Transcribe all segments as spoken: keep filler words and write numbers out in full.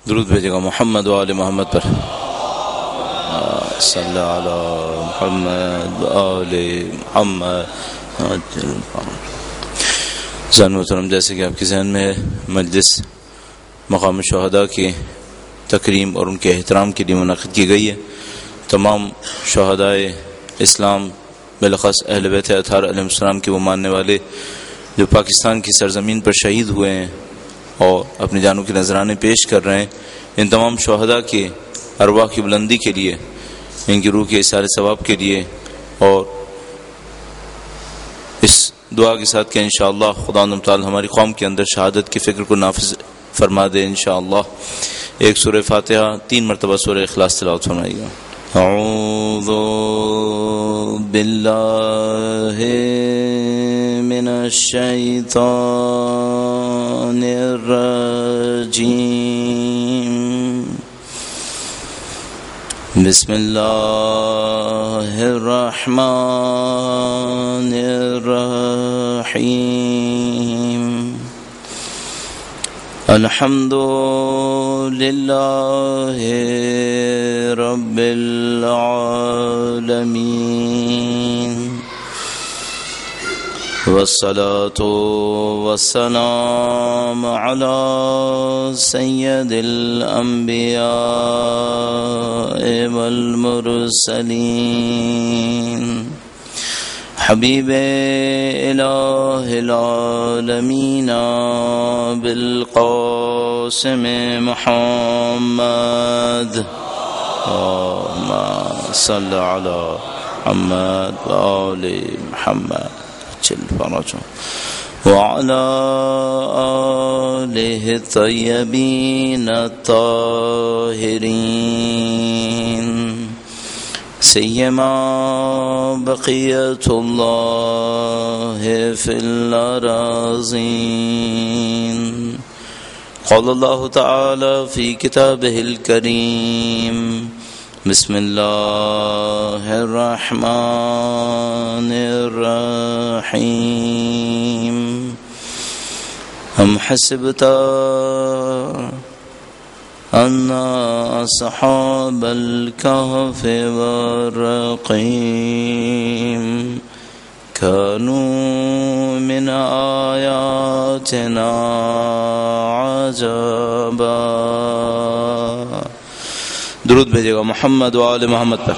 درود بھیجے گا محمد و آل محمد پر. صلی علی محمد و آل محمد. ذہن محترم، جیسے کہ آپ کے ذہن میں مجلس مقام شہداء کی تکریم اور ان کے احترام کے لیے منعقد کی گئی ہے. تمام شہداء اسلام، بالاخص اہل بیت اطہار علیہ السلام کے وہ ماننے والے جو پاکستان کی سرزمین پر شہید ہوئے ہیں اور اپنی جانوں کے نذرانے پیش کر رہے ہیں، ان تمام شہداء کے ارواح کی بلندی کے لیے، ان کی روح کے اثار ثواب کے لیے، اور اس دعا کے ساتھ کہ انشاءاللہ خدا تعالی ہماری قوم کے اندر شہادت کی فکر کو نافذ فرما دے انشاءاللہ. ایک سورہ فاتحہ، تین مرتبہ سورہ اخلاص تلاوت فرمائیے گا. اعوذ باللہ من الشیطان الرجیم. بسم اللہ الرحمن الرحیم. الحمد للہ رب العالمین، والصلاة والسلام على سید الانبیاء والمرسلین، حبیب الہ العالمین بالقاسم محمد. اللہم صل علی محمد وآل محمد وعلى آله الطيبين الطاهرين، سيما بقية الله في الأراضين. قال الله تعالى في كتابه الكريم: بسم اللہ الرحمن الرحیم. ام حسبت ان اصحاب الكهف والرقیم كانوا من آیاتنا عجبا. درود بھیجے گا محمد و آل محمد پر.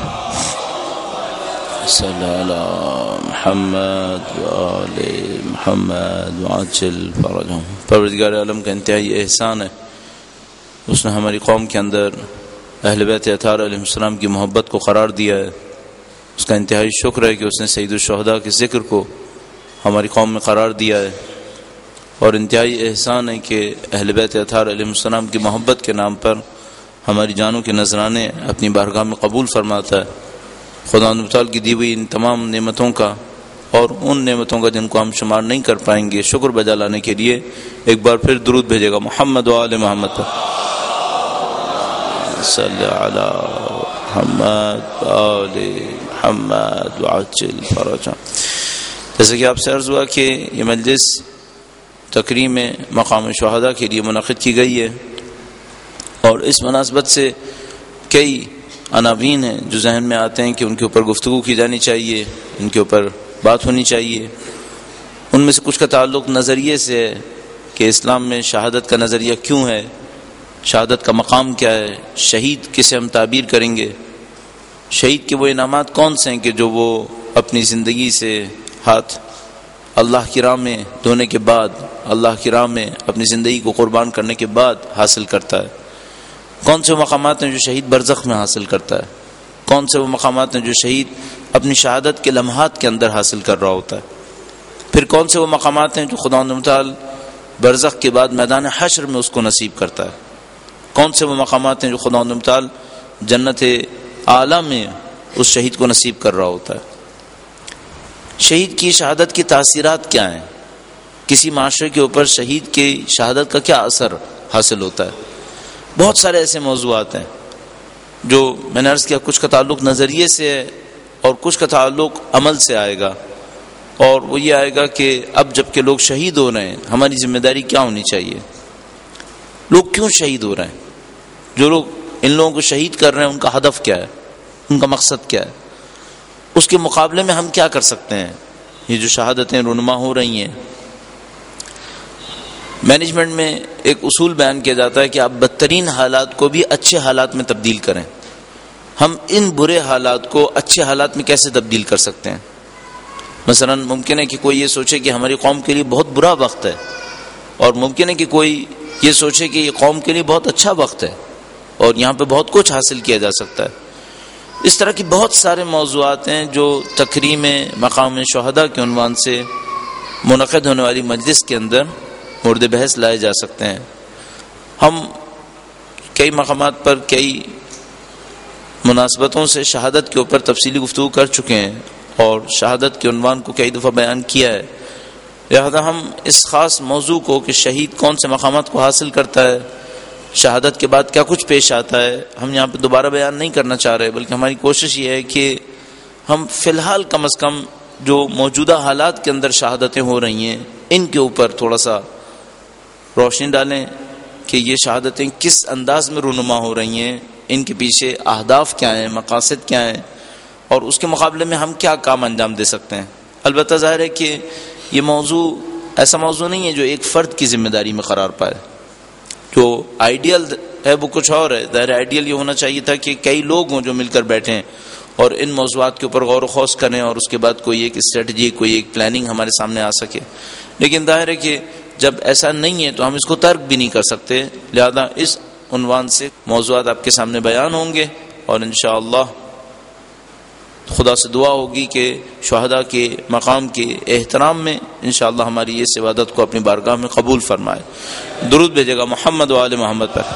صلی علی محمد و آل محمد وعجل فرجهم. پروردگار عالم کا انتہائی احسان ہے، اس نے ہماری قوم کے اندر اہل بیت اطہار علیہ السلام کی محبت کو قرار دیا ہے. اس کا انتہائی شکر ہے کہ اس نے سید الشہداء کے ذکر کو ہماری قوم میں قرار دیا ہے، اور انتہائی احسان ہے کہ اہل بیت اطہار علیہ السلام کی محبت کے نام پر ہماری جانوں کے نذرانے اپنی بارگاہ میں قبول فرماتا ہے. خدا تعالی کی دی ہوئی ان تمام نعمتوں کا اور ان نعمتوں کا جن کو ہم شمار نہیں کر پائیں گے، شکر بجا لانے کے لیے ایک بار پھر درود بھیجے گا محمد و آل محمد پر. صلی علی محمد و آل محمد وعجل فرجهم. جیسے کہ آپ سے عرض ہوا کہ یہ مجلس تکریم مقام شہداء کے لیے منعقد کی گئی ہے، اور اس مناسبت سے کئی عناوین ہیں جو ذہن میں آتے ہیں کہ ان کے اوپر گفتگو کی جانی چاہیے، ان کے اوپر بات ہونی چاہیے. ان میں سے کچھ کا تعلق نظریے سے ہے کہ اسلام میں شہادت کا نظریہ کیوں ہے، شہادت کا مقام کیا ہے، شہید کسے ہم تعبیر کریں گے، شہید کے وہ انعامات کون سے ہیں کہ جو وہ اپنی زندگی سے ہاتھ اللہ کی راہ میں دھونے کے بعد، اللہ کی راہ میں اپنی زندگی کو قربان کرنے کے بعد حاصل کرتا ہے. کون سے وہ مقامات ہیں جو شہید برزخ میں حاصل کرتا ہے، کون سے وہ مقامات ہیں جو شہید اپنی شہادت کے لمحات کے اندر حاصل کر رہا ہوتا ہے. پھر کون سے وہ مقامات ہیں جو خدا تعالی برزخ کے بعد میدان حشر میں اس کو نصیب کرتا ہے. کون سے وہ مقامات ہیں جو خدا تعالی جنت اعلیٰ میں اس شہید کو نصیب کر رہا ہوتا ہے. شہید کی شہادت کی تاثیرات کیا ہیں، کسی معاشرے کے اوپر شہید کی شہادت کا کیا اثر حاصل ہوتا ہے. بہت سارے ایسے موضوعات ہیں جو میں نے عرض کیا، کچھ کا تعلق نظریے سے ہے اور کچھ کا تعلق عمل سے آئے گا. اور وہ یہ آئے گا کہ اب جب کہ لوگ شہید ہو رہے ہیں، ہماری ذمہ داری کیا ہونی چاہیے، لوگ کیوں شہید ہو رہے ہیں، جو لوگ ان لوگوں کو شہید کر رہے ہیں ان کا ہدف کیا ہے، ان کا مقصد کیا ہے، اس کے مقابلے میں ہم کیا کر سکتے ہیں. یہ جو شہادتیں رونما ہو رہی ہیں، مینجمنٹ میں ایک اصول بیان کیا جاتا ہے کہ آپ بدترین حالات کو بھی اچھے حالات میں تبدیل کریں. ہم ان برے حالات کو اچھے حالات میں کیسے تبدیل کر سکتے ہیں؟ مثلا ممکن ہے کہ کوئی یہ سوچے کہ ہماری قوم کے لیے بہت برا وقت ہے، اور ممکن ہے کہ کوئی یہ سوچے کہ یہ قوم کے لیے بہت اچھا وقت ہے اور یہاں پہ بہت کچھ حاصل کیا جا سکتا ہے. اس طرح کی بہت سارے موضوعات ہیں جو تکریم مقام شہداء کے عنوان سے منعقد ہونے والی مجلس کے اندر مورد بحث لائے جا سکتے ہیں. ہم کئی مقامات پر کئی مناسبتوں سے شہادت کے اوپر تفصیلی گفتگو کر چکے ہیں اور شہادت کے عنوان کو کئی دفعہ بیان کیا ہے. لہذا ہم اس خاص موضوع کو کہ شہید کون سے مقامات کو حاصل کرتا ہے، شہادت کے بعد کیا کچھ پیش آتا ہے، ہم یہاں پہ دوبارہ بیان نہیں کرنا چاہ رہے، بلکہ ہماری کوشش یہ ہے کہ ہم فی الحال کم از کم جو موجودہ حالات کے اندر شہادتیں ہو رہی ہیں ان کے اوپر تھوڑا سا روشنی ڈالیں کہ یہ شہادتیں کس انداز میں رونما ہو رہی ہیں، ان کے پیچھے اہداف کیا ہیں، مقاصد کیا ہیں، اور اس کے مقابلے میں ہم کیا کام انجام دے سکتے ہیں. البتہ ظاہر ہے کہ یہ موضوع ایسا موضوع نہیں ہے جو ایک فرد کی ذمہ داری میں قرار پائے. جو آئیڈیل ہے وہ کچھ اور ہے. ظاہر آئیڈیل یہ ہونا چاہیے تھا کہ کئی لوگ ہوں جو مل کر بیٹھیں اور ان موضوعات کے اوپر غور و خوض کریں اور اس کے بعد کوئی ایک اسٹریٹجی، کوئی ایک پلاننگ ہمارے سامنے آ سکے. لیکن ظاہر ہے کہ جب ایسا نہیں ہے تو ہم اس کو ترک بھی نہیں کر سکتے. لہذا اس عنوان سے موضوعات آپ کے سامنے بیان ہوں گے اور انشاءاللہ خدا سے دعا ہوگی کہ شہداء کے مقام کے احترام میں انشاءاللہ ہماری اس عبادت کو اپنی بارگاہ میں قبول فرمائے. درود بھیجے گا محمد و آل محمد پر.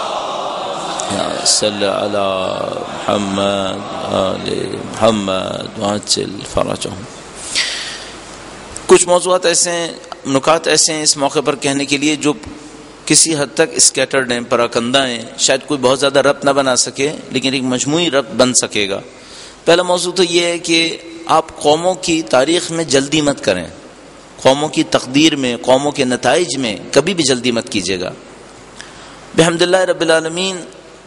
صلی علی محمد آل محمد وعجل فرجهم. کچھ موضوعات ایسے ہیں، نکات ایسے ہیں اس موقع پر کہنے کے لیے جو کسی حد تک اسکیٹرڈ ہیں، پراکندہ ہیں، شاید کوئی بہت زیادہ ربط نہ بنا سکے لیکن ایک مجموعی ربط بن سکے گا. پہلا موضوع تو یہ ہے کہ آپ قوموں کی تاریخ میں جلدی مت کریں، قوموں کی تقدیر میں، قوموں کے نتائج میں کبھی بھی جلدی مت کیجیے گا. بحمدللہ رب العالمین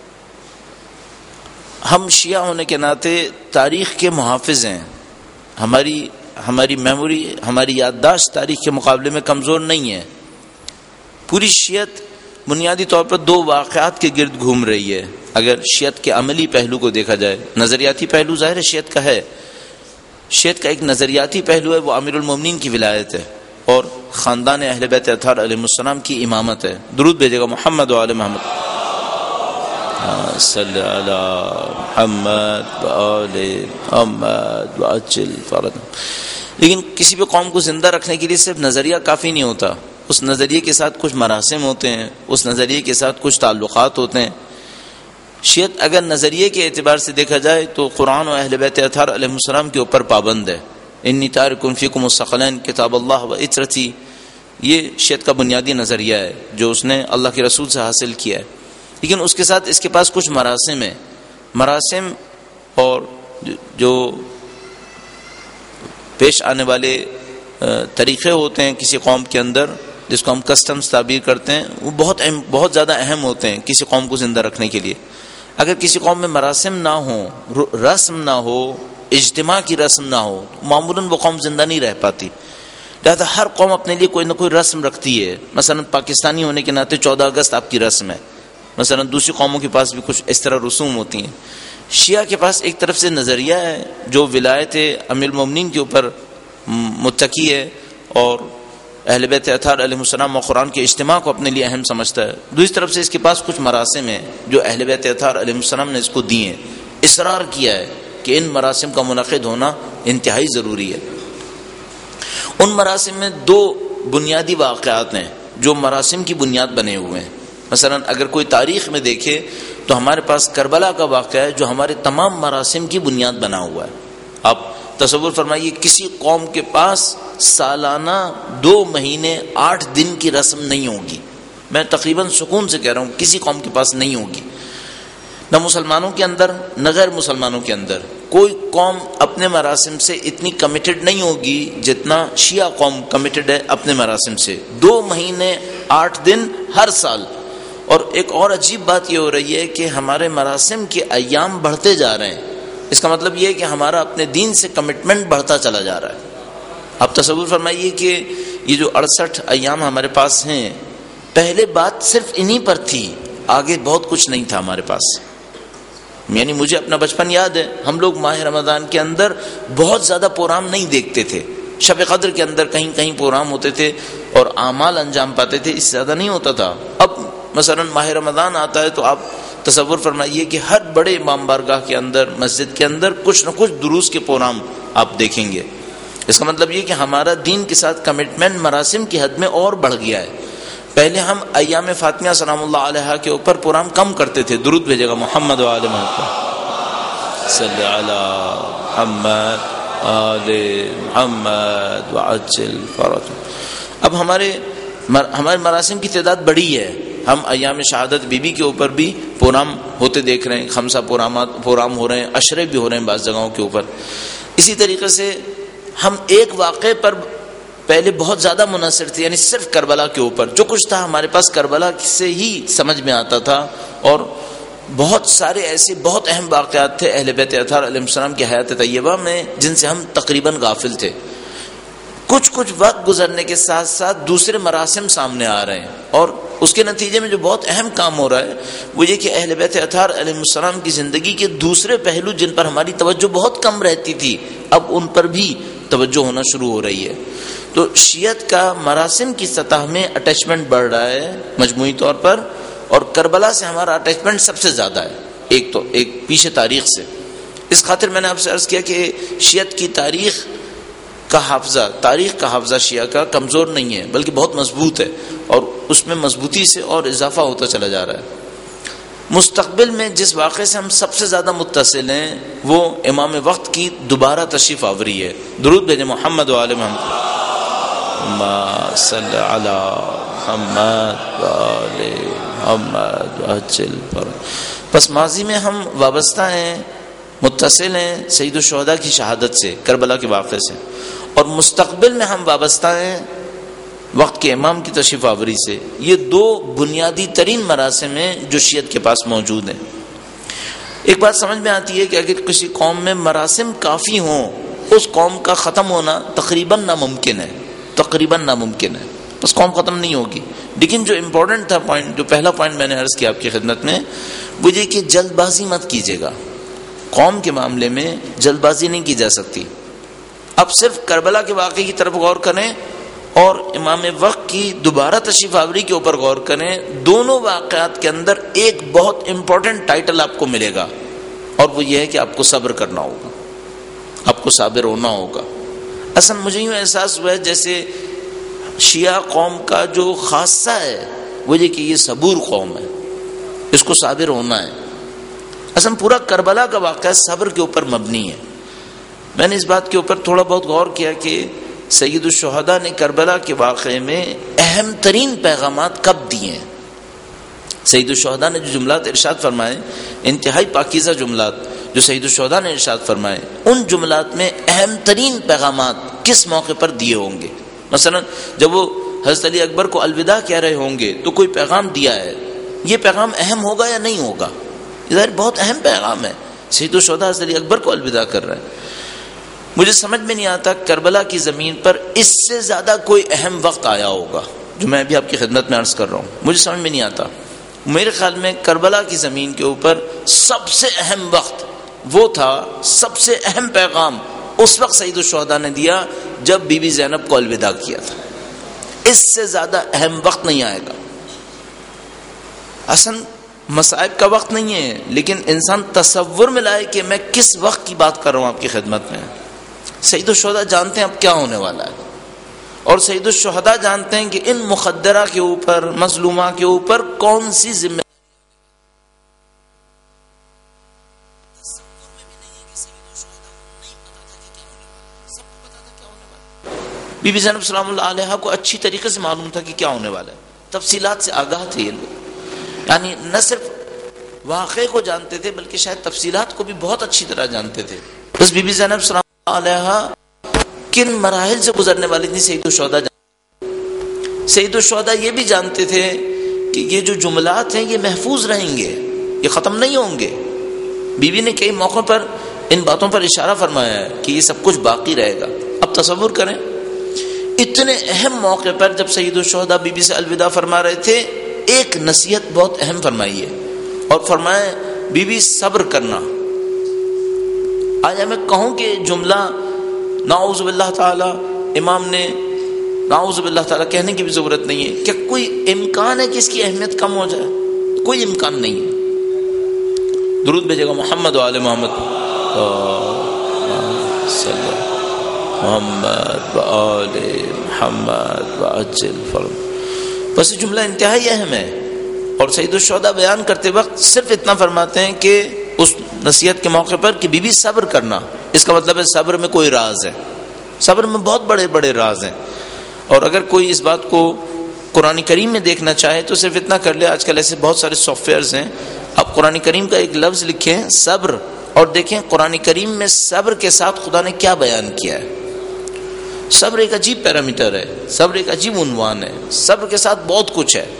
ہم شیعہ ہونے کے ناطے تاریخ کے محافظ ہیں. ہماری ہماری میموری، ہماری یادداشت تاریخ کے مقابلے میں کمزور نہیں ہے. پوری شیعت بنیادی طور پر دو واقعات کے گرد گھوم رہی ہے. اگر شیعت کے عملی پہلو کو دیکھا جائے، نظریاتی پہلو ظاہر شیعت کا ہے، شیعت کا ایک نظریاتی پہلو ہے وہ امیر المومنین کی ولایت ہے اور خاندان اہل بیت اطہار علیہ السلام کی امامت ہے. درود بھیجے گا محمد و آل محمد. صلی علی محمد و آل محمد وعجل فرجهم. لیکن کسی بھی قوم کو زندہ رکھنے کے لیے صرف نظریہ کافی نہیں ہوتا، اس نظریے کے ساتھ کچھ مراسم ہوتے ہیں، اس نظریے کے ساتھ کچھ تعلقات ہوتے ہیں. شیعت اگر نظریے کے اعتبار سے دیکھا جائے تو قرآن و اہل بیت اطہار علیہ السلام کے اوپر پابند ہے. انی تارک فیکم الثقلین کتاب اللہ و عترتی، یہ شیعت کا بنیادی نظریہ ہے جو اس نے اللہ کے رسول سے حاصل کیا ہے. لیکن اس کے ساتھ اس کے پاس کچھ مراسم ہیں. مراسم اور جو پیش آنے والے طریقے ہوتے ہیں کسی قوم کے اندر، جس کو ہم کسٹمز تعبیر کرتے ہیں، وہ بہت اہم، بہت زیادہ اہم ہوتے ہیں کسی قوم کو زندہ رکھنے کے لیے. اگر کسی قوم میں مراسم نہ ہوں، رسم نہ ہو، اجتماع کی رسم نہ ہو، معمولاً وہ قوم زندہ نہیں رہ پاتی. لہٰذا ہر قوم اپنے لیے کوئی نہ کوئی رسم رکھتی ہے. مثلا پاکستانی ہونے کے ناطے چودہ اگست آپ کی رسم ہے، مثلا دوسری قوموں کے پاس بھی کچھ اس طرح رسوم ہوتی ہیں. شیعہ کے پاس ایک طرف سے نظریہ ہے جو ولایت امیر المومنین کے اوپر متکی ہے اور اہل بیت اطہار علیہ السلام و قرآن کے اجتماع کو اپنے لیے اہم سمجھتا ہے. دوسری طرف سے اس کے پاس کچھ مراسم ہیں جو اہل بیت اطہار علیہ السلام نے اس کو دی ہیں، اصرار کیا ہے کہ ان مراسم کا منعقد ہونا انتہائی ضروری ہے. ان مراسم میں دو بنیادی واقعات ہیں جو مراسم کی بنیاد بنے ہوئے ہیں. مثلا اگر کوئی تاریخ میں دیکھے تو ہمارے پاس کربلا کا واقعہ ہے جو ہمارے تمام مراسم کی بنیاد بنا ہوا ہے. آپ تصور فرمائیے کسی قوم کے پاس سالانہ دو مہینے آٹھ دن کی رسم نہیں ہوگی. میں تقریباً سکون سے کہہ رہا ہوں کسی قوم کے پاس نہیں ہوگی، نہ مسلمانوں کے اندر نہ غیر مسلمانوں کے اندر. کوئی قوم اپنے مراسم سے اتنی کمیٹڈ نہیں ہوگی جتنا شیعہ قوم کمیٹڈ ہے اپنے مراسم سے. دو مہینے آٹھ دن ہر سال، اور ایک اور عجیب بات یہ ہو رہی ہے کہ ہمارے مراسم کے ایام بڑھتے جا رہے ہیں. اس کا مطلب یہ ہے کہ ہمارا اپنے دین سے کمٹمنٹ بڑھتا چلا جا رہا ہے. آپ تصور فرمائیے کہ یہ جو اڑسٹھ ایام ہمارے پاس ہیں، پہلے بات صرف انہی پر تھی، آگے بہت کچھ نہیں تھا ہمارے پاس. یعنی مجھے اپنا بچپن یاد ہے، ہم لوگ ماہ رمضان کے اندر بہت زیادہ پروگرام نہیں دیکھتے تھے. شب قدر کے اندر کہیں کہیں پروگرام ہوتے تھے اور اعمال انجام پاتے تھے، اس سے زیادہ نہیں ہوتا تھا. اب مثلا ماہ رمضان آتا ہے تو آپ تصور فرمائیے کہ ہر بڑے امام بارگاہ کے اندر، مسجد کے اندر کچھ نہ کچھ دروس کے پروگرام آپ دیکھیں گے. اس کا مطلب یہ کہ ہمارا دین کے ساتھ کمٹمنٹ مراسم کی حد میں اور بڑھ گیا ہے. پہلے ہم ایام فاطمیہ سلام اللہ علیہا کے اوپر پروگرام کم کرتے تھے. درود بھیجے گا محمد و آل محمد صلی علی محمد آل محمد وعجل فرج. اب ہمارے ہمارے مراسم کی تعداد بڑی ہے. ہم ایام شہادت بی بی کے اوپر بھی پروگرام ہوتے دیکھ رہے ہیں، خمسہ پروگرامات پروگرام ہو رہے ہیں، عشرے بھی ہو رہے ہیں بعض جگہوں کے اوپر. اسی طریقے سے ہم ایک واقعے پر پہلے بہت زیادہ منحصر تھے، یعنی صرف کربلا کے اوپر. جو کچھ تھا ہمارے پاس کربلا سے ہی سمجھ میں آتا تھا، اور بہت سارے ایسے بہت اہم واقعات تھے اہل بیت اطہار علیہ السلام کی حیات طیبہ میں جن سے ہم تقریباً غافل تھے. کچھ کچھ وقت گزرنے کے ساتھ ساتھ دوسرے مراسم سامنے آ رہے ہیں، اور اس کے نتیجے میں جو بہت اہم کام ہو رہا ہے وہ یہ کہ اہل بیت اطہار علیہ السلام کی زندگی کے دوسرے پہلو جن پر ہماری توجہ بہت کم رہتی تھی، اب ان پر بھی توجہ ہونا شروع ہو رہی ہے. تو شیعت کا مراسم کی سطح میں اٹیچمنٹ بڑھ رہا ہے مجموعی طور پر، اور کربلا سے ہمارا اٹیچمنٹ سب سے زیادہ ہے، ایک تو ایک پیچھے تاریخ سے. اس خاطر میں نے آپ سے عرض کیا کہ شیعت کی تاریخ کا حافظہ تاریخ کا حافظہ شیعہ کا کمزور نہیں ہے، بلکہ بہت مضبوط ہے، اور اس میں مضبوطی سے اور اضافہ ہوتا چلا جا رہا ہے. مستقبل میں جس واقعے سے ہم سب سے زیادہ متصل ہیں وہ امام وقت کی دوبارہ تشریف آوری ہے. درود بھیجیں محمد و آل محمد صلی علی محمد و آل محمد وعجل فرج. پس ماضی میں ہم وابستہ ہیں، متصل ہیں سید الشہداء کی شہادت سے، کربلا کے واقعے سے، اور مستقبل میں ہم وابستہ ہیں وقت کے امام کی تشریف آوری سے. یہ دو بنیادی ترین مراسم ہیں جو شیعت کے پاس موجود ہیں. ایک بات سمجھ میں آتی ہے کہ اگر کسی قوم میں مراسم کافی ہوں، اس قوم کا ختم ہونا تقریباً ناممکن ہے، تقریباً ناممکن ہے. بس قوم ختم نہیں ہوگی. لیکن جو امپورٹنٹ تھا پوائنٹ، جو پہلا پوائنٹ میں نے عرض کیا آپ کی خدمت میں، وہ یہ کہ جلد بازی مت کیجیے گا. قوم کے معاملے میں جلد بازی نہیں کی جا سکتی. اب صرف کربلا کے واقعے کی طرف غور کریں اور امام وقت کی دوبارہ تشریف آوری کے اوپر غور کریں. دونوں واقعات کے اندر ایک بہت امپورٹنٹ ٹائٹل آپ کو ملے گا، اور وہ یہ ہے کہ آپ کو صبر کرنا ہوگا، آپ کو صابر ہونا ہوگا. اصل مجھے یوں احساس ہوا ہے جیسے شیعہ قوم کا جو خاصہ ہے وہ یہ کہ یہ صبور قوم ہے، اس کو صابر ہونا ہے. اصل پورا کربلا کا واقعہ صبر کے اوپر مبنی ہے. میں نے اس بات کے اوپر تھوڑا بہت غور کیا کہ سید الشہداء نے کربلا کے واقعے میں اہم ترین پیغامات کب دیے ہیں. سید الشہداء نے جو جملات ارشاد فرمائے، انتہائی پاکیزہ جملات جو سید الشہداء نے ارشاد فرمائے، ان جملات میں اہم ترین پیغامات کس موقع پر دیے ہوں گے. مثلا جب وہ حضرت علی اکبر کو الوداع کہہ رہے ہوں گے تو کوئی پیغام دیا ہے، یہ پیغام اہم ہوگا یا نہیں ہوگا؟ ظاہر بہت اہم پیغام ہے. سید الشہداء حضرت علی اکبر کو الوداع کر رہے ہیں. مجھے سمجھ میں نہیں آتا کربلا کی زمین پر اس سے زیادہ کوئی اہم وقت آیا ہوگا جو میں ابھی آپ کی خدمت میں عرض کر رہا ہوں. مجھے سمجھ میں نہیں آتا. میرے خیال میں کربلا کی زمین کے اوپر سب سے اہم وقت وہ تھا، سب سے اہم پیغام اس وقت سید الشہداء نے دیا جب بی بی زینب کو الوداع کیا تھا. اس سے زیادہ اہم وقت نہیں آئے گا. اصل مصائب کا وقت نہیں ہے، لیکن انسان تصور میں لائے کہ میں کس وقت کی بات کر رہا ہوں آپ کی خدمت میں. سید الشہداء جانتے ہیں اب کیا ہونے والا ہے، اور سید الشہداء جانتے ہیں کہ ان مخدرہ کے اوپر، مظلومہ کے اوپر کون سی ذمہ بی بی زینب سلام اللہ علیہا کو اچھی طریقے سے معلوم تھا کہ کیا ہونے والا ہے. تفصیلات سے آگاہ تھے یہ لوگ، یعنی نہ صرف واقعے کو جانتے تھے بلکہ شاید تفصیلات کو بھی بہت اچھی طرح جانتے تھے. بس بی بی زینب سلام اللہ علیہا کن مراحل سے گزرنے والی تھی سید الشہداء جانتے. سید الشہداء یہ بھی جانتے تھے کہ یہ جو جملات ہیں یہ محفوظ رہیں گے، یہ ختم نہیں ہوں گے. بیوی نے کئی موقعوں پر ان باتوں پر اشارہ فرمایا ہے کہ یہ سب کچھ باقی رہے گا. اب تصور کریں اتنے اہم موقع پر جب سید الشہداء بی بی سے الوداع فرما رہے تھے، ایک نصیحت بہت اہم فرمائی ہے اور فرمایا بی بی صبر کرنا. آج میں کہوں کہ جملہ نعوذ باللہ تعالی امام نے نعوذ باللہ تعالی کہنے کی بھی ضرورت نہیں ہے. کیا کوئی امکان ہے کہ اس کی اہمیت کم ہو جائے؟ کوئی امکان نہیں ہے. درود بھیجے گا محمد و آل محمد صلی محمد و آل محمد و عجل فرم. بس یہ جملہ انتہائی اہم ہے اور سید الشہداء بیان کرتے وقت صرف اتنا فرماتے ہیں کہ اس نصیحت کے موقع پر کہ بی بی صبر کرنا. اس کا مطلب ہے صبر میں کوئی راز ہے، صبر میں بہت بڑے بڑے راز ہیں. اور اگر کوئی اس بات کو قرآن کریم میں دیکھنا چاہے تو صرف اتنا کر لے. آج کل ایسے بہت سارے سافٹ ویئرز ہیں، آپ قرآن کریم کا ایک لفظ لکھیں صبر اور دیکھیں قرآن کریم میں صبر کے ساتھ خدا نے کیا بیان کیا ہے. صبر ایک عجیب پیرامیٹر ہے، صبر ایک عجیب عنوان ہے، صبر کے ساتھ بہت کچھ ہے.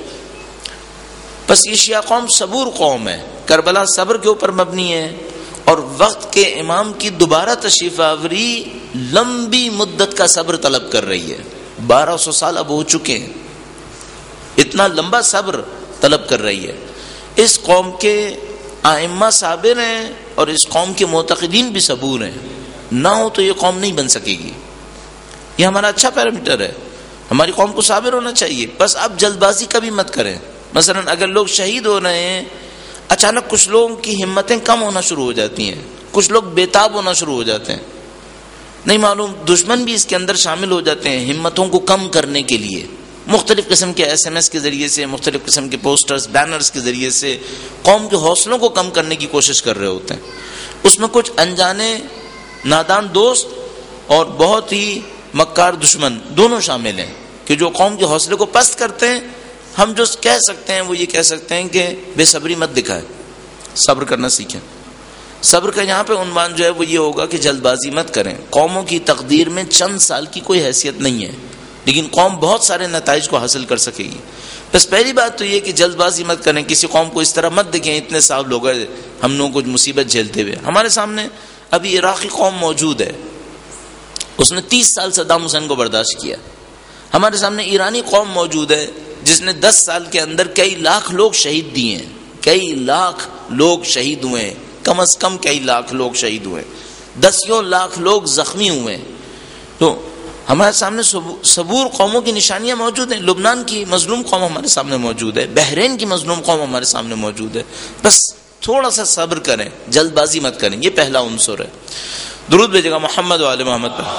بس یہ شیعہ قوم صبور قوم ہے. کربلا صبر کے اوپر مبنی ہے اور وقت کے امام کی دوبارہ تشریف آوری لمبی مدت کا صبر طلب کر رہی ہے. بارہ سو سال اب ہو چکے ہیں، اتنا لمبا صبر طلب کر رہی ہے. اس قوم کے ائمہ صابر ہیں اور اس قوم کے معتقدین بھی صبور ہیں. نہ ہو تو یہ قوم نہیں بن سکے گی. یہ ہمارا اچھا پیرامیٹر ہے. ہماری قوم کو صابر ہونا چاہیے. بس آپ جلد بازی کبھی مت کریں. مثلا اگر لوگ شہید ہو رہے ہیں، اچانک کچھ لوگوں کی ہمتیں کم ہونا شروع ہو جاتی ہیں، کچھ لوگ بےتاب ہونا شروع ہو جاتے ہیں. نہیں معلوم دشمن بھی اس کے اندر شامل ہو جاتے ہیں ہمتوں کو کم کرنے کے لیے. مختلف قسم کے ایس ایم ایس کے ذریعے سے، مختلف قسم کے پوسٹرز بینرز کے ذریعے سے قوم کے حوصلوں کو کم کرنے کی کوشش کر رہے ہوتے ہیں. اس میں کچھ انجانے نادان دوست اور بہت ہی مکار دشمن دونوں شامل ہیں کہ جو قوم کے حوصلے کو پست کرتے ہیں. ہم جو کہہ سکتے ہیں وہ یہ کہہ سکتے ہیں کہ بے صبری مت دکھائے، صبر کرنا سیکھیں. صبر کا یہاں پہ عنوان جو ہے وہ یہ ہوگا کہ جلد بازی مت کریں. قوموں کی تقدیر میں چند سال کی کوئی حیثیت نہیں ہے، لیکن قوم بہت سارے نتائج کو حاصل کر سکے گی. بس پہلی بات تو یہ کہ جلد بازی مت کریں. کسی قوم کو اس طرح مت دیکھیں اتنے سال لوگ ہم لوگوں کو مصیبت جھیلتے ہوئے. ہمارے سامنے ابھی عراقی قوم موجود ہے، اس نے تیس سال صدام حسین کو برداشت کیا. ہمارے سامنے ایرانی قوم موجود ہے جس نے دس سال کے اندر کئی لاکھ لوگ شہید دیے ہیں. کئی لاکھ لوگ شہید ہوئے ہیں، کم از کم کئی لاکھ لوگ شہید ہوئے، دسیوں لاکھ لوگ زخمی ہوئے. تو ہمارے سامنے صبور قوموں کی نشانیاں موجود ہیں. لبنان کی مظلوم قوم ہمارے سامنے موجود ہے، بحرین کی مظلوم قوم ہمارے سامنے موجود ہے. بس تھوڑا سا صبر کریں، جلد بازی مت کریں. یہ پہلا عنصر ہے. درود بھیجے گا محمد و آل محمد پر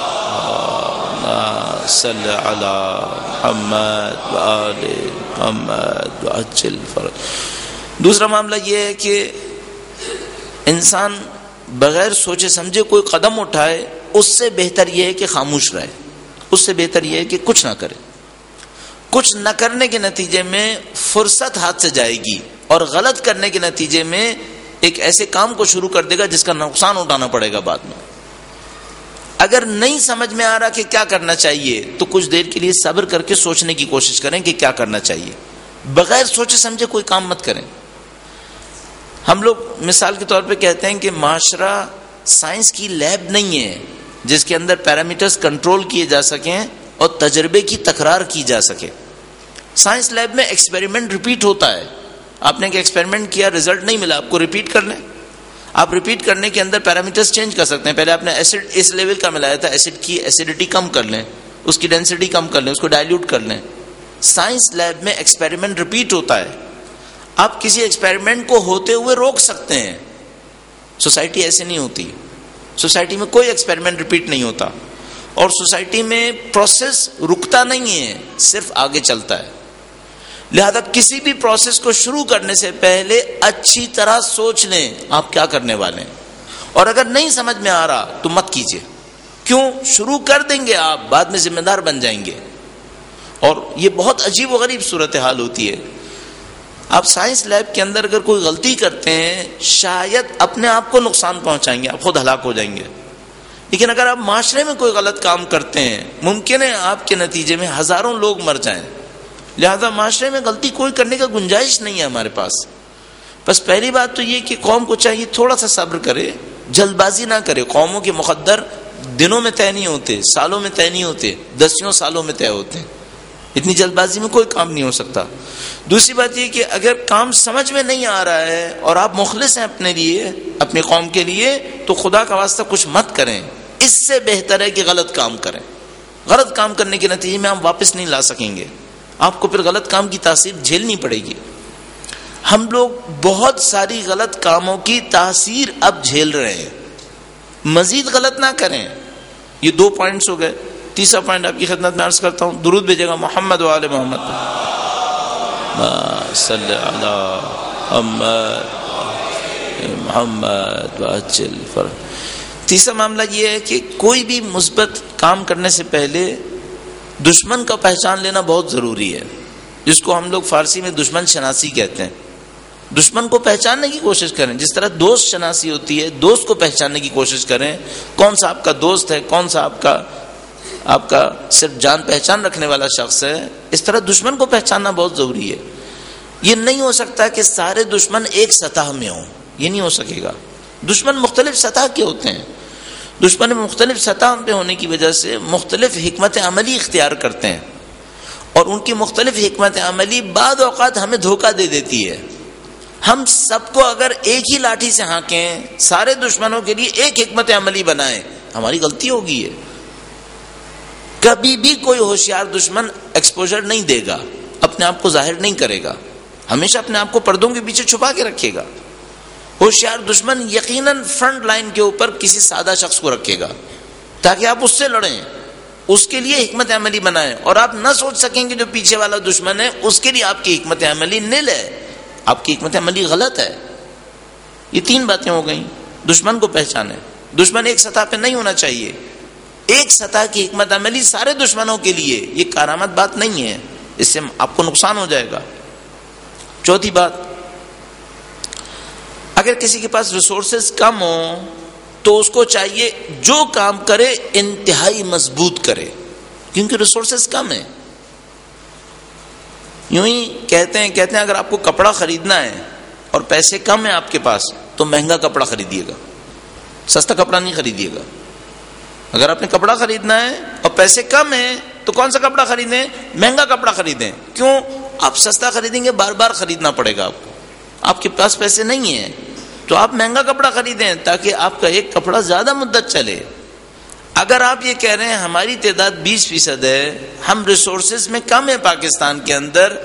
صلی علی محمد و آل محمد وعجل فرج. دوسرا معاملہ یہ ہے کہ انسان بغیر سوچے سمجھے کوئی قدم اٹھائے، اس سے بہتر یہ ہے کہ خاموش رہے. اس سے بہتر یہ ہے کہ کچھ نہ کرے. کچھ نہ کرنے کے نتیجے میں فرصت ہاتھ سے جائے گی اور غلط کرنے کے نتیجے میں ایک ایسے کام کو شروع کر دے گا جس کا نقصان اٹھانا پڑے گا بعد میں. اگر نہیں سمجھ میں آ رہا کہ کیا کرنا چاہیے تو کچھ دیر کے لیے صبر کر کے سوچنے کی کوشش کریں کہ کیا کرنا چاہیے. بغیر سوچے سمجھے کوئی کام مت کریں. ہم لوگ مثال کے طور پہ کہتے ہیں کہ معاشرہ سائنس کی لیب نہیں ہے جس کے اندر پیرامیٹرز کنٹرول کیے جا سکیں اور تجربے کی تکرار کی جا سکے. سائنس لیب میں ایکسپیریمنٹ ریپیٹ ہوتا ہے. آپ نے کہ ایکسپیریمنٹ کیا، رزلٹ نہیں ملا، آپ کو ریپیٹ کر لیں. آپ ریپیٹ کرنے کے اندر پیرامیٹرز چینج کر سکتے ہیں. پہلے آپ نے ایسڈ اس لیول کا ملایا تھا، ایسڈ کی ایسیڈیٹی کم کر لیں، اس کی ڈینسٹی کم کر لیں، اس کو ڈائلیوٹ کر لیں. سائنس لیب میں ایکسپیریمنٹ ریپیٹ ہوتا ہے. آپ کسی ایکسپیریمنٹ کو ہوتے ہوئے روک سکتے ہیں. سوسائٹی ایسے نہیں ہوتی. سوسائٹی میں کوئی ایکسپیریمنٹ ریپیٹ نہیں ہوتا اور سوسائٹی میں پروسیس رکتا نہیں ہے، صرف آگے چلتا ہے. لہذا کسی بھی پروسیس کو شروع کرنے سے پہلے اچھی طرح سوچ لیں آپ کیا کرنے والے ہیں. اور اگر نہیں سمجھ میں آ رہا تو مت کیجیے. کیوں؟ شروع کر دیں گے آپ، بعد میں ذمہ دار بن جائیں گے. اور یہ بہت عجیب و غریب صورتحال ہوتی ہے. آپ سائنس لیب کے اندر اگر کوئی غلطی کرتے ہیں شاید اپنے آپ کو نقصان پہنچائیں گے، آپ خود ہلاک ہو جائیں گے. لیکن اگر آپ معاشرے میں کوئی غلط کام کرتے ہیں ممکن ہے آپ کے نتیجے میں ہزاروں لوگ مر جائیں. لہذا معاشرے میں غلطی کوئی کرنے کا گنجائش نہیں ہے ہمارے پاس. بس پہلی بات تو یہ کہ قوم کو چاہیے تھوڑا سا صبر کرے, جلد بازی نہ کرے. قوموں کے مقدر دنوں میں طے نہیں ہوتے, سالوں میں طے نہیں ہوتے, دسیوں سالوں میں طے ہوتے ہیں. اتنی جلد بازی میں کوئی کام نہیں ہو سکتا. دوسری بات یہ کہ اگر کام سمجھ میں نہیں آ رہا ہے اور آپ مخلص ہیں اپنے لیے, اپنی قوم کے لیے, تو خدا کا واسطہ کچھ مت کریں. اس سے بہتر ہے کہ غلط کام کریں. غلط کام کرنے کے نتیجے میں آپ واپس نہیں لا سکیں گے, آپ کو پھر غلط کام کی تاثیر جھیلنی پڑے گی. ہم لوگ بہت ساری غلط کاموں کی تاثیر اب جھیل رہے ہیں. مزید غلط نہ کریں. یہ دو پوائنٹس ہو گئے. تیسرا پوائنٹ آپ کی خدمت میں عرض کرتا ہوں. درود بھیجے گا محمد و آل محمد صلی علی محمد محمد وعجل فرج. تیسرا معاملہ یہ ہے کہ کوئی بھی مثبت کام کرنے سے پہلے دشمن کا پہچان لینا بہت ضروری ہے, جس کو ہم لوگ فارسی میں دشمن شناسی کہتے ہیں. دشمن کو پہچاننے کی کوشش کریں, جس طرح دوست شناسی ہوتی ہے, دوست کو پہچاننے کی کوشش کریں. کون سا آپ کا دوست ہے, کون سا آپ کا آپ کا صرف جان پہچان رکھنے والا شخص ہے. اس طرح دشمن کو پہچاننا بہت ضروری ہے. یہ نہیں ہو سکتا کہ سارے دشمن ایک سطح میں ہوں, یہ نہیں ہو سکے گا. دشمن مختلف سطح کے ہوتے ہیں. دشمن مختلف سطح پہ ہونے کی وجہ سے مختلف حکمت عملی اختیار کرتے ہیں, اور ان کی مختلف حکمت عملی بعض اوقات ہمیں دھوکہ دے دیتی ہے. ہم سب کو اگر ایک ہی لاٹھی سے ہانکیں, سارے دشمنوں کے لیے ایک حکمت عملی بنائیں, ہماری غلطی ہوگی. ہے کبھی بھی کوئی ہوشیار دشمن ایکسپوجر نہیں دے گا, اپنے آپ کو ظاہر نہیں کرے گا, ہمیشہ اپنے آپ کو پردوں کے پیچھے چھپا کے رکھے گا. ہوشیار دشمن یقیناً فرنٹ لائن کے اوپر کسی سادہ شخص کو رکھے گا تاکہ آپ اس سے لڑیں, اس کے لیے حکمت عملی بنائیں, اور آپ نہ سوچ سکیں کہ جو پیچھے والا دشمن ہے اس کے لیے آپ کی حکمت عملی نل ہے, آپ کی حکمت عملی غلط ہے. یہ تین باتیں ہو گئیں. دشمن کو پہچانے. دشمن ایک سطح پہ نہیں ہونا چاہیے. ایک سطح کی حکمت عملی سارے دشمنوں کے لیے, یہ کارآمد بات نہیں ہے, اس سے آپ کو نقصان ہو جائے گا. چوتھی بات, اگر کسی کے پاس ریسورسز کم ہوں تو اس کو چاہیے جو کام کرے انتہائی مضبوط کرے, کیونکہ ریسورسز کم ہیں. یوں ہی کہتے ہیں کہتے ہیں اگر آپ کو کپڑا خریدنا ہے اور پیسے کم ہیں آپ کے پاس تو مہنگا کپڑا خریدیے گا, سستا کپڑا نہیں خریدیے گا. اگر آپ نے کپڑا خریدنا ہے اور پیسے کم ہیں تو کون سا کپڑا خریدیں؟ مہنگا کپڑا خریدیں. کیوں؟ آپ سستا خریدیں گے بار بار خریدنا پڑے گا آپ کو, آپ کے پاس پیسے نہیں ہیں تو آپ مہنگا کپڑا خریدیں تاکہ آپ کا ایک کپڑا زیادہ مدت چلے. اگر آپ یہ کہہ رہے ہیں ہماری تعداد بیس فیصد ہے, ہم ریسورسز میں کم ہے پاکستان کے اندر,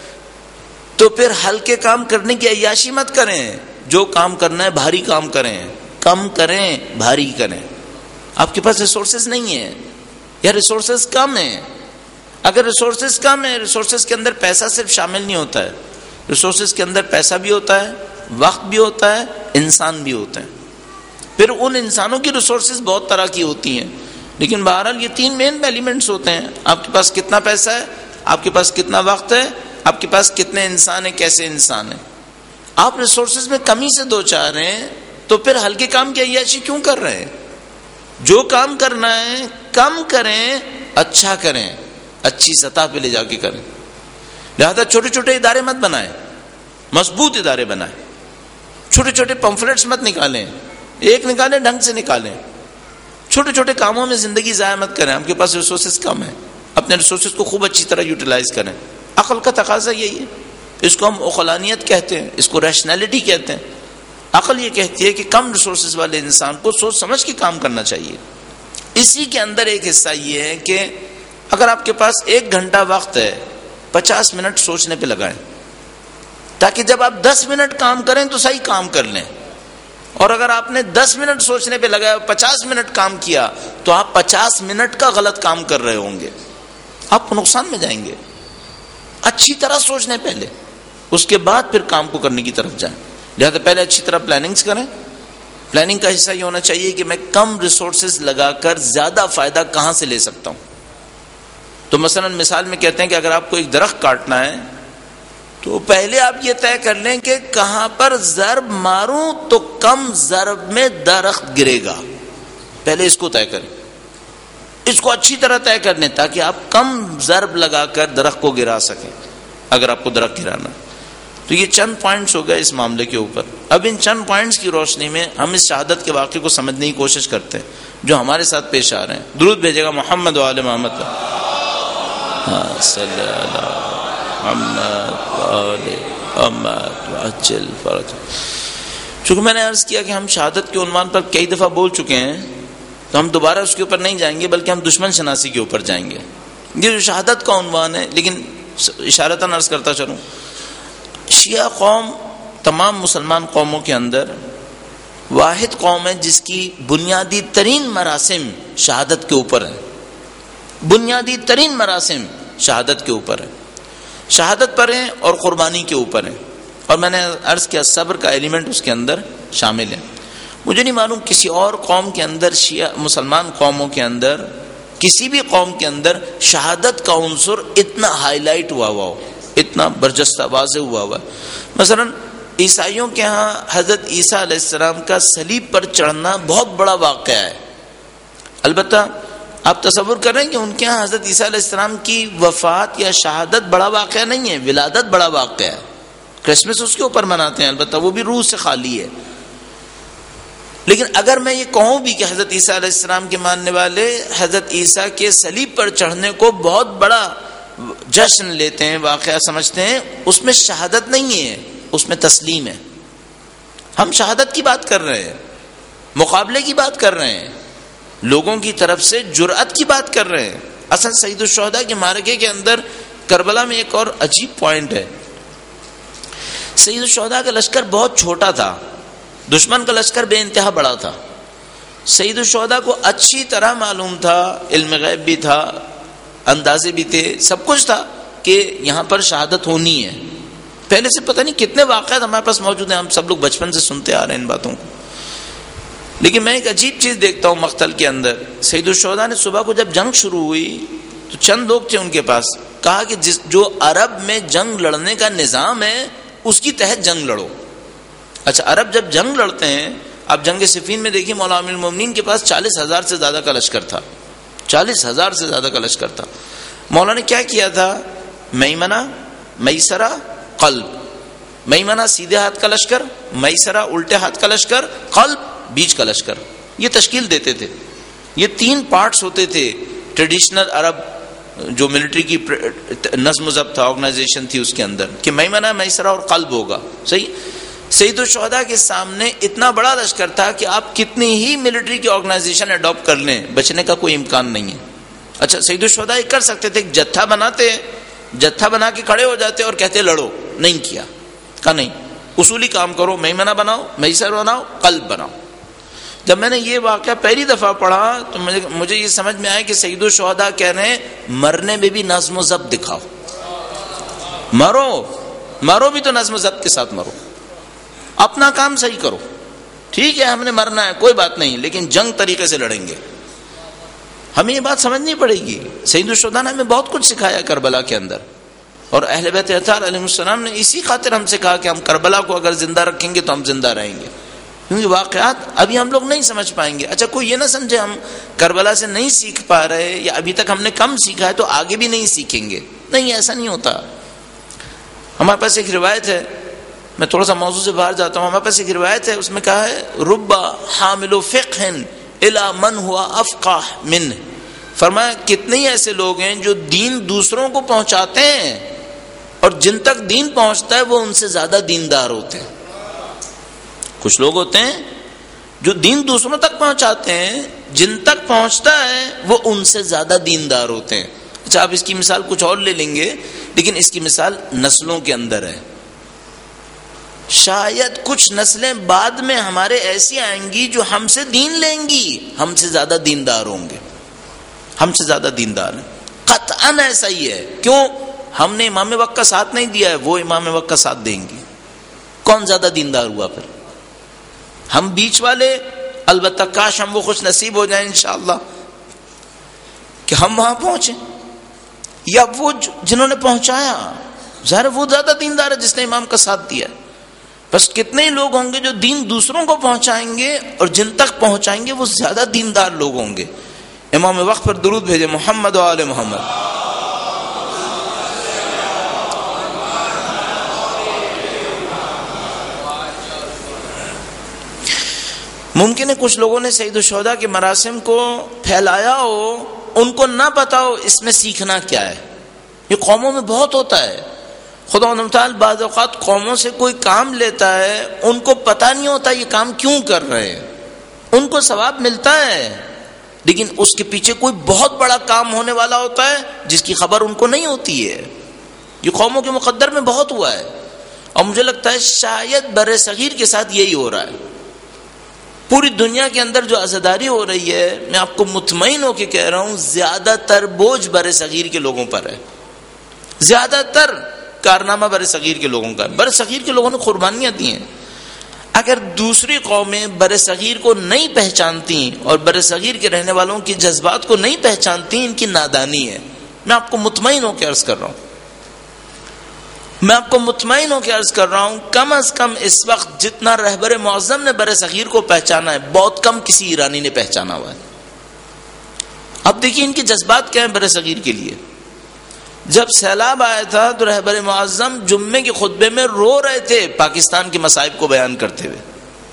تو پھر ہلکے کام کرنے کی عیاشی مت کریں. جو کام کرنا ہے بھاری کام کریں, کم کریں بھاری کریں. آپ کے پاس ریسورسز نہیں ہیں یا ریسورسز کم ہیں. اگر ریسورسز کم ہیں, ریسورسز کے اندر پیسہ صرف شامل نہیں ہوتا ہے, ریسورسز کے اندر پیسہ بھی ہوتا ہے, وقت بھی ہوتا ہے, انسان بھی ہوتے ہیں. پھر ان انسانوں کی ریسورسز بہت طرح کی ہوتی ہیں, لیکن بہرحال یہ تین مین ایلیمنٹس ہوتے ہیں. آپ کے پاس کتنا پیسہ ہے, آپ کے پاس کتنا وقت ہے, آپ کے پاس کتنے انسان ہیں, کیسے انسان ہیں. آپ ریسورسز میں کمی سے دو چاہ رہے ہیں تو پھر ہلکے کام کی عیاشی کیوں کر رہے ہیں؟ جو کام کرنا ہے کم کریں, اچھا کریں, اچھی سطح پہ لے جا کے کریں. لہذا چھوٹے چھوٹے ادارے مت بنائیں, مضبوط ادارے بنائیں. چھوٹے چھوٹے پمفلیٹس مت نکالیں, ایک نکالیں ڈھنگ سے نکالیں. چھوٹے چھوٹے کاموں میں زندگی ضائع مت کریں. آپ کے پاس ریسورسز کم ہیں, اپنے ریسورسز کو خوب اچھی طرح یوٹیلائز کریں. عقل کا تقاضا یہی ہے, اس کو ہم عقلانیت کہتے ہیں, اس کو ریشنلٹی کہتے ہیں. عقل یہ کہتی ہے کہ کم ریسورسز والے انسان کو سوچ سمجھ کے کام کرنا چاہیے. اسی کے اندر ایک حصہ یہ ہے کہ اگر آپ کے پاس ایک گھنٹہ وقت ہے, پچاس منٹ سوچنے پہ لگائیں تاکہ جب آپ دس منٹ کام کریں تو صحیح کام کر لیں. اور اگر آپ نے دس منٹ سوچنے پہ لگایا, پچاس منٹ کام کیا, تو آپ پچاس منٹ کا غلط کام کر رہے ہوں گے, آپ کو نقصان میں جائیں گے. اچھی طرح سوچنے پہلے, اس کے بعد پھر کام کو کرنے کی طرف جائیں. لہذا پہلے اچھی طرح پلاننگز کریں. پلاننگ کا حصہ یہ ہونا چاہیے کہ میں کم ریسورسز لگا کر زیادہ فائدہ کہاں سے لے سکتا ہوں. تو مثلا مثال میں کہتے ہیں کہ اگر آپ کو ایک درخت کاٹنا ہے تو پہلے آپ یہ طے کر لیں کہ کہاں پر ضرب ماروں تو کم ضرب میں درخت گرے گا. پہلے اس کو طے کریں. اس کو اچھی طرح طے کر لیں تاکہ آپ کم ضرب لگا کر درخت کو گرا سکیں اگر آپ کو درخت گرانا. تو یہ چند پوائنٹس ہو گئے اس معاملے کے اوپر. اب ان چند پوائنٹس کی روشنی میں ہم اس شہادت کے واقعے کو سمجھنے کی کوشش کرتے ہیں جو ہمارے ساتھ پیش آ رہے ہیں. درود بھیجے گا محمد و آل محمد. ہاں صلی اللہ محمد و آل محمد وعجل فرج. چونکہ میں نے عرض کیا کہ ہم شہادت کے عنوان پر کئی دفعہ بول چکے ہیں تو ہم دوبارہ اس کے اوپر نہیں جائیں گے بلکہ ہم دشمن شناسی کے اوپر جائیں گے. یہ جو شہادت کا عنوان ہے, لیکن اشارتاً عرض کرتا چلوں, شیعہ قوم تمام مسلمان قوموں کے اندر واحد قوم ہے جس کی بنیادی ترین مراسم شہادت کے اوپر ہے. بنیادی ترین مراسم شہادت کے اوپر ہے, شہادت پر ہیں اور قربانی کے اوپر ہیں. اور میں نے عرض کیا صبر کا ایلیمنٹ اس کے اندر شامل ہے. مجھے نہیں معلوم کسی اور قوم کے اندر, شیعہ مسلمان قوموں کے اندر, کسی بھی قوم کے اندر شہادت کا عنصر اتنا ہائی لائٹ ہوا ہوا ہو, اتنا برجستہ واضح ہوا ہوا ہے. مثلا عیسائیوں کے ہاں حضرت عیسیٰ علیہ السلام کا صلیب پر چڑھنا بہت بڑا واقعہ ہے. البتہ آپ تصور کر رہے ہیں کہ ان کے ہاں حضرت عیسیٰ علیہ السلام کی وفات یا شہادت بڑا واقعہ نہیں ہے, ولادت بڑا واقعہ ہے. کرسمس اس کے اوپر مناتے ہیں, البتہ وہ بھی روح سے خالی ہے. لیکن اگر میں یہ کہوں بھی کہ حضرت عیسیٰ علیہ السلام کے ماننے والے حضرت عیسیٰ کے صلیب پر چڑھنے کو بہت بڑا جشن لیتے ہیں, واقعہ سمجھتے ہیں, اس میں شہادت نہیں ہے, اس میں تسلیم ہے. ہم شہادت کی بات کر رہے ہیں, مقابلے کی بات کر رہے ہیں, لوگوں کی طرف سے جرأت کی بات کر رہے ہیں. اصل سید الشہداء کے معرکے کے اندر کربلا میں ایک اور عجیب پوائنٹ ہے. سید الشہداء کا لشکر بہت چھوٹا تھا, دشمن کا لشکر بے انتہا بڑا تھا. سید الشہداء کو اچھی طرح معلوم تھا, علم غیب بھی تھا, اندازے بھی تھے, سب کچھ تھا کہ یہاں پر شہادت ہونی ہے. پہلے سے پتہ نہیں کتنے واقعات ہمارے پاس موجود ہیں, ہم سب لوگ بچپن سے سنتے آ رہے ہیں ان باتوں کو. لیکن میں ایک عجیب چیز دیکھتا ہوں مقتل کے اندر. سید الشہداء نے صبح کو جب جنگ شروع ہوئی تو چند لوگ تھے ان کے پاس, کہا کہ جس جو عرب میں جنگ لڑنے کا نظام ہے اس کی تحت جنگ لڑو. اچھا, عرب جب جنگ لڑتے ہیں, آپ جنگ صفین میں دیکھیے مولا امیر المومنین کے پاس چالیس ہزار سے زیادہ کا لشکر تھا, چالیس ہزار سے زیادہ کا لشکر تھا. مولا نے کیا کیا تھا, میمنہ, میسرہ, قلب. میمنہ سیدھے ہاتھ کا لشکر, میسرہ الٹے ہاتھ کا لشکر, قلب بیچ کا لشکر, یہ تشکیل دیتے تھے. یہ تین پارٹس ہوتے تھے ٹریڈیشنل عرب جو ملٹری کی نظم و ضبط تھا, آرگنائزیشن تھی اس کے اندر, کہ میمنہ, میسرہ اور قلب ہوگا. صحیح. سید الشہداء کے سامنے اتنا بڑا لشکر تھا کہ آپ کتنی ہی ملٹری کی آرگنائزیشن اڈاپٹ کر لیں, بچنے کا کوئی امکان نہیں ہے. اچھا, سید الشہداء کر سکتے تھے, جتھا بناتے, جتھا بنا کے کھڑے ہو جاتے اور کہتے لڑو. نہیں کیا, کہا نہیں, اصولی کام کرو, میمنہ بناؤ, میسر بناؤ, قلب بناؤ. جب میں نے یہ واقعہ پہلی دفعہ پڑھا تو مجھے یہ سمجھ میں آیا کہ سید الشہداء کہہ رہے ہیں مرنے میں بھی نظم و ضبط دکھاؤ, مرو مرو بھی تو نظم و ضبط کے ساتھ مرو, اپنا کام صحیح کرو. ٹھیک ہے ہم نے مرنا ہے کوئی بات نہیں, لیکن جنگ طریقے سے لڑیں گے. ہمیں یہ بات سمجھنی پڑے گی. سید الشہداء نے ہمیں بہت کچھ سکھایا کربلا کے اندر, اور اہل بیت اطہار علیہ السلام نے اسی خاطر ہم سے کہا کہ ہم کربلا کو اگر زندہ رکھیں گے تو ہم زندہ رہیں گے, کیونکہ واقعات ابھی ہم لوگ نہیں سمجھ پائیں گے. اچھا, کوئی یہ نہ سمجھے ہم کربلا سے نہیں سیکھ پا رہے یا ابھی تک ہم نے کم سیکھا ہے تو آگے بھی نہیں سیکھیں گے. نہیں, ایسا نہیں ہوتا. ہمارے پاس ایک روایت ہے, میں تھوڑا سا موضوع سے باہر جاتا ہوں. ہمارے پاس ایک روایت ہے, اس میں کہا ہے ربا حامل فقہ الی من ہوا افقہ من. فرمایا کتنے ہی ایسے لوگ ہیں جو دین دوسروں کو پہنچاتے ہیں اور جن تک دین پہنچتا ہے وہ ان سے زیادہ دیندار ہوتے ہیں. کچھ لوگ ہوتے ہیں جو دین دوسروں تک پہنچاتے ہیں, جن تک پہنچتا ہے وہ ان سے زیادہ دیندار ہوتے ہیں. اچھا, آپ اس کی مثال کچھ اور لے لیں گے, لیکن اس کی مثال نسلوں کے اندر ہے. شاید کچھ نسلیں بعد میں ہمارے ایسی آئیں گی جو ہم سے دین لیں گی, ہم سے زیادہ دیندار ہوں گے, ہم سے زیادہ دیندار ہیں. قطعاً ایسا ہی ہے. کیوں؟ ہم نے امام وقت کا ساتھ نہیں دیا ہے, وہ امام وقت کا ساتھ دیں گے. کون زیادہ دیندار ہوا پھر؟ ہم بیچ والے. البتہ کاش ہم وہ خوش نصیب ہو جائیں انشاءاللہ کہ ہم وہاں پہنچیں, یا وہ جنہوں نے پہنچایا, ظاہر وہ زیادہ دیندار ہے جس نے امام کا ساتھ دیا. بس کتنے ہی لوگ ہوں گے جو دین دوسروں کو پہنچائیں گے اور جن تک پہنچائیں گے وہ زیادہ دیندار لوگ ہوں گے. امام وقت پر درود بھیجے، محمد و آل محمد۔ ممکن ہے کچھ لوگوں نے سید الشہداء کے مراسم کو پھیلایا ہو، ان کو نہ پتا ہو اس میں سیکھنا کیا ہے۔ یہ قوموں میں بہت ہوتا ہے، خدا و تعالیٰ بعض اوقات قوموں سے کوئی کام لیتا ہے، ان کو پتہ نہیں ہوتا یہ کام کیوں کر رہے ہیں، ان کو ثواب ملتا ہے لیکن اس کے پیچھے کوئی بہت بڑا کام ہونے والا ہوتا ہے جس کی خبر ان کو نہیں ہوتی ہے۔ یہ قوموں کے مقدر میں بہت ہوا ہے، اور مجھے لگتا ہے شاید بر صغیر کے ساتھ یہی ہو رہا ہے۔ پوری دنیا کے اندر جو عزاداری ہو رہی ہے، میں آپ کو مطمئن ہو کے کہہ رہا ہوں زیادہ تر بوجھ بر صغیر کے لوگوں پر ہے، زیادہ تر کارنامہ بر صغیر کے لوگوں کا۔ بر صغیر کے لوگوں نے قربانیاں دی ہیں۔ اگر دوسری قومیں بر صغیر کو نہیں پہچانتی اور بر صغیر کے رہنے والوں کے جذبات کو نہیں پہچانتی، ان کی نادانی ہے۔ میں آپ کو مطمئن ہو کے عرض کر رہا ہوں میں آپ کو مطمئن ہو کے عرض کر رہا ہوں کم از کم اس وقت جتنا رہبر معظم نے بر صغیر کو پہچانا ہے، بہت کم کسی ایرانی نے پہچانا ہوا ہے۔ اب دیکھیے ان کے جذبات کیا ہیں بر صغیر کے لیے۔ جب سیلاب آیا تھا تو رہبر معظم جمعے کے خطبے میں رو رہے تھے پاکستان کے مصائب کو بیان کرتے ہوئے۔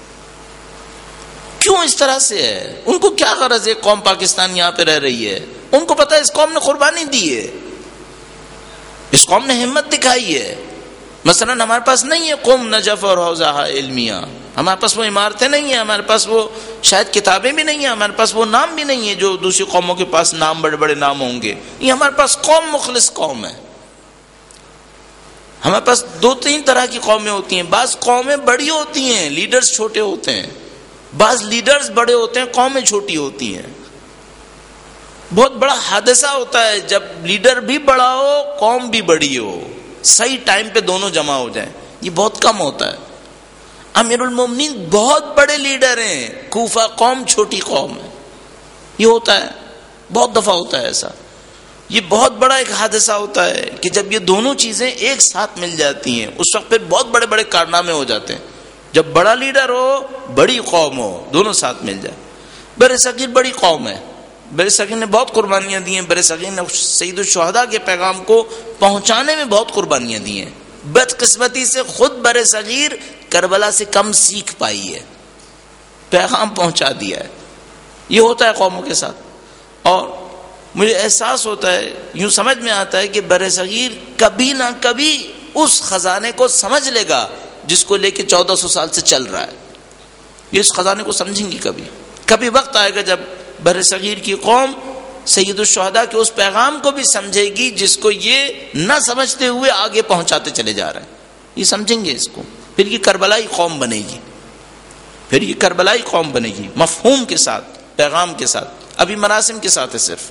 کیوں اس طرح سے ہے؟ ان کو کیا غرض ہے قوم پاکستان یہاں پہ رہ رہی ہے؟ ان کو پتہ ہے اس قوم نے قربانی دی ہے، اس قوم نے ہمت دکھائی ہے۔ مثلا ہمارے پاس نہیں ہے قوم نجف اور حوزہ علمیہ، ہمارے پاس وہ عمارتیں نہیں ہیں، ہمارے پاس وہ شاید کتابیں بھی نہیں ہیں، ہمارے پاس وہ نام بھی نہیں ہے جو دوسری قوموں کے پاس نام بڑے بڑے نام ہوں گے۔ یہ ہمارے پاس قوم مخلص قوم ہے۔ ہمارے پاس دو تین طرح کی قومیں ہوتی ہیں، بعض قومیں بڑی ہوتی ہیں، لیڈرز چھوٹے ہوتے ہیں، بعض لیڈرز بڑے ہوتے ہیں، قومیں چھوٹی ہوتی ہیں۔ بہت بڑا حادثہ ہوتا ہے جب لیڈر بھی بڑا ہو قوم بھی بڑی ہو، صحیح ٹائم پہ دونوں جمع ہو جائیں، یہ بہت کم ہوتا ہے۔ امیر المومنین بہت بڑے لیڈر ہیں، کوفہ قوم چھوٹی قوم ہے، یہ ہوتا ہے، بہت دفعہ ہوتا ہے ایسا۔ یہ بہت بڑا ایک حادثہ ہوتا ہے کہ جب یہ دونوں چیزیں ایک ساتھ مل جاتی ہیں اس وقت پھر بہت بڑے بڑے کارنامے ہو جاتے ہیں، جب بڑا لیڈر ہو بڑی قوم ہو، دونوں ساتھ مل جائے۔ بر صغیر بڑی قوم ہے، بر صغیر نے بہت قربانیاں دی ہیں، بر صغیر نے سید الشہداء کے پیغام کو پہنچانے میں بہت قربانیاں دی ہیں۔ بدقسمتی سے خود بر صغیر کربلا سے کم سیکھ پائی ہے، پیغام پہنچا دیا ہے۔ یہ ہوتا ہے قوموں کے ساتھ، اور مجھے احساس ہوتا ہے، یوں سمجھ میں آتا ہے کہ بر صغیر کبھی نہ کبھی اس خزانے کو سمجھ لے گا جس کو لے کے چودہ سو سال سے چل رہا ہے۔ یہ اس خزانے کو سمجھیں گی، کبھی کبھی وقت آئے گا جب بر صغیر کی قوم سید الشہداء کے اس پیغام کو بھی سمجھے گی جس کو یہ نہ سمجھتے ہوئے آگے پہنچاتے چلے جا رہے ہیں۔ یہ سمجھیں گے اس کو، پھر یہ کربلائی قوم بنے گی، پھر یہ کربلائی قوم بنے گی، مفہوم کے ساتھ، پیغام کے ساتھ۔ ابھی مراسم کے ساتھ ہے صرف۔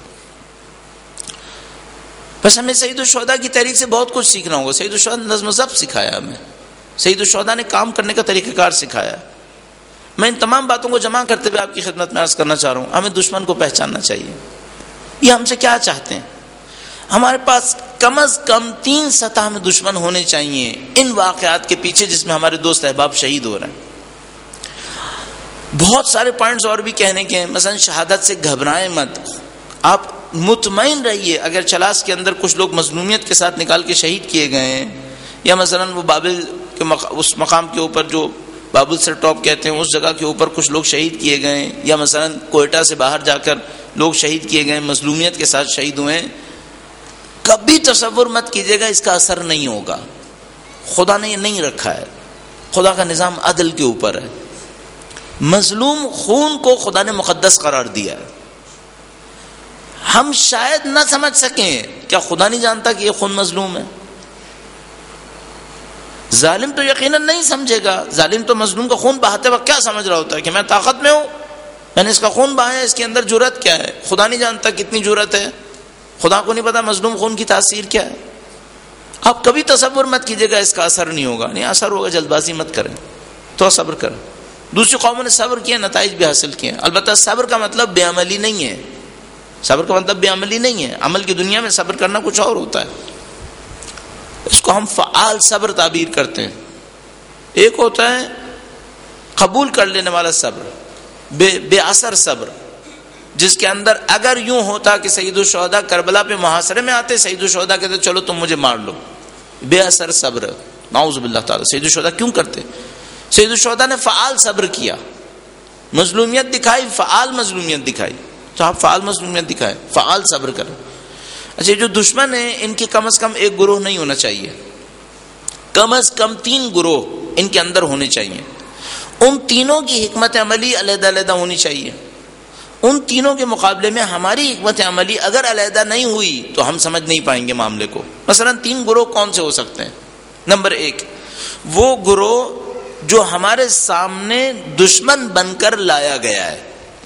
بس ہمیں سید الشہداء کی تحریک سے بہت کچھ سیکھنا ہوگا۔ سید الشہداء نے نظم و ضبط سکھایا ہمیں، سید الشہداء نے کام کرنے کا طریقہ کار سکھایا۔ میں ان تمام باتوں کو جمع کرتے ہوئے آپ کی خدمت میں عرض کرنا چاہ رہا ہوں، ہمیں دشمن کو پہچاننا چاہیے۔ یہ ہم سے کیا چاہتے ہیں؟ ہمارے پاس کم از کم تین سطح میں دشمن ہونے چاہیے ان واقعات کے پیچھے جس میں ہمارے دوست احباب شہید ہو رہے ہیں۔ بہت سارے پوائنٹس اور بھی کہنے کے ہیں، مثلا شہادت سے گھبرائیں مت، آپ مطمئن رہیے۔ اگر چلاس کے اندر کچھ لوگ مظلومیت کے ساتھ نکال کے شہید کیے گئے ہیں، یا مثلا وہ بابل کے مقام اس مقام کے اوپر جو بابل سے ٹاپ کہتے ہیں اس جگہ کے اوپر کچھ لوگ شہید کیے گئے ہیں، یا مثلا کوئٹہ سے باہر جا کر لوگ شہید کیے گئے، مظلومیت کے ساتھ شہید ہوئے ہیں، کبھی تصور مت کیجیے گا اس کا اثر نہیں ہوگا۔ خدا نے یہ نہیں رکھا ہے، خدا کا نظام عدل کے اوپر ہے۔ مظلوم خون کو خدا نے مقدس قرار دیا ہے۔ ہم شاید نہ سمجھ سکیں، کیا خدا نہیں جانتا کہ یہ خون مظلوم ہے؟ ظالم تو یقیناً نہیں سمجھے گا، ظالم تو مظلوم کا خون بہاتے وقت کیا سمجھ رہا ہوتا ہے کہ میں طاقت میں ہوں، میں نے اس کا خون بہایا، اس کے اندر جرأت کیا ہے؟ خدا نہیں جانتا کتنی جرأت ہے، خدا کو نہیں پتا مظلوم خون کی تاثیر کیا ہے۔ آپ کبھی تصور مت کیجیے گا اس کا اثر نہیں ہوگا، نہیں اثر ہوگا، جلد بازی مت کریں، تو صبر کریں۔ دوسری قوموں نے صبر کیا، نتائج بھی حاصل کیے۔ البتہ صبر کا مطلب بے عملی نہیں ہے، صبر کا مطلب بے عملی نہیں ہے، عمل کی دنیا میں صبر کرنا کچھ اور ہوتا ہے، اس کو ہم فعال صبر تعبیر کرتے ہیں۔ ایک ہوتا ہے قبول کر لینے والا صبر، بے, بے اثر صبر، جس کے اندر اگر یوں ہوتا کہ سید الشہداء کربلا پہ محاصرے میں آتے، سید الشہداء کہتے چلو تم مجھے مار لو، بے اثر صبر، نعوذ باللہ تعالی. سید الشہداء کیوں کرتے؟ سید الشہداء نے فعال صبر کیا، مظلومیت دکھائی، فعال مظلومیت دکھائی. تو آپ فعال مظلومیت دکھائے، فعال صبر کریں. اچھا جو دشمن ہیں ان کی کم از کم ایک گروہ نہیں ہونا چاہیے، کم از کم تین گروہ ان کے اندر ہونے چاہیے. ان تینوں کی حکمت عملی علیحدہ علیحدہ ہونی چاہیے. ان تینوں کے مقابلے میں ہماری حکمت عملی اگر علیحدہ نہیں ہوئی تو ہم سمجھ نہیں پائیں گے معاملے کو. مثلا تین گروہ کون سے ہو سکتے ہیں؟ نمبر ایک، وہ گروہ جو ہمارے سامنے دشمن بن کر لایا گیا ہے.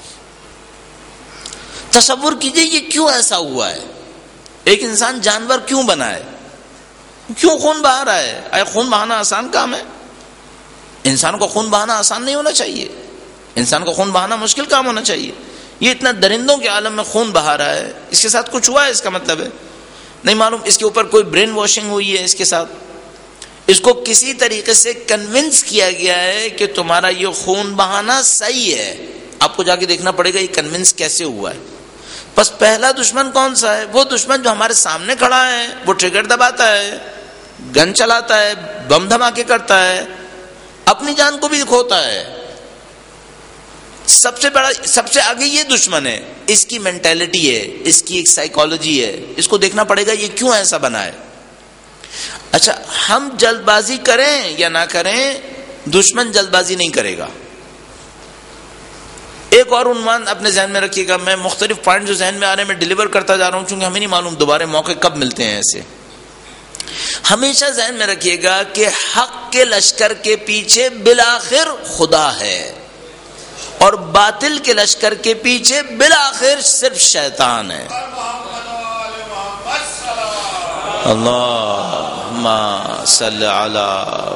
تصور کیجئے یہ کیوں ایسا ہوا ہے؟ ایک انسان جانور کیوں بنا ہے؟ کیوں خون بہا رہا ہے؟ اے خون بہانا آسان کام ہے؟ انسان کو خون بہانا آسان نہیں ہونا چاہیے، انسان کو خون بہانا مشکل کام ہونا چاہیے. یہ اتنا درندوں کے عالم میں خون بہا رہا ہے، اس کے ساتھ کچھ ہوا ہے؟ اس کا مطلب ہے نہیں معلوم، اس کے اوپر کوئی برین واشنگ ہوئی ہے اس کے ساتھ، اس کو کسی طریقے سے کنونس کیا گیا ہے کہ تمہارا یہ خون بہانا صحیح ہے. آپ کو جا کے دیکھنا پڑے گا یہ کنونس کیسے ہوا ہے. بس پہلا دشمن کون سا ہے؟ وہ دشمن جو ہمارے سامنے کھڑا ہے، وہ ٹریگر دباتا ہے، گن چلاتا ہے، بم دھماکے کرتا ہے، اپنی جان کو بھی کھوتا ہے. سب سے بڑا، سب سے آگے یہ دشمن ہے. اس کی مینٹیلٹی ہے، اس کی ایک سائیکالوجی ہے، اس کو دیکھنا پڑے گا یہ کیوں ایسا بنا ہے. اچھا ہم جلد بازی کریں یا نہ کریں، دشمن جلد بازی نہیں کرے گا. ایک اور عنوان اپنے ذہن میں رکھیے گا، میں مختلف پوائنٹ جو ذہن میں آ رہے ہیں میں ڈیلیور کرتا جا رہا ہوں چونکہ ہمیں نہیں معلوم دوبارہ موقع کب ملتے ہیں. ایسے ہمیشہ ذہن میں رکھیے گا کہ حق کے لشکر کے پیچھے بالآخر خدا ہے اور باطل کے لشکر کے پیچھے بالآخر صرف شیطان ہے. اللہم صلی علی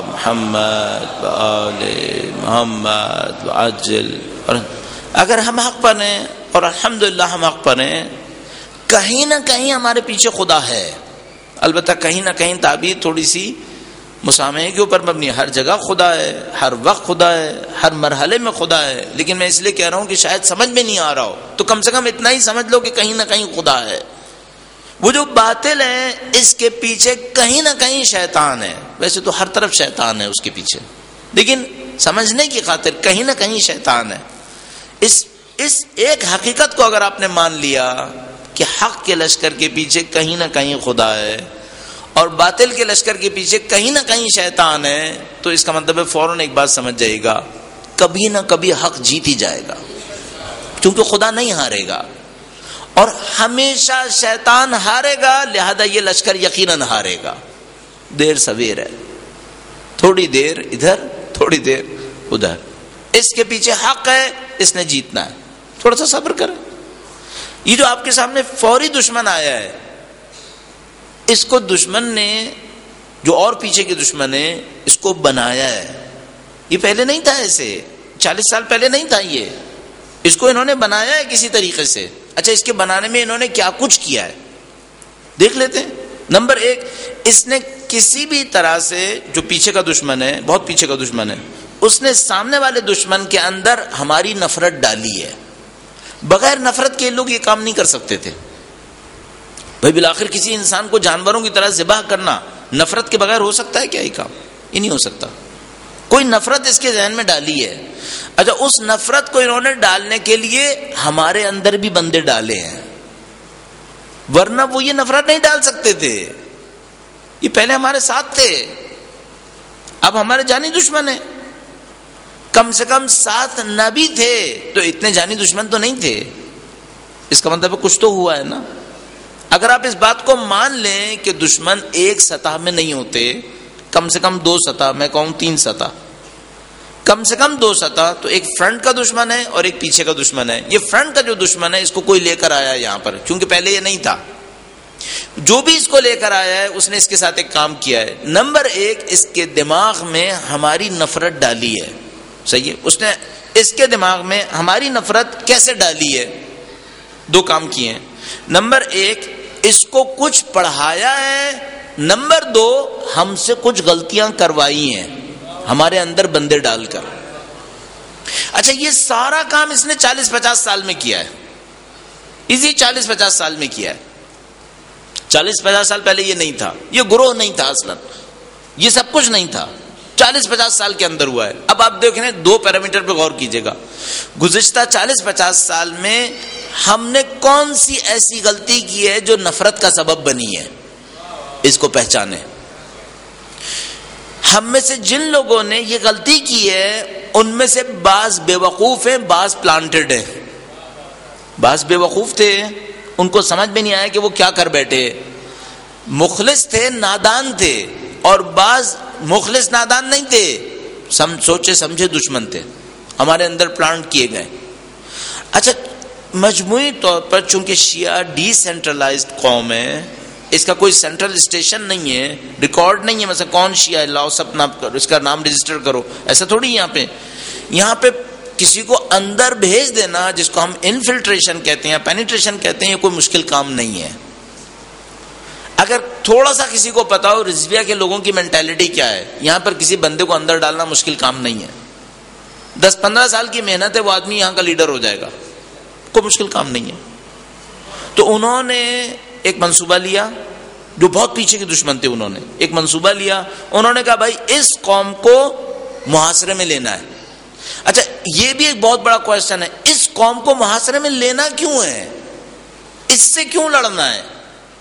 محمد وآل محمد وعجل. اگر ہم حق پر ہیں اور الحمدللہ ہم حق پر ہیں، کہیں نہ کہیں ہمارے پیچھے خدا ہے. البتہ کہیں نہ کہیں تعبیر تھوڑی سی مسامحے کے اوپر مبنی ہے. ہر جگہ خدا ہے، ہر وقت خدا ہے، ہر مرحلے میں خدا ہے. لیکن میں اس لیے کہہ رہا ہوں کہ شاید سمجھ میں نہیں آ رہا ہو تو کم سے کم اتنا ہی سمجھ لو کہ کہیں نہ کہیں خدا ہے. وہ جو باطل ہے اس کے پیچھے کہیں نہ کہیں شیطان ہے. ویسے تو ہر طرف شیطان ہے اس کے پیچھے، لیکن سمجھنے کی خاطر کہیں نہ کہیں شیطان ہے. اس اس ایک حقیقت کو اگر آپ نے مان لیا کہ حق کے لشکر کے پیچھے کہیں نہ کہیں خدا ہے اور باطل کے لشکر کے پیچھے کہیں نہ کہیں شیطان ہے، تو اس کا مطلب ہے فوراً ایک بات سمجھ جائے گا، کبھی نہ کبھی حق جیت ہی جائے گا، کیونکہ خدا نہیں ہارے گا اور ہمیشہ شیطان ہارے گا. لہذا یہ لشکر یقیناً ہارے گا. دیر سویر ہے، تھوڑی دیر ادھر تھوڑی دیر ادھر. اس کے پیچھے حق ہے، اس نے جیتنا ہے. تھوڑا سا صبر کریں. یہ جو آپ کے سامنے فوری دشمن آیا ہے، اس کو دشمن نے، جو اور پیچھے کے دشمن ہے، اس کو بنایا ہے. یہ پہلے نہیں تھا، ایسے چالیس سال پہلے نہیں تھا. یہ اس کو انہوں نے بنایا ہے کسی طریقے سے. اچھا اس کے بنانے میں انہوں نے کیا کچھ کیا ہے دیکھ لیتے ہیں. نمبر ایک، اس نے کسی بھی طرح سے، جو پیچھے کا دشمن ہے، بہت پیچھے کا دشمن ہے، اس نے سامنے والے دشمن کے اندر ہماری نفرت ڈالی ہے. بغیر نفرت کے لوگ یہ کام نہیں کر سکتے تھے. بھائی بالآخر کسی انسان کو جانوروں کی طرح ذبح کرنا نفرت کے بغیر ہو سکتا ہے کیا؟ یہ کام یہ نہیں ہو سکتا. کوئی نفرت اس کے ذہن میں ڈالی ہے. اچھا اس نفرت کو انہوں نے ڈالنے کے لیے ہمارے اندر بھی بندے ڈالے ہیں، ورنہ وہ یہ نفرت نہیں ڈال سکتے تھے. یہ پہلے ہمارے ساتھ تھے، اب ہمارے جانی دشمن ہیں. کم سے کم ساتھ نہ بھی تھے تو اتنے جانی دشمن تو نہیں تھے. اس کا مطلب کچھ تو ہوا ہے نا. اگر آپ اس بات کو مان لیں کہ دشمن ایک سطح میں نہیں ہوتے، کم سے کم دو سطح، میں کہوں تین سطح، کم سے کم دو سطح، تو ایک فرنٹ کا دشمن ہے اور ایک پیچھے کا دشمن ہے. یہ فرنٹ کا جو دشمن ہے اس کو کوئی لے کر آیا یہاں پر، کیونکہ پہلے یہ نہیں تھا. جو بھی اس کو لے کر آیا ہے اس نے اس کے ساتھ ایک کام کیا ہے. نمبر ایک، اس کے دماغ میں ہماری نفرت ڈالی ہے. صحیح ہے، اس نے اس کے دماغ میں ہماری نفرت کیسے ڈالی ہے؟ دو کام کیے ہیں. نمبر ایک، اس کو کچھ پڑھایا ہے. نمبر دو، ہم سے کچھ غلطیاں کروائی ہیں ہمارے اندر بندے ڈال کر. اچھا یہ سارا کام اس نے چالیس پچاس سال میں کیا ہے. اسی چالیس پچاس سال میں کیا ہے. چالیس پچاس سال پہلے یہ نہیں تھا, یہ گروہ نہیں تھا اصلا, یہ سب کچھ نہیں تھا, چالیس پچاس سال کے اندر ہوا ہے. اب آپ دیکھیں دو پیرامیٹر پہ غور کیجئے گا. گزشتہ چالیس پچاس سال میں ہم نے کون سی ایسی غلطی کی ہے جو نفرت کا سبب بنی ہے, اس کو پہچانے. ہم میں سے جن لوگوں نے یہ غلطی کی ہے ان میں سے بعض بے وقوف ہیں, بعض پلانٹڈ ہیں. بعض بے وقوف تھے, ان کو سمجھ میں نہیں آیا کہ وہ کیا کر بیٹھے. مخلص تھے, نادان تھے, اور بعض مخلص نادان نہیں تھے, سم سوچے سمجھے دشمن تھے, ہمارے اندر پلانٹ کیے گئے. اچھا, مجموعی طور پر چونکہ شیعہ ڈی سینٹرلائزڈ قوم ہے, اس کا کوئی سینٹرل اسٹیشن نہیں ہے, ریکارڈ نہیں ہے مثلا کون شیعہ ہے, لاؤ سب نام کرو, اس کا نام رجسٹر کرو, ایسا تھوڑی. یہاں پہ یہاں پہ کسی کو اندر بھیج دینا, جس کو ہم انفلٹریشن کہتے ہیں, پینیٹریشن کہتے ہیں, یہ کوئی مشکل کام نہیں ہے. اگر تھوڑا سا کسی کو پتا ہو رضویہ کے لوگوں کی مینٹالٹی کیا ہے, یہاں پر کسی بندے کو اندر ڈالنا مشکل کام نہیں ہے. دس پندرہ سال کی محنت ہے, وہ آدمی یہاں کا لیڈر ہو جائے گا, کوئی مشکل کام نہیں ہے. تو انہوں نے ایک منصوبہ لیا, جو بہت پیچھے کے دشمن تھے, انہوں نے ایک منصوبہ لیا. انہوں نے کہا بھائی اس قوم کو محاصرے میں لینا ہے. اچھا, یہ بھی ایک بہت بڑا کوشچن ہے, اس قوم کو محاصرے میں لینا کیوں ہے, اس سے کیوں لڑنا ہے؟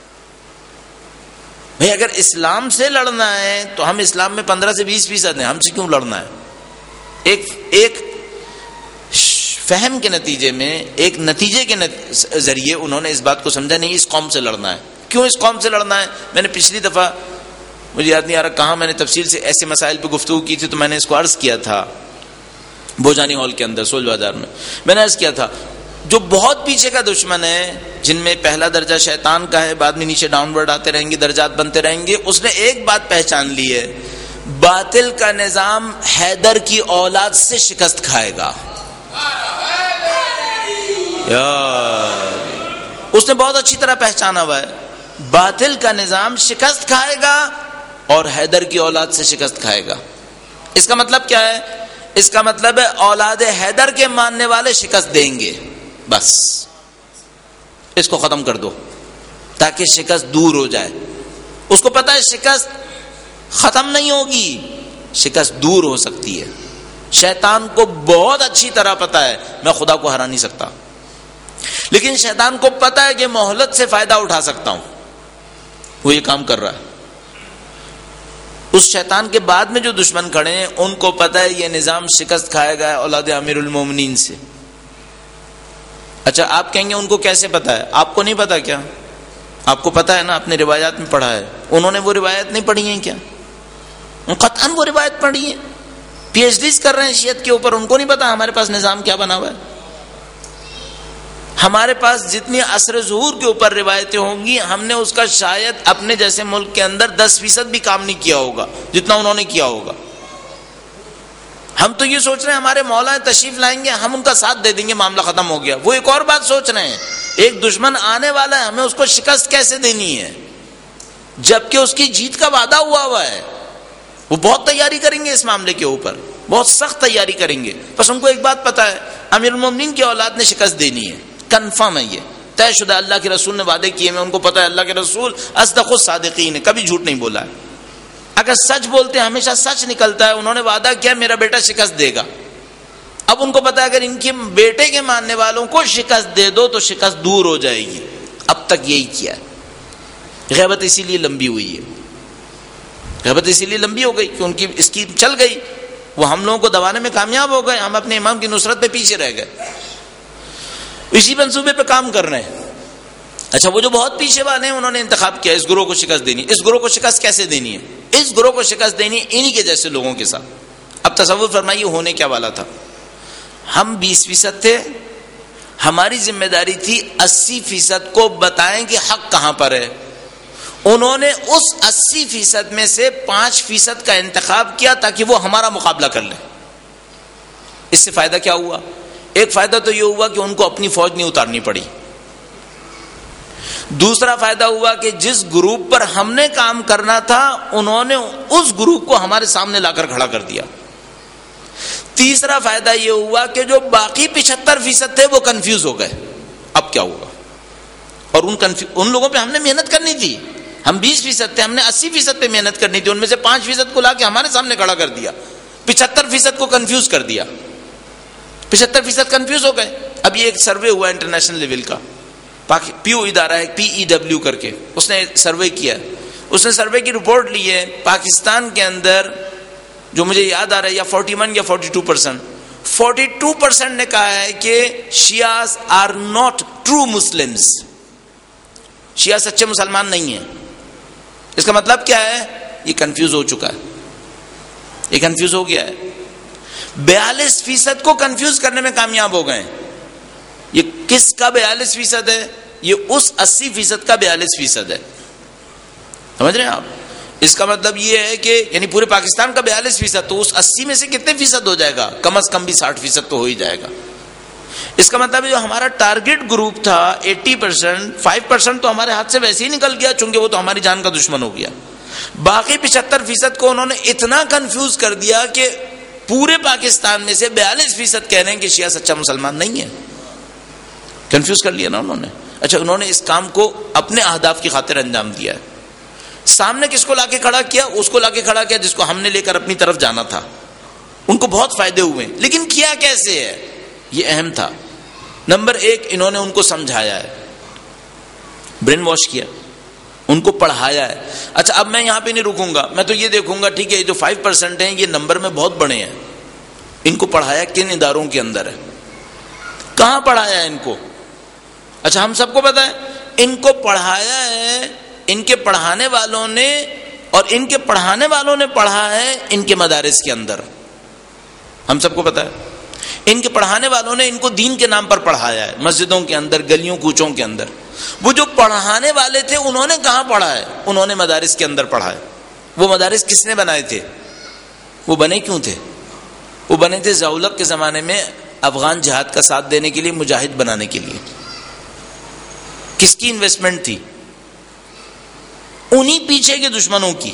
بھائی اگر اسلام سے لڑنا ہے تو ہم اسلام میں پندرہ سے بیس فیصد ہیں, ہم سے کیوں لڑنا ہے؟ ایک ایک فہم کے نتیجے میں, ایک نتیجے کے ذریعے انہوں نے اس بات کو سمجھا, نہیں اس قوم سے لڑنا ہے. کیوں اس قوم سے لڑنا ہے؟ میں نے پچھلی دفعہ, مجھے یاد نہیں آ رہا کہاں, میں نے تفصیل سے ایسے مسائل پہ گفتگو کی تھی, تو میں نے اس کو عرض کیا تھا بوجانی ہال کے اندر سول بازار میں. میں نے عرض کیا تھا جو بہت پیچھے کا دشمن ہے, جن میں پہلا درجہ شیطان کا ہے, بعد میں نیچے ڈاؤن ورڈ آتے رہیں گے, درجات بنتے رہیں گے, اس نے ایک بات پہچان لی ہے, باطل کا نظام حیدر کی اولاد سے شکست کھائے گا. یار اس نے بہت اچھی طرح پہچانا ہوا ہے, باطل کا نظام شکست کھائے گا اور حیدر کی اولاد سے شکست کھائے گا. اس کا مطلب کیا ہے؟ اس کا مطلب ہے اولاد حیدر کے ماننے والے شکست دیں گے, بس اس کو ختم کر دو تاکہ شکست دور ہو جائے. اس کو پتا ہے شکست ختم نہیں ہوگی, شکست دور ہو سکتی ہے. شیطان کو بہت اچھی طرح پتا ہے میں خدا کو ہرا نہیں سکتا, لیکن شیطان کو پتا ہے کہ مہلت سے فائدہ اٹھا سکتا ہوں, وہ یہ کام کر رہا ہے. اس شیطان کے بعد میں جو دشمن کھڑے ہیں ان کو پتا ہے یہ نظام شکست کھائے گا اولاد امیر المومنین سے. اچھا آپ کہیں گے ان کو کیسے پتا ہے؟ آپ کو نہیں پتا کیا؟ آپ کو پتا ہے نا, آپ نے روایات میں پڑھا ہے. انہوں نے وہ روایت نہیں پڑھی ہیں کیا؟ قطعاً وہ روایت پڑھی ہے, پی ایچ ڈیز کر رہے ہیں شیعت کے اوپر, ان کو نہیں پتا ہمارے پاس نظام کیا بنا ہوا ہے. ہمارے پاس جتنی عصر ظہور کے اوپر روایتیں ہوں گی, ہم نے اس کا شاید اپنے جیسے ملک کے اندر دس فیصد بھی کام نہیں کیا ہوگا جتنا انہوں نے کیا ہوگا. ہم تو یہ سوچ رہے ہیں ہمارے مولا تشریف لائیں گے, ہم ان کا ساتھ دے دیں گے, معاملہ ختم ہو گیا. وہ ایک اور بات سوچ رہے ہیں, ایک دشمن آنے والا ہے, ہمیں اس کو شکست کیسے دینی ہے, جبکہ اس کی جیت کا وعدہ ہوا ہوا ہے. وہ بہت تیاری کریں گے اس معاملے کے اوپر, بہت سخت تیاری کریں گے. بس ان کو ایک بات پتا ہے, امیر المومنین کی اولاد نے شکست دینی ہے, کنفرم ہے, یہ طے شدہ. اللہ کے رسول نے وعدے کیے میں ان کو پتا ہے, اللہ کے رسول اصدق الصادقین ہے, کبھی جھوٹ نہیں بولا ہے. اگر سچ بولتے ہیں ہمیشہ سچ نکلتا ہے. انہوں نے وعدہ کیا میرا بیٹا شکست دے گا. اب ان کو پتا ہے اگر ان کے بیٹے کے ماننے والوں کو شکست دے دو تو شکست دور ہو جائے گی. اب تک یہی کیا ہے. غیبت اسی لیے لمبی ہوئی ہے, غیبت اسی لیے لمبی ہو گئی کہ ان کی اسکیم چل گئی, وہ ہم لوگوں کو دبانے میں کامیاب ہو گئے, ہم اپنے امام کی نصرت پہ پیچھے رہ گئے. اسی منصوبے پہ کام کر رہے ہیں. اچھا وہ جو بہت پیچھے والے ہیں انہوں نے انتخاب کیا اس گروہ کو شکست دینی. اس گروہ کو شکست کیسے دینی ہے؟ اس گروہ کو شکست دینی انہی کے جیسے لوگوں کے ساتھ. اب تصور فرمائیے ہونے کیا والا تھا. ہم بیس فیصد تھے, ہماری ذمہ داری تھی اسی فیصد کو بتائیں کہ حق کہاں پر ہے. انہوں نے اس اسی فیصد میں سے پانچ فیصد کا انتخاب کیا تاکہ وہ ہمارا مقابلہ کر لیں. اس سے فائدہ کیا ہوا؟ ایک فائدہ تو یہ ہوا کہ ان کو اپنی فوج نہیں اتارنی پڑی. دوسرا فائدہ ہوا کہ جس گروپ پر ہم نے کام کرنا تھا انہوں نے اس گروپ کو ہمارے سامنے لا کر کھڑا کر دیا. تیسرا فائدہ یہ ہوا کہ جو باقی پچہتر فیصد تھے وہ کنفیوز ہو گئے. اب کیا ہوگا؟ اور ان ان لوگوں پہ ہم نے محنت کرنی تھی. ہم بیس فیصد تھے, ہم نے اسی فیصد پہ محنت کرنی تھی. ان میں سے پانچ فیصد کو لا کے ہمارے سامنے کھڑا کر دیا, پچہتر فیصد کو کنفیوز کر دیا, پچہتر فیصد کنفیوز ہو گئے. اب یہ ایک سروے ہوا انٹرنیشنل لیول کا, پیو ادارہ ہے پی ای ڈبلیو کر کے, اس نے سروے کیا. اس نے سروے کی رپورٹ لی ہے. پاکستان کے اندر جو مجھے یاد آ رہا ہے یا فورٹی ون یا forty two percent forty two percent نے کہا ہے کہ Shias are not true Muslims, شیعہ سچے مسلمان نہیں ہیں. اس کا مطلب کیا ہے؟ یہ کنفیوز ہو چکا ہے, یہ کنفیوز ہو گیا ہے. بیالیس فیصد کو کنفیوز کرنے میں کامیاب ہو گئے. یہ کس کا بیالیس فیصد ہے؟ یہ اس اسی فیصد کا بیالیس فیصد ہے. سمجھ رہے ہیں آپ؟ اس کا مطلب یہ ہے کہ یعنی پورے پاکستان کا بیالیس فیصد, تو اس اسی میں سے کتنے فیصد ہو جائے گا؟ کم از کم بھی ساٹھ فیصد تو ہو ہی جائے گا. اس کا مطلب جو ہمارا ٹارگٹ گروپ تھا ایٹی پرسینٹ, فائیو پرسینٹ تو ہمارے ہاتھ سے ویسے ہی نکل گیا, چونکہ وہ تو ہماری جان کا دشمن ہو گیا. باقی پچہتر فیصد کو انہوں نے اتنا کنفیوز کر دیا کہ پورے پاکستان میں سے بیالیس فیصد کہہ رہے ہیں کہ شیعہ سچا مسلمان نہیں ہے. کنفیوز کر لیا نا انہوں نے. اچھا, انہوں نے اس کام کو اپنے اہداف کی خاطر انجام دیا ہے. سامنے کس کو لا کے کھڑا کیا؟ اس کو لا کے کھڑا کیا جس کو ہم نے لے کر اپنی طرف جانا تھا. ان کو بہت فائدے ہوئے, لیکن کیا کیسے ہے یہ اہم تھا. نمبر ایک, انہوں نے ان کو سمجھایا ہے, برین واش کیا, ان کو پڑھایا ہے. اچھا, اب میں یہاں پہ نہیں رکوں گا, میں تو یہ دیکھوں گا ٹھیک ہے جو فائیو پرسینٹ ہیں یہ نمبر میں بہت بڑے ہیں, ان کو پڑھایا کن اداروں کے اندر ہے, کہاں پڑھایا ہے ان کو؟ اچھا, ہم سب کو پتا ہے ان کو پڑھایا ہے, ان کے پڑھانے والوں نے, اور ان کے پڑھانے والوں نے پڑھا ہے ان کے مدارس کے اندر. ہم سب کو پتا ہے ان کے پڑھانے والوں نے ان کو دین کے نام پر پڑھایا ہے, مسجدوں کے اندر, گلیوں کوچوں کے اندر. وہ جو پڑھانے والے تھے انہوں نے کہاں پڑھا ہے؟ انہوں نے مدارس کے اندر پڑھا ہے. وہ مدارس کس نے بنائے تھے؟ وہ بنے کیوں تھے؟ وہ بنے تھے ضیاء کے زمانے میں افغان جہاد کا ساتھ دینے کے لیے, مجاہد بنانے کے لیے. کس کی انویسٹمنٹ تھی؟ انہی پیچھے کے دشمنوں کی.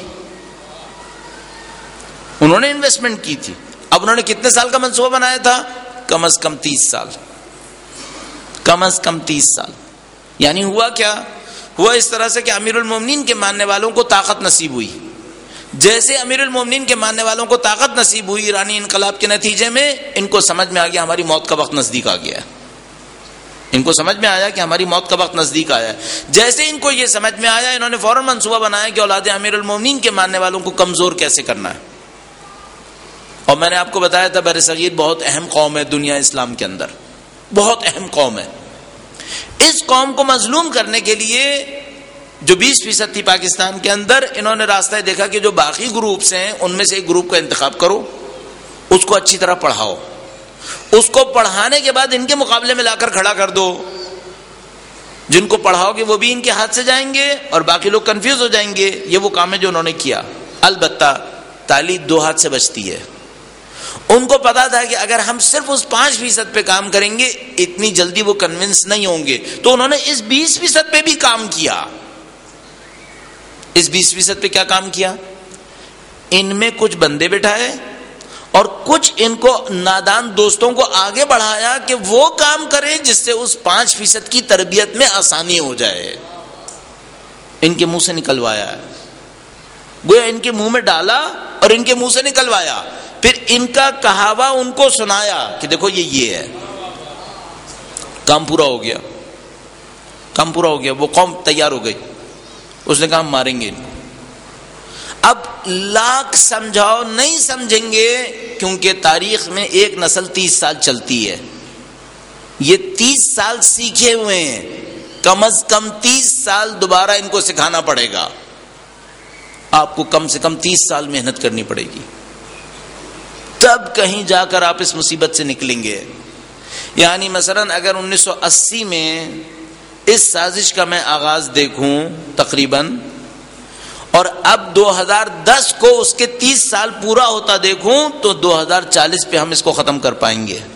انہوں نے انویسٹمنٹ کی تھی. اب انہوں نے کتنے سال کا منصوبہ بنایا تھا؟ کم از کم تیس سال, کم از کم تیس سال. یعنی ہوا کیا؟ ہوا اس طرح سے کہ امیر المومنین کے ماننے والوں کو طاقت نصیب ہوئی. جیسے امیر المومنین کے ماننے والوں کو طاقت نصیب ہوئی ایرانی انقلاب کے نتیجے میں, ان کو سمجھ میں آ گیا ہماری موت کا وقت نزدیک آ گیا ہے. ان کو سمجھ میں آیا کہ ہماری موت کا وقت نزدیک آیا ہے. جیسے ان کو یہ سمجھ میں آیا, انہوں نے فوراً منصوبہ بنایا کہ اولاد امیر المومنین کے ماننے والوں کو کمزور کیسے کرنا ہے. اور میں نے آپ کو بتایا تھا بر صغیر بہت اہم قوم ہے دنیا اسلام کے اندر, بہت اہم قوم ہے. اس قوم کو مظلوم کرنے کے لیے جو بیس فیصد تھی پاکستان کے اندر, انہوں نے راستہ دیکھا کہ جو باقی گروپس ہیں ان میں سے ایک گروپ کا انتخاب کرو, اس کو اچھی طرح پڑھاؤ, اس کو پڑھانے کے بعد ان کے مقابلے میں لا کر کھڑا کر دو. جن کو پڑھاؤ گے وہ بھی ان کے ہاتھ سے جائیں گے اور باقی لوگ کنفیوز ہو جائیں گے. یہ وہ کام ہے جو انہوں نے کیا. البتہ تعلیم دو ہاتھ سے بچتی ہے. ان کو پتا تھا کہ اگر ہم صرف اس پانچ فیصد پہ کام کریں گے اتنی جلدی وہ کنونس نہیں ہوں گے, تو انہوں نے اس بیس فیصد پہ بھی کام کیا. اس بیس فیصد پہ کیا کام کیا؟ ان میں کچھ بندے بٹھائے اور کچھ ان کو نادان دوستوں کو آگے بڑھایا کہ وہ کام کریں جس سے اس پانچ فیصد کی تربیت میں آسانی ہو جائے. ان کے منہ سے نکلوایا, گویا ان کے منہ میں ڈالا اور ان کے منہ سے نکلوایا. پھر ان کا کہاوا ان کو سنایا کہ دیکھو یہ یہ ہے. کام پورا ہو گیا, کام پورا ہو گیا. وہ قوم تیار ہو گئی. اس نے کہا ہم ماریں گے ان کو. اب لاکھ سمجھاؤ نہیں سمجھیں گے, کیونکہ تاریخ میں ایک نسل تیس سال چلتی ہے. یہ تیس سال سیکھے ہوئے ہیں, کم از کم تیس سال دوبارہ ان کو سکھانا پڑے گا. آپ کو کم سے کم تیس سال محنت کرنی پڑے گی, تب کہیں جا کر آپ اس مصیبت سے نکلیں گے. یعنی مثلا اگر انیس سو اسی میں اس سازش کا میں آغاز دیکھوں تقریباً, اور اب دو ہزار دس کو اس کے تیس سال پورا ہوتا دیکھوں, تو دو ہزار چالیس پہ ہم اس کو ختم کر پائیں گے.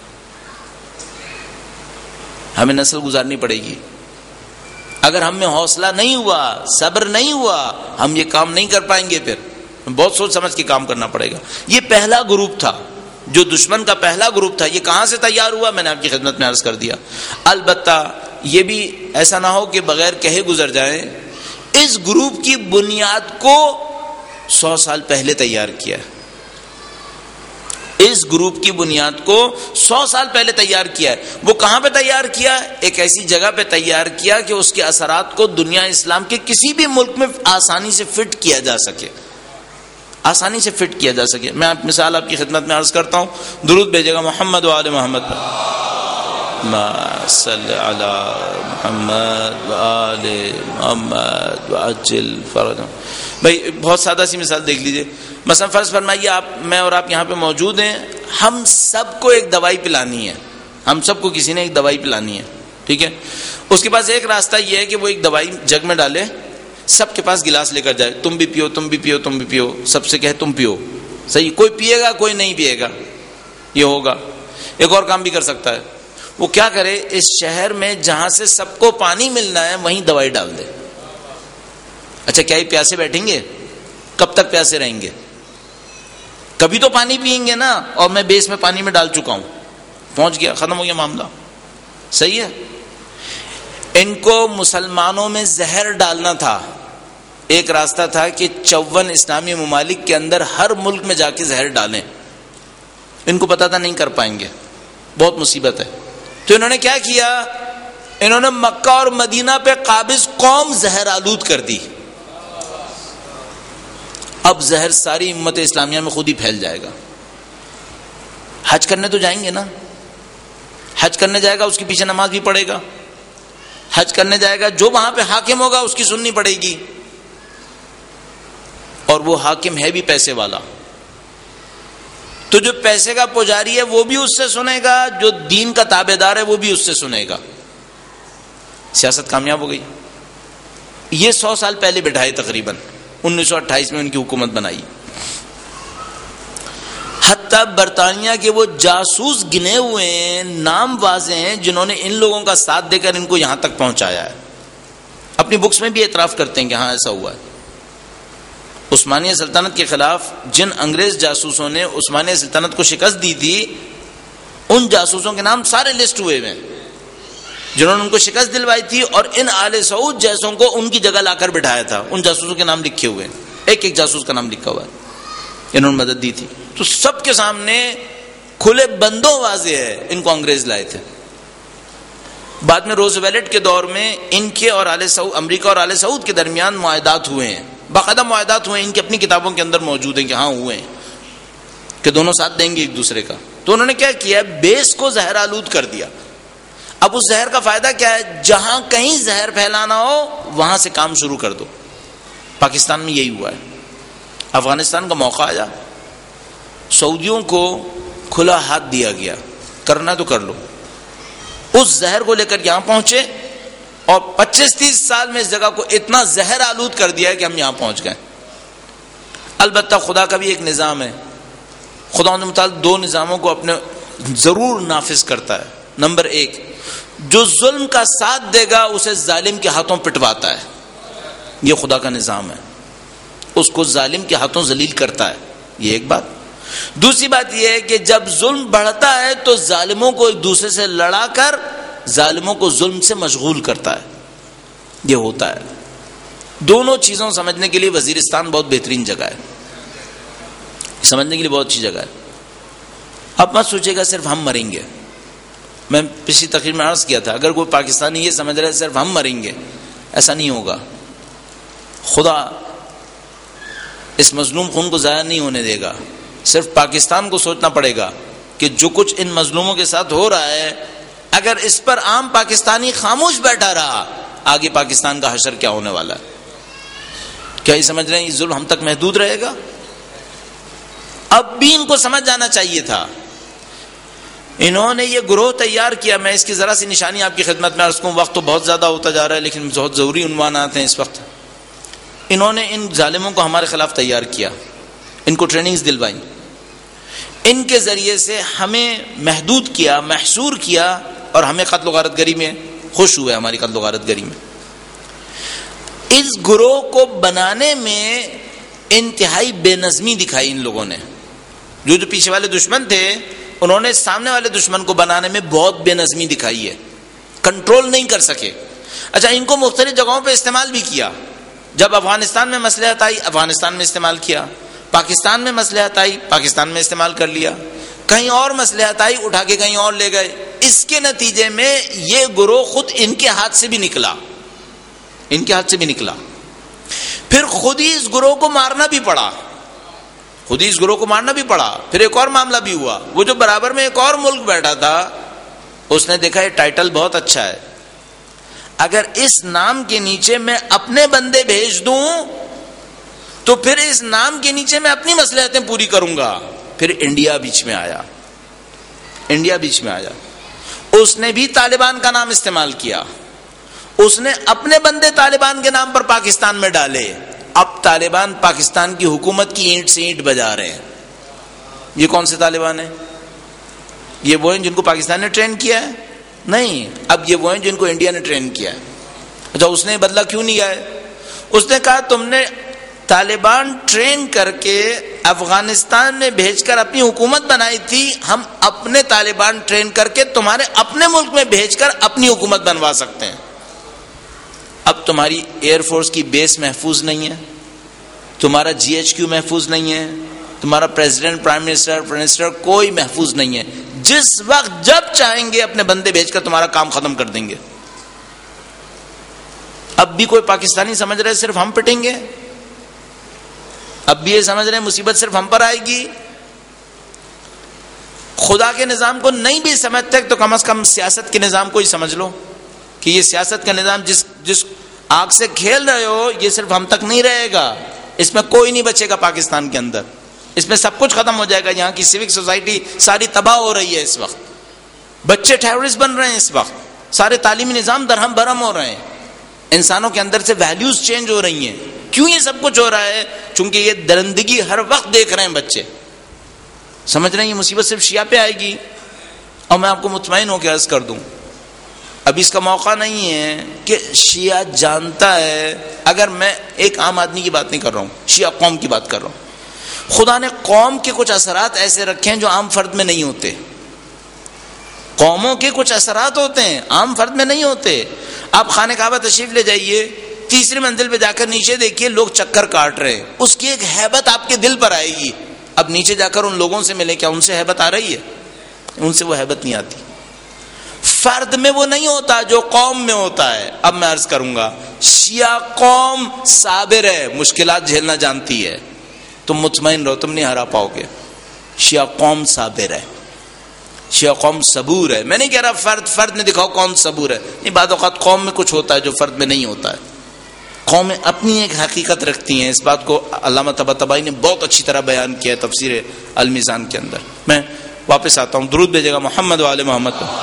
ہمیں نسل گزارنی پڑے گی. اگر ہم میں حوصلہ نہیں ہوا, صبر نہیں ہوا, ہم یہ کام نہیں کر پائیں گے. پھر بہت سوچ سمجھ کے کام کرنا پڑے گا. یہ پہلا گروپ تھا, جو دشمن کا پہلا گروپ تھا. یہ کہاں سے تیار ہوا میں نے آپ کی خدمت میں عرض کر دیا. البتہ یہ بھی ایسا نہ ہو کہ بغیر کہے گزر جائیں، اس گروپ کی بنیاد کو سو سال پہلے تیار کیا، اس گروپ کی بنیاد کو سو سال پہلے تیار کیا ہے۔ وہ کہاں پہ تیار کیا؟ ایک ایسی جگہ پہ تیار کیا کہ اس کے اثرات کو دنیا اسلام کے کسی بھی ملک میں آسانی سے فٹ کیا جا سکے، آسانی سے فٹ کیا جا سکے۔ میں آپ مثال آپ کی خدمت میں عرض کرتا ہوں، درود بھیجے گا محمد و آل محمد پر، ما صلی علی محمد و آل محمد وعجل فرجهم۔ بھائی بہت سادہ سی مثال دیکھ لیجئے، مثلا فرض فرمائیے آپ میں اور آپ یہاں پہ موجود ہیں، ہم سب کو ایک دوائی پلانی ہے، ہم سب کو کسی نے ایک دوائی پلانی ہے، ٹھیک ہے؟ اس کے پاس ایک راستہ یہ ہے کہ وہ ایک دوائی جگ میں ڈالے، سب کے پاس گلاس لے کر جائے، تم بھی پیو تم بھی پیو تم بھی پیو، سب سے کہے تم پیو، صحیح، کوئی پیے گا کوئی نہیں پیے گا، یہ ہوگا۔ ایک اور کام بھی کر سکتا ہے، وہ کیا کرے، اس شہر میں جہاں سے سب کو پانی ملنا ہے وہیں دوائی ڈال دے۔ اچھا کیا یہ پیاسے بیٹھیں گے؟ کب تک پیاسے رہیں گے؟ کبھی تو پانی پئیں گے نا، اور میں بیس میں پانی میں ڈال چکا ہوں، پہنچ گیا، ختم ہو گیا معاملہ، صحیح ہے۔ ان کو مسلمانوں میں زہر ڈالنا تھا، ایک راستہ تھا کہ چون اسلامی ممالک کے اندر ہر ملک میں جا کے زہر ڈالیں، ان کو پتا تھا نہیں کر پائیں گے، بہت مصیبت ہے، تو انہوں نے کیا کیا، انہوں نے مکہ اور مدینہ پہ قابض قوم زہر آلود کر دی۔ اب زہر ساری امت اسلامیہ میں خود ہی پھیل جائے گا۔ حج کرنے تو جائیں گے نا، حج کرنے جائے گا اس کے پیچھے نماز بھی پڑھے گا، حج کرنے جائے گا، جو وہاں پہ حاکم ہوگا اس کی سننی پڑے گی، اور وہ حاکم ہے بھی پیسے والا، تو جو پیسے کا پجاری ہے وہ بھی اس سے سنے گا، جو دین کا تابع دار ہے وہ بھی اس سے سنے گا۔ سیاست کامیاب ہو گئی۔ یہ سو سال پہلے بٹھائے، تقریباً انیس سو اٹھائیس میں ان کی حکومت بنائی۔ حتیٰ برطانیہ کے وہ جاسوس گنے ہوئے ہیں، نام واضح ہیں، جنہوں نے ان لوگوں کا ساتھ دے کر ان کو یہاں تک پہنچایا ہے، اپنی بکس میں بھی اعتراف کرتے ہیں کہ ہاں ایسا ہوا ہے۔ عثمانیہ سلطنت کے خلاف جن انگریز جاسوسوں نے عثمانیہ سلطنت کو شکست دی تھی، ان جاسوسوں کے نام سارے لسٹ ہوئے ہیں، جنہوں نے ان کو شکست دلوائی تھی، اور ان آل سعود جیسوں کو ان کی جگہ لا کر بٹھایا تھا، ان جاسوسوں کے نام لکھے ہوئے ہیں، ایک ایک جاسوس کا نام لکھا ہوا ہے، انہوں نے مدد دی تھی۔ تو سب کے سامنے کھلے بندوں واضح ہے ان کو انگریز لائے تھے۔ بعد میں روزویلٹ کے دور میں ان کے اور آل سعود، امریکہ اور آل سعود کے درمیان معاہدات ہوئے ہیں، باقاعدہ معاہدات ہوئے ہیں، ان کی اپنی کتابوں کے اندر موجود ہیں کہ ہاں ہوئے ہیں کہ دونوں ساتھ دیں گے ایک دوسرے کا۔ تو انہوں نے کیا کیا، بیس کو زہر آلود کر دیا۔ اب اس زہر کا فائدہ کیا ہے، جہاں کہیں زہر پھیلانا ہو وہاں سے کام شروع کر دو۔ پاکستان میں یہی ہوا ہے۔ افغانستان کا موقع آیا، سعودیوں کو کھلا ہاتھ دیا گیا، کرنا تو کر لو، اس زہر کو لے کر یہاں پہنچے، اور پچیس تیس سال میں اس جگہ کو اتنا زہر آلود کر دیا ہے کہ ہم یہاں پہنچ گئے۔ البتہ خدا کا بھی ایک نظام ہے، خدا متعال دو نظاموں کو اپنے ضرور نافذ کرتا ہے۔ نمبر ایک، جو ظلم کا ساتھ دے گا اسے ظالم کے ہاتھوں پٹواتا ہے، یہ خدا کا نظام ہے، اس کو ظالم کے ہاتھوں ذلیل کرتا ہے، یہ ایک بات۔ دوسری بات یہ ہے کہ جب ظلم بڑھتا ہے تو ظالموں کو ایک دوسرے سے لڑا کر ظالموں کو ظلم سے مشغول کرتا ہے، یہ ہوتا ہے۔ دونوں چیزوں سمجھنے کے لیے وزیرستان بہت بہترین جگہ ہے، سمجھنے کے لیے بہت اچھی جگہ ہے۔ اب مت سوچے گا صرف ہم مریں گے، میں پچھلی تقریر میں عرض کیا تھا، اگر کوئی پاکستانی یہ سمجھ رہا ہے صرف ہم مریں گے، ایسا نہیں ہوگا۔ خدا اس مظلوم خون کو ضائع نہیں ہونے دے گا، صرف پاکستان کو سوچنا پڑے گا کہ جو کچھ ان مظلوموں کے ساتھ ہو رہا ہے، اگر اس پر عام پاکستانی خاموش بیٹھا رہا، آگے پاکستان کا حشر کیا ہونے والا ہے۔ کیا یہ سمجھ رہے ہیں یہ ظلم ہم تک محدود رہے گا؟ اب بھی ان کو سمجھ جانا چاہیے تھا۔ انہوں نے یہ گروہ تیار کیا، میں اس کی ذرا سی نشانی آپ کی خدمت میں عرض کروں، وقت تو بہت زیادہ ہوتا جا رہا ہے لیکن بہت ضروری عنوانات ہیں اس وقت۔ انہوں نے ان ظالموں کو ہمارے خلاف تیار کیا، ان کو ٹریننگز دلوائیں، ان کے ذریعے سے ہمیں محدود کیا، محصور کیا، اور ہمیں قتل و غارت گری میں خوش ہوئے، ہماری قتل و غارت گری میں۔ اس گروہ کو بنانے میں انتہائی بے نظمی دکھائی ان لوگوں نے، جو جو پیچھے والے دشمن تھے انہوں نے سامنے والے دشمن کو بنانے میں بہت بے نظمی دکھائی ہے۔ کنٹرول نہیں کر سکے. اچھا ان کو مختلف جگہوں پہ استعمال بھی کیا. جب افغانستان میں مصلحت آئی افغانستان میں استعمال کیا, پاکستان میں مصلحت آئی پاکستان میں استعمال کر لیا, کہیں اور مصلحت آئی اٹھا کے کہیں اور لے گئے. اس کے نتیجے میں یہ گروہ خود ان کے ہاتھ سے بھی نکلا, ان کے ہاتھ سے بھی نکلا. پھر خود ہی اس گروہ کو مارنا بھی پڑا, خود ہی اس گروہ کو مارنا بھی پڑا. پھر ایک اور معاملہ بھی ہوا, وہ جو برابر میں ایک اور ملک بیٹھا تھا اس نے دیکھا یہ ٹائٹل بہت اچھا ہے, اگر اس نام کے نیچے میں اپنے بندے بھیج دوں تو پھر اس نام کے نیچے میں اپنی مصلحتیں پوری کروں گا. پھر انڈیا بیچ میں آیا, انڈیا بیچ میں آیا. اس نے بھی طالبان کا نام استعمال کیا, اس نے اپنے بندے طالبان کے نام پر پاکستان میں ڈالے. اب طالبان پاکستان کی حکومت کی اینٹ سے اینٹ بجا رہے ہیں. یہ کون سے طالبان ہیں؟ یہ وہ ہیں جن کو پاکستان نے ٹرین کیا ہے؟ نہیں, اب یہ وہ ہیں جن کو انڈیا نے ٹرین کیا ہے. اچھا اس نے بدلہ کیوں نہیں ہے؟ اس نے کہا تم نے طالبان ٹرین کر کے افغانستان میں بھیج کر اپنی حکومت بنائی تھی, ہم اپنے طالبان ٹرین کر کے تمہارے اپنے ملک میں بھیج کر اپنی حکومت بنوا سکتے ہیں. اب تمہاری ایئر فورس کی بیس محفوظ نہیں ہے, تمہارا جی ایچ کیو محفوظ نہیں ہے, تمہارا پریزیڈنٹ پرائم منسٹر منسٹر کوئی محفوظ نہیں ہے. جس وقت جب چاہیں گے اپنے بندے بھیج کر تمہارا کام ختم کر دیں گے. اب بھی کوئی پاکستانی سمجھ رہے صرف ہم پٹیں گے, اب بھی یہ سمجھ رہے ہیں مصیبت صرف ہم پر آئے گی. خدا کے نظام کو نہیں بھی سمجھتے تو کم از کم سیاست کے نظام کو ہی سمجھ لو کہ یہ سیاست کا نظام جس جس آگ سے کھیل رہے ہو یہ صرف ہم تک نہیں رہے گا, اس میں کوئی نہیں بچے گا پاکستان کے اندر, اس میں سب کچھ ختم ہو جائے گا. یہاں کی سیوک سوسائٹی ساری تباہ ہو رہی ہے اس وقت, بچے ٹیررسٹ بن رہے ہیں اس وقت, سارے تعلیمی نظام درہم برہم ہو رہے ہیں, انسانوں کے اندر سے ویلیوز چینج ہو رہی ہیں. کیوں یہ سب کچھ ہو رہا ہے؟ چونکہ یہ درندگی ہر وقت دیکھ رہے ہیں بچے, سمجھ رہے ہیں یہ مصیبت صرف شیعہ پہ آئے گی. اور میں آپ کو مطمئن ہو کے عرض کر دوں, ابھی اس کا موقع نہیں ہے کہ شیعہ جانتا ہے, اگر میں ایک عام آدمی کی بات نہیں کر رہا ہوں, شیعہ قوم کی بات کر رہا ہوں. خدا نے قوم کے کچھ اثرات ایسے رکھے ہیں جو عام فرد میں نہیں ہوتے. قوموں کے کچھ اثرات ہوتے ہیں عام فرد میں نہیں ہوتے. آپ خانہ کعبہ تشریف لے جائیے, تیسری منزل پہ جا کر نیچے دیکھیے لوگ چکر کاٹ رہے ہیں, اس کی ایک ہیبت آپ کے دل پر آئے گی. اب نیچے جا کر ان لوگوں سے ملے, کیا ان سے ہیبت آ رہی ہے؟ ان سے وہ ہیبت نہیں آتی. فرد میں وہ نہیں ہوتا جو قوم میں ہوتا ہے. اب میں عرض کروں گا, شیعہ قوم صابر ہے, مشکلات جھیلنا جانتی ہے, تم مطمئن رہو تم نہیں ہرا پاؤ گے. شیعہ قوم صابر ہے, شیعہ قوم صبور ہے. میں نہیں کہہ رہا فرد فرد میں دکھاؤ کون صبور ہے, نہیں, بعض اوقات قوم میں کچھ ہوتا ہے جو فرد میں نہیں ہوتا ہے. قومیں اپنی ایک حقیقت رکھتی ہیں, اس بات کو علامہ طباطبائی نے بہت اچھی طرح بیان کیا ہے تفسیر المیزان کے اندر. میں واپس آتا ہوں, درود بھیجے گا محمد و آل محمد پر.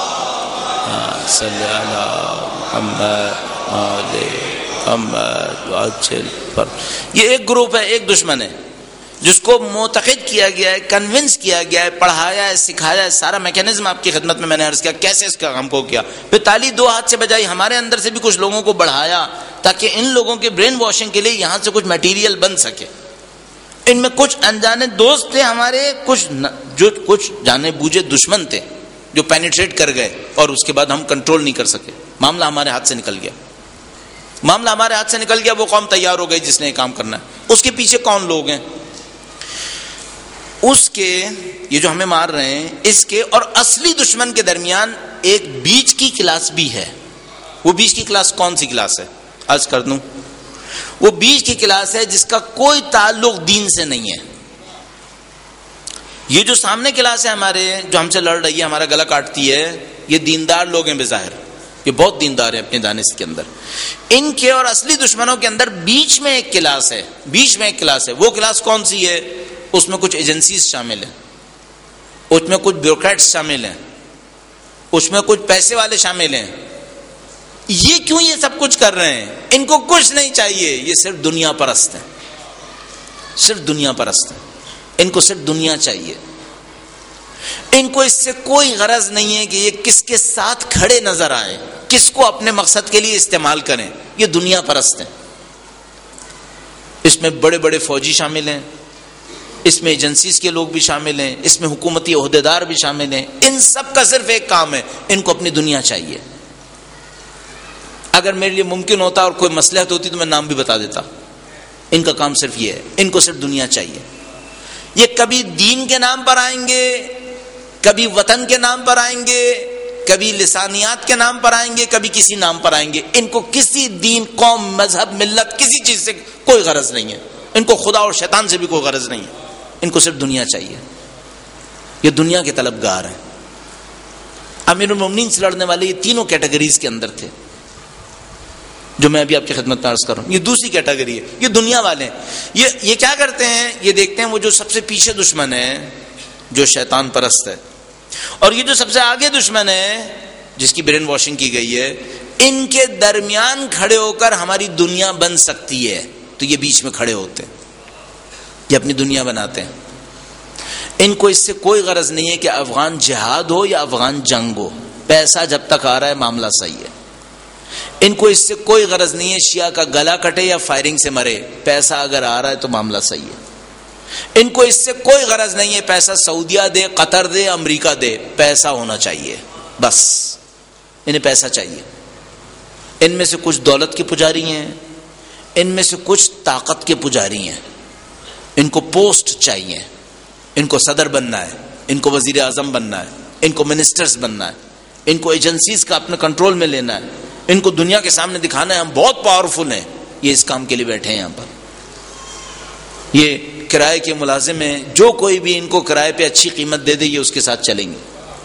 صلی اللہ محمد آل محمد وعجل پر. یہ ایک گروپ ہے, ایک دشمن ہے جس کو معتقد کیا گیا ہے, کنونس کیا گیا ہے, پڑھایا ہے, سکھایا ہے. سارا میکینزم آپ کی خدمت میں میں نے عرض کیا کیسے اس کا ہم کو کیا. پھر تالی دو ہاتھ سے بجائی, ہمارے اندر سے بھی کچھ لوگوں کو بڑھایا تاکہ ان لوگوں کے برین واشنگ کے لیے یہاں سے کچھ میٹیریل بن سکے. ان میں کچھ انجانے دوست تھے ہمارے, کچھ جو کچھ جانے بوجھے دشمن تھے جو پینیٹریٹ کر گئے, اور اس کے بعد ہم کنٹرول نہیں کر سکے. معاملہ ہمارے ہاتھ سے نکل گیا, معاملہ ہمارے ہاتھ سے نکل گیا. وہ قوم تیار ہو گئی جس نے یہ کام کرنا ہے. اس کے پیچھے کون لوگ ہیں؟ اس کے, یہ جو ہمیں مار رہے ہیں, اس کے اور اصلی دشمن کے درمیان ایک بیچ کی کلاس بھی ہے. وہ بیچ کی کلاس کون سی کلاس ہے عرض کر دوں؟ وہ بیچ کی کلاس ہے جس کا کوئی تعلق دین سے نہیں ہے. یہ جو سامنے کلاس ہے ہمارے, جو ہم سے لڑ رہی ہے, ہمارا گلا کاٹتی ہے, یہ دیندار لوگ ہیں بظاہر, یہ بہت دیندار ہیں اپنے دانش کے اندر. ان کے اور اصلی دشمنوں کے اندر بیچ میں ایک کلاس ہے, بیچ میں ایک کلاس ہے. وہ کلاس کون سی ہے؟ اس میں کچھ ایجنسیز شامل ہیں, اس میں کچھ بیوروکریٹس شامل ہیں, اس میں کچھ پیسے والے شامل ہیں. یہ کیوں یہ سب کچھ کر رہے ہیں؟ ان کو کچھ نہیں چاہیے, یہ صرف دنیا پرست ہیں, صرف دنیا پرست ہیں. ان کو صرف دنیا چاہیے. ان کو اس سے کوئی غرض نہیں ہے کہ یہ کس کے ساتھ کھڑے نظر آئے, کس کو اپنے مقصد کے لیے استعمال کریں. یہ دنیا پرست ہیں. اس میں بڑے بڑے فوجی شامل ہیں, اس میں ایجنسیز کے لوگ بھی شامل ہیں, اس میں حکومتی عہدیدار بھی شامل ہیں. ان سب کا صرف ایک کام ہے, ان کو اپنی دنیا چاہیے. اگر میرے لیے ممکن ہوتا اور کوئی مصلحت ہوتی تو میں نام بھی بتا دیتا. ان کا کام صرف یہ ہے, ان کو صرف دنیا چاہیے. یہ کبھی دین کے نام پر آئیں گے, کبھی وطن کے نام پر آئیں گے, کبھی لسانیات کے نام پر آئیں گے, کبھی کسی نام پر آئیں گے. ان کو کسی دین, قوم, مذہب, ملت, کسی چیز سے کوئی غرض نہیں ہے. ان کو خدا اور شیطان سے بھی کوئی غرض نہیں ہے. ان کو صرف دنیا چاہیے. یہ دنیا کے طلبگار ہیں. امیر المومنین سے لڑنے والے یہ تینوں کیٹیگریز کے اندر تھے جو میں ابھی آپ کی خدمت میں عرض کر رہا ہوں. یہ دوسری کیٹیگری ہے, یہ دنیا والے ہیں. یہ یہ کیا کرتے ہیں, یہ دیکھتے ہیں وہ جو سب سے پیچھے دشمن ہے جو شیطان پرست ہے, اور یہ جو سب سے آگے دشمن ہے جس کی برین واشنگ کی گئی ہے, ان کے درمیان کھڑے ہو کر ہماری دنیا بن سکتی ہے. تو یہ بیچ میں کھڑے ہوتے ہیں, یہ اپنی دنیا بناتے ہیں. ان کو اس سے کوئی غرض نہیں ہے کہ افغان جہاد ہو یا افغان جنگ ہو. پیسہ جب تک آ رہا ہے معاملہ صحیح ہے. ان کو اس سے کوئی غرض نہیں ہے شیعہ کا گلا کٹے یا فائرنگ سے مرے. پیسہ اگر آ رہا ہے تو معاملہ صحیح ہے. ان کو اس سے کوئی غرض نہیں ہے پیسہ سعودیہ دے, قطر دے, امریکہ دے, پیسہ ہونا چاہیے بس. انہیں پیسہ چاہیے. ان میں سے کچھ دولت کے پجاری ہیں, ان میں سے کچھ طاقت کے پجاری ہیں. ان کو پوسٹ چاہیے, ان کو صدر بننا ہے, ان کو وزیر اعظم بننا ہے, ان کو منسٹرز بننا ہے, ان کو ایجنسیز کا اپنے کنٹرول میں لینا ہے, ان کو دنیا کے سامنے دکھانا ہے ہم بہت پاورفل ہیں. یہ اس کام کے لیے بیٹھے ہیں یہاں پر. یہ کرائے کے ملازم ہیں, جو کوئی بھی ان کو کرائے پہ اچھی قیمت دے دے یہ اس کے ساتھ چلیں گے,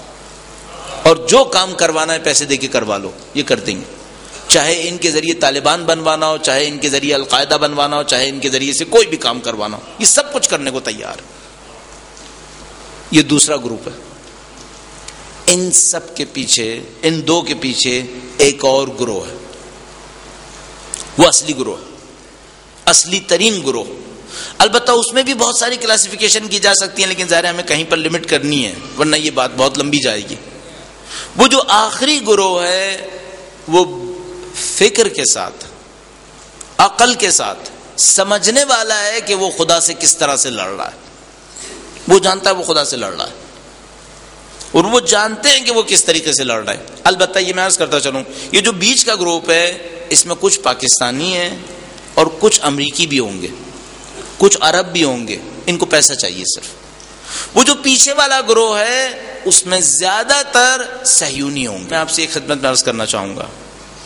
اور جو کام کروانا ہے پیسے دے کے کروا لو, یہ کر دیں گے. چاہے ان کے ذریعے طالبان بنوانا ہو, چاہے ان کے ذریعے القاعدہ بنوانا ہو, چاہے ان کے ذریعے سے کوئی بھی کام کروانا ہو, یہ سب کچھ کرنے کو تیار ہے. یہ دوسرا گروپ ہے. ان سب کے پیچھے, ان دو کے پیچھے ایک اور گروہ ہے, وہ اصلی گروہ, اصلی ترین گروہ. البتہ اس میں بھی بہت ساری کلاسیفیکیشن کی جا سکتی ہیں, لیکن ظاہر ہے ہمیں کہیں پر لمٹ کرنی ہے ورنہ یہ بات بہت لمبی جائے گی. وہ جو آخری گروہ ہے وہ فکر کے ساتھ, عقل کے ساتھ سمجھنے والا ہے کہ وہ خدا سے کس طرح سے لڑ رہا ہے. وہ جانتا ہے وہ خدا سے لڑ رہا ہے, اور وہ جانتے ہیں کہ وہ کس طریقے سے لڑ رہا ہے. البتہ یہ میں عرض کرتا چلوں, یہ جو بیچ کا گروپ ہے اس میں کچھ پاکستانی ہیں اور کچھ امریکی بھی ہوں گے, کچھ عرب بھی ہوں گے. ان کو پیسہ چاہیے صرف. وہ جو پیچھے والا گروہ ہے اس میں زیادہ تر صہیونی ہوں گے. میں آپ سے ایک خدمت میں عرض کرنا چاہوں گا,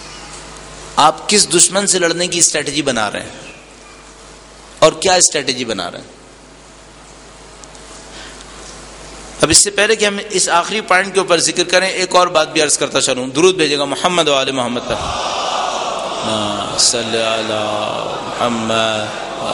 آپ کس دشمن سے لڑنے کی اسٹریٹجی بنا رہے ہیں اور کیا اسٹریٹجی بنا رہے ہیں؟ اب اس سے پہلے کہ ہم اس آخری پوائنٹ کے اوپر ذکر کریں, ایک اور بات بھی عرض کرتا چلوں. درود بھیجے گا محمد و آل محمد پر. صلی علی محمد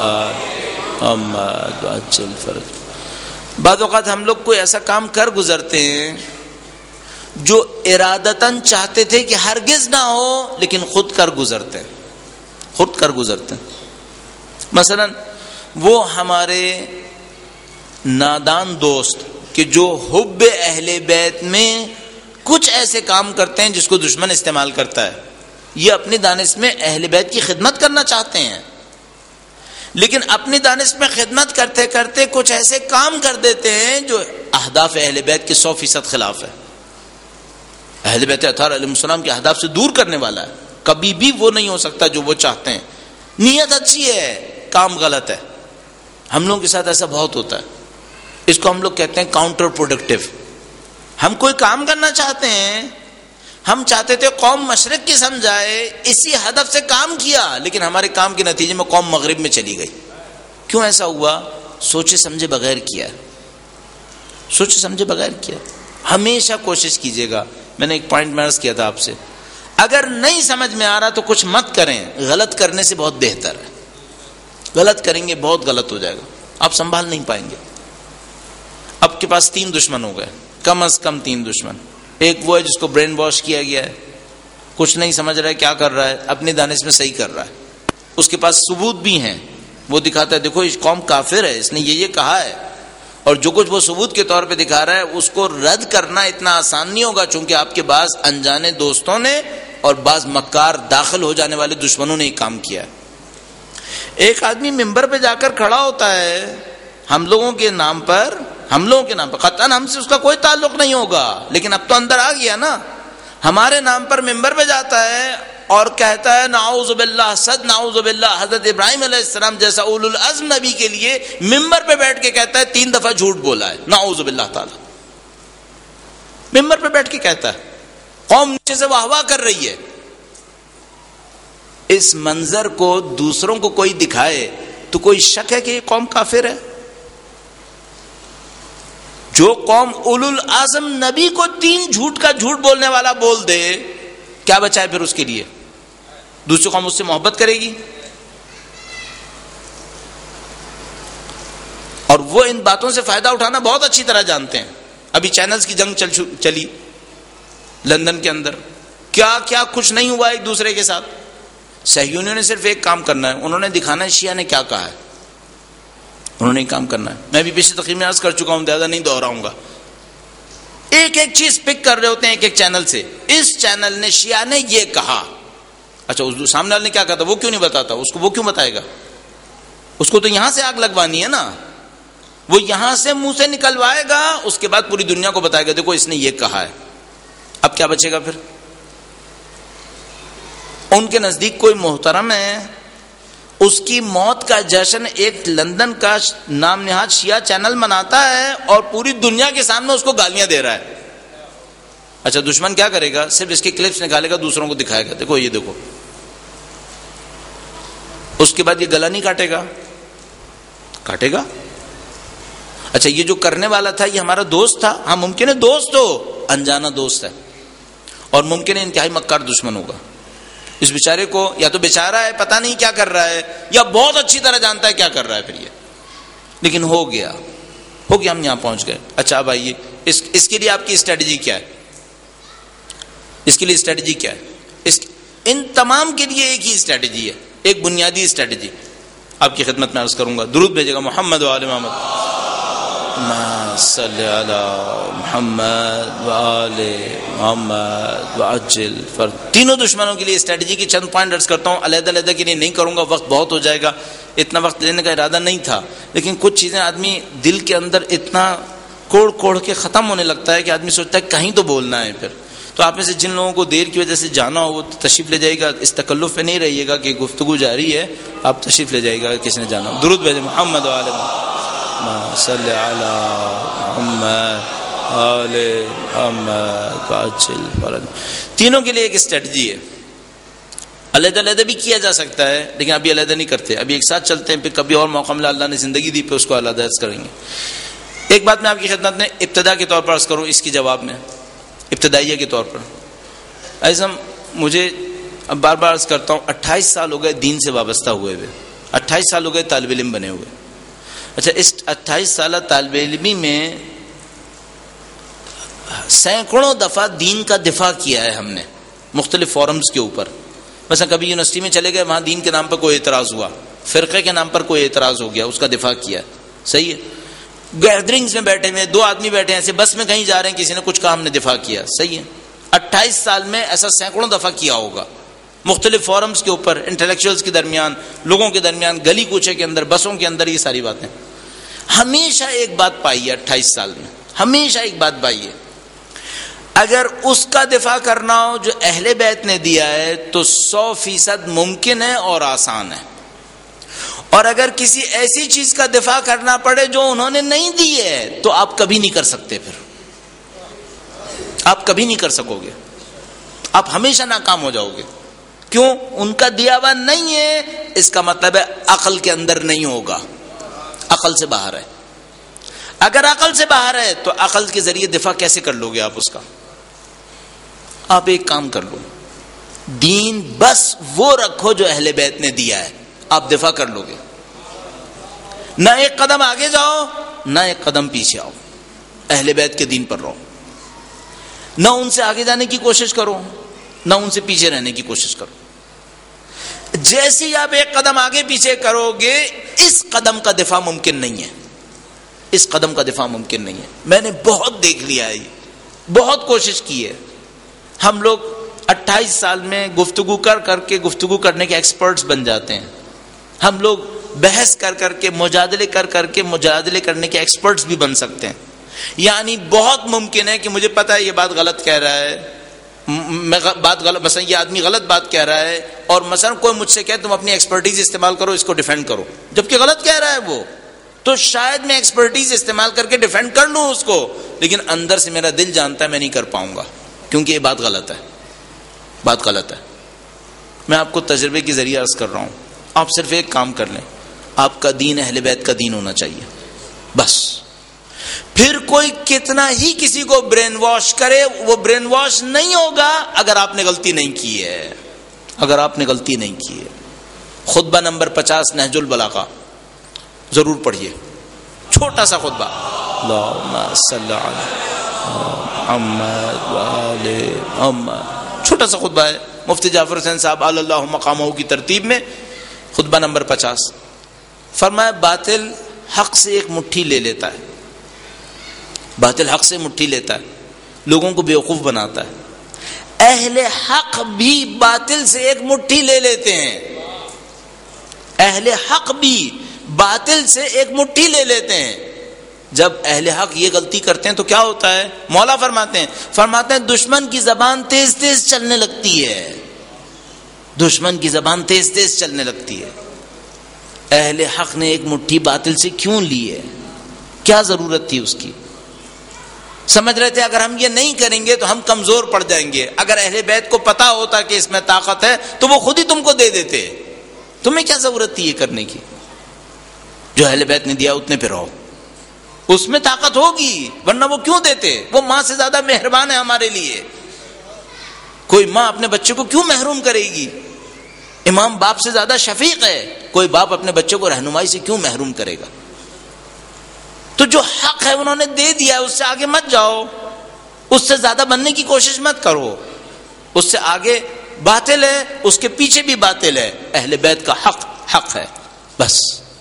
محمد وعجل فرج. بعض اوقات ہم لوگ کوئی ایسا کام کر گزرتے ہیں جو ارادتاً چاہتے تھے کہ ہرگز نہ ہو, لیکن خود کر گزرتے ہیں, خود کر گزرتے ہیں. مثلا وہ ہمارے نادان دوست کہ جو حب اہل بیت میں کچھ ایسے کام کرتے ہیں جس کو دشمن استعمال کرتا ہے. یہ اپنی دانش میں اہل بیت کی خدمت کرنا چاہتے ہیں, لیکن اپنی دانش میں خدمت کرتے کرتے کچھ ایسے کام کر دیتے ہیں جو اہداف اہل بیت کے سو فیصد خلاف ہے. اہل بیت اطہار علیہ السلام کے اہداف سے دور کرنے والا ہے. کبھی بھی وہ نہیں ہو سکتا جو وہ چاہتے ہیں. نیت اچھی ہے, کام غلط ہے. ہم لوگوں کے ساتھ ایسا بہت ہوتا ہے. اس کو ہم لوگ کہتے ہیں کاؤنٹر پروڈکٹیو. ہم کوئی کام کرنا چاہتے ہیں, ہم چاہتے تھے قوم مشرق کی سمجھائے, اسی ہدف سے کام کیا, لیکن ہمارے کام کے نتیجے میں قوم مغرب میں چلی گئی. کیوں ایسا ہوا؟ سوچے سمجھے بغیر کیا, سوچے سمجھے بغیر کیا. ہمیشہ کوشش کیجیے گا, میں نے ایک پوائنٹ میں عرض کیا تھا آپ سے, اگر نہیں سمجھ میں آ رہا تو کچھ مت کریں, غلط کرنے سے بہت بہتر ہے. غلط کریں گے بہت غلط ہو جائے گا, آپ سنبھال نہیں پائیں گے. آپ کے پاس تین دشمن ہو گئے, کم از کم تین دشمن. ایک وہ ہے جس کو برین واش کیا گیا ہے, کچھ نہیں سمجھ رہا ہے کیا کر رہا ہے, اپنی دانش میں صحیح کر رہا ہے. اس کے پاس ثبوت بھی ہیں, وہ دکھاتا ہے دیکھو اس قوم کافر ہے, اس نے یہ یہ کہا ہے, اور جو کچھ وہ ثبوت کے طور پہ دکھا رہا ہے اس کو رد کرنا اتنا آسان نہیں ہوگا, چونکہ آپ کے بعض انجانے دوستوں نے اور بعض مکار داخل ہو جانے والے دشمنوں نے یہ کام کیا ہے. ایک آدمی ممبر پہ جا کر کھڑا ہوتا ہے ہم لوگوں کے نام پر, ہم لوگوں کے نام پر, قطعاً ہم سے اس کا کوئی تعلق نہیں ہوگا, لیکن اب تو اندر آ گیا نا, ہمارے نام پر ممبر پہ جاتا ہے اور کہتا ہے نعوذ باللہ، صد نعوذ باللہ، حضرت ابراہیم علیہ السلام جیسا اولو العزم نبی کے لیے ممبر پہ بیٹھ کے کہتا ہے تین دفعہ جھوٹ بولا ہے، نعوذ باللہ تعالی، ممبر پہ بیٹھ کے کہتا ہے، قوم نیچے سے واہ واہ کر رہی ہے. اس منظر کو دوسروں کو کوئی دکھائے تو کوئی شک ہے کہ یہ قوم کافر ہے؟ جو قوم اولو العزم نبی کو تین جھوٹ کا جھوٹ بولنے والا بول دے، کیا بچا ہے پھر اس کے لیے؟ دوسری قوم اس سے محبت کرے گی؟ اور وہ ان باتوں سے فائدہ اٹھانا بہت اچھی طرح جانتے ہیں. ابھی چینلز کی جنگ چل چلی لندن کے اندر، کیا کیا کچھ نہیں ہوا ایک دوسرے کے ساتھ. صہیونیوں نے صرف ایک کام کرنا ہے، انہوں نے دکھانا ہے شیعہ نے کیا کہا ہے، انہوں نے ایک کام کرنا ہے. میں بھی پچھلی تقریر میں عرض کر چکا ہوں، زیادہ نہیں دہراؤں گا. ایک ایک چیز پک کر رہے ہوتے ہیں ایک ایک چینل سے، اس چینل نے شیعہ نے یہ کہا، اچھا اس سامنے والے نے کیا کہا تھا وہ کیوں نہیں بتاتا، اس کو وہ کیوں بتائے گا؟ اس کو تو یہاں سے آگ لگوانی ہے نا، وہ یہاں سے منہ سے نکلوائے گا، اس کے بعد پوری دنیا کو بتائے گا دیکھو اس نے یہ کہا ہے. اب کیا بچے گا پھر؟ ان کے نزدیک کوئی محترم ہے، اس کی موت کا جشن ایک لندن کا نام نہاد شیعہ چینل مناتا ہے اور پوری دنیا کے سامنے اس کو گالیاں دے رہا ہے. اچھا دشمن کیا کرے گا؟ صرف اس کے کلپس نکالے گا، دوسروں کو دکھائے گا دیکھو یہ دیکھو. اس کے بعد یہ گلا نہیں کاٹے گا؟ کاٹے گا. اچھا یہ جو کرنے والا تھا یہ ہمارا دوست تھا؟ ہاں ممکن ہے دوست ہو، انجانا دوست ہے، اور ممکن ہے انتہائی مکار دشمن ہوگا. اس بیچارے کو یا تو بیچارہ ہے پتہ نہیں کیا کر رہا ہے، یا بہت اچھی طرح جانتا ہے کیا کر رہا ہے پھر یہ، لیکن ہو گیا ہو گیا ہم یہاں پہنچ گئے. اچھا اب آئیے اس اس کے لیے آپ کی اسٹریٹجی کیا ہے؟ اس کے لیے اسٹریٹجی کیا ہے؟ اس ان تمام کے لیے ایک ہی اسٹریٹجی ہے، ایک بنیادی اسٹریٹجی آپ کی خدمت میں عرض کروں گا. درود بھیجے گا محمد و آل محمد، صلی علی محمد و آل محمد وعجل فرج. تینوں دشمنوں کے لیے اسٹریٹجی کی چند پوائنٹ عرض کرتا ہوں، علیحدہ علیحدہ کے لیے نہیں کروں گا، وقت بہت ہو جائے گا، اتنا وقت لینے کا ارادہ نہیں تھا. لیکن کچھ چیزیں آدمی دل کے اندر اتنا کوڑ کوڑ کے ختم ہونے لگتا ہے کہ آدمی سوچتا ہے کہیں تو بولنا ہے. پھر تو آپ میں سے جن لوگوں کو دیر کی وجہ سے جانا ہو وہ تشریف لے جائے گا، اس تکلف پہ نہیں رہیے گا کہ گفتگو جاری ہے، آپ تشریف لے جائے گا کسی نے جانا ہو. درود بھیجے محمد و آل محمد، صلی علی محمد آل محمد وعجل فرج. تینوں کے لیے ایک اسٹریٹجی ہے، علیحدہ علیحدہ بھی کیا جا سکتا ہے لیکن ابھی علیحدہ نہیں کرتے، ابھی ایک ساتھ چلتے ہیں، پھر کبھی اور موقع ملا اللہ نے زندگی دی پہ اس کو علیحدہ کریں گے. ایک بات میں آپ کی خدمت میں ابتدا کے طور پر عرض کروں، اس کی جواب میں ابتدائیہ کے طور پر. ایسا مجھے اب بار بار عرض کرتا ہوں، اٹھائیس سال ہو گئے دین سے وابستہ ہوئے ہوئے، اٹھائیس سال ہو گئے طالب علم بنے ہوئے. اچھا اس اٹھائیس سالہ طالب علمی میں سینکڑوں دفعہ دین کا دفاع کیا ہے ہم نے مختلف فورمز کے اوپر. مثلا کبھی یونیورسٹی میں چلے گئے، وہاں دین کے نام پر کوئی اعتراض ہوا، فرقے کے نام پر کوئی اعتراض ہو گیا، اس کا دفاع کیا. صحیح ہے. گیدرنگز میں بیٹھے ہوئے دو آدمی بیٹھے ہیں، ایسے بس میں کہیں جا رہے ہیں، کسی نے کچھ کہا ہم نے دفاع کیا. صحیح ہے. اٹھائیس سال میں ایسا سینکڑوں دفعہ کیا ہوگا مختلف فورمز کے اوپر، انٹلیکچوئلز کے درمیان، لوگوں کے درمیان، گلی کوچے کے اندر، بسوں کے اندر. یہ ساری باتیں ہمیشہ ایک بات پائی ہے اٹھائیس سال میں، ہمیشہ ایک بات پائی ہے، اگر اس کا دفاع کرنا ہو جو اہل بیت نے دیا ہے تو سو فیصد ممکن ہے اور آسان ہے، اور اگر کسی ایسی چیز کا دفاع کرنا پڑے جو انہوں نے نہیں دی ہے تو آپ کبھی نہیں کر سکتے، پھر آپ کبھی نہیں کر سکو گے، آپ ہمیشہ ناکام ہو جاؤ گے. کیوں؟ ان کا دیا ہوا نہیں ہے، اس کا مطلب ہے عقل کے اندر نہیں ہوگا، عقل سے باہر ہے. اگر عقل سے باہر ہے تو عقل کے ذریعے دفاع کیسے کر لو گے آپ اس کا؟ آپ ایک کام کر لو، دین بس وہ رکھو جو اہل بیت نے دیا ہے، آپ دفاع کر لو گے. نہ ایک قدم آگے جاؤ نہ ایک قدم پیچھے آؤ، اہل بیت کے دین پر رہو، نہ ان سے آگے جانے کی کوشش کرو نہ ان سے پیچھے رہنے کی کوشش کرو. جیسے ہی آپ ایک قدم آگے پیچھے کرو گے اس قدم کا دفاع ممکن نہیں ہے، اس قدم کا دفاع ممکن نہیں ہے. میں نے بہت دیکھ لیا ہے، بہت کوشش کی ہے. ہم لوگ اٹھائیس سال میں گفتگو کر کر کے گفتگو کرنے کے ایکسپرٹس بن جاتے ہیں، ہم لوگ بحث کر کر کے مجادلے کر کر کے مجادلے کرنے کے ایکسپرٹس بھی بن سکتے ہیں. یعنی بہت ممکن ہے کہ مجھے پتا ہے یہ بات غلط کہہ رہا ہے، میں بات غلط، مثلا یہ آدمی غلط بات کہہ رہا ہے اور مثلا کوئی مجھ سے کہے تم اپنی ایکسپرٹیز استعمال کرو، اس کو ڈیفینڈ کرو، جبکہ غلط کہہ رہا ہے وہ، تو شاید میں ایکسپرٹیز استعمال کر کے ڈیفینڈ کر لوں اس کو، لیکن اندر سے میرا دل جانتا ہے میں نہیں کر پاؤں گا، کیونکہ یہ بات غلط ہے، بات غلط ہے۔ میں آپ کو تجربے کے ذریعے عرض کر رہا ہوں، آپ صرف ایک کام کر لیں، آپ کا دین اہل بیت کا دین ہونا چاہیے، بس۔ پھر کوئی کتنا ہی کسی کو برین واش کرے، وہ برین واش نہیں ہوگا اگر آپ نے غلطی نہیں کی ہے، اگر آپ نے غلطی نہیں کی ہے۔ خطبہ نمبر پچاس نہج البلاغہ ضرور پڑھیے، چھوٹا سا خطبہ، اللہم صلی علی محمد وآل محمد، چھوٹا سا خطبہ ہے، مفتی جعفر حسین صاحب علی اللہ مقامہ کی ترتیب میں، خطبہ نمبر پچاس۔ فرمایا باطل حق سے ایک مٹھی لے لیتا ہے، باطل حق سے مٹھی لیتا ہے، لوگوں کو بیوقوف بناتا ہے۔ اہل حق بھی باطل سے ایک مٹھی لے لیتے ہیں، اہل حق بھی باطل سے ایک مٹھی لے لیتے ہیں۔ جب اہل حق یہ غلطی کرتے ہیں تو کیا ہوتا ہے؟ مولا فرماتے ہیں فرماتے ہیں دشمن کی زبان تیز تیز چلنے لگتی ہے، دشمن کی زبان تیز تیز چلنے لگتی ہے۔ اہل حق نے ایک مٹھی باطل سے کیوں لی ہے؟ کیا ضرورت تھی اس کی؟ سمجھ رہے تھے اگر ہم یہ نہیں کریں گے تو ہم کمزور پڑ جائیں گے۔ اگر اہل بیت کو پتا ہوتا کہ اس میں طاقت ہے تو وہ خود ہی تم کو دے دیتے، تمہیں کیا ضرورت تھی یہ کرنے کی؟ جو اہل بیت نے دیا اتنے پہ رہو، اس میں طاقت ہوگی، ورنہ وہ کیوں دیتے؟ وہ ماں سے زیادہ مہربان ہے ہمارے لیے۔ کوئی ماں اپنے بچے کو کیوں محروم کرے گی؟ امام باپ سے زیادہ شفیق ہے، کوئی باپ اپنے بچے کو رہنمائی سے کیوں محروم کرے گا؟ تو جو حق ہے انہوں نے دے دیا، اس سے آگے مت جاؤ، اس سے زیادہ بننے کی کوشش مت کرو، اس سے آگے باطل ہے، اس کے پیچھے بھی باطل ہے، اہل بیت کا حق حق ہے، بس۔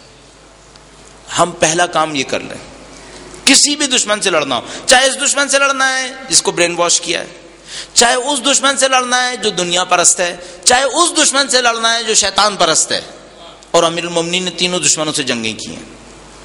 ہم پہلا کام یہ کر لیں، کسی بھی دشمن سے لڑنا ہو، چاہے اس دشمن سے لڑنا ہے جس کو برین واش کیا ہے، چاہے اس دشمن سے لڑنا ہے جو دنیا پرست ہے، چاہے اس دشمن سے لڑنا ہے جو شیطان پرست ہے۔ اور امیر المومنین نے تینوں دشمنوں سے جنگیں کی ہیں،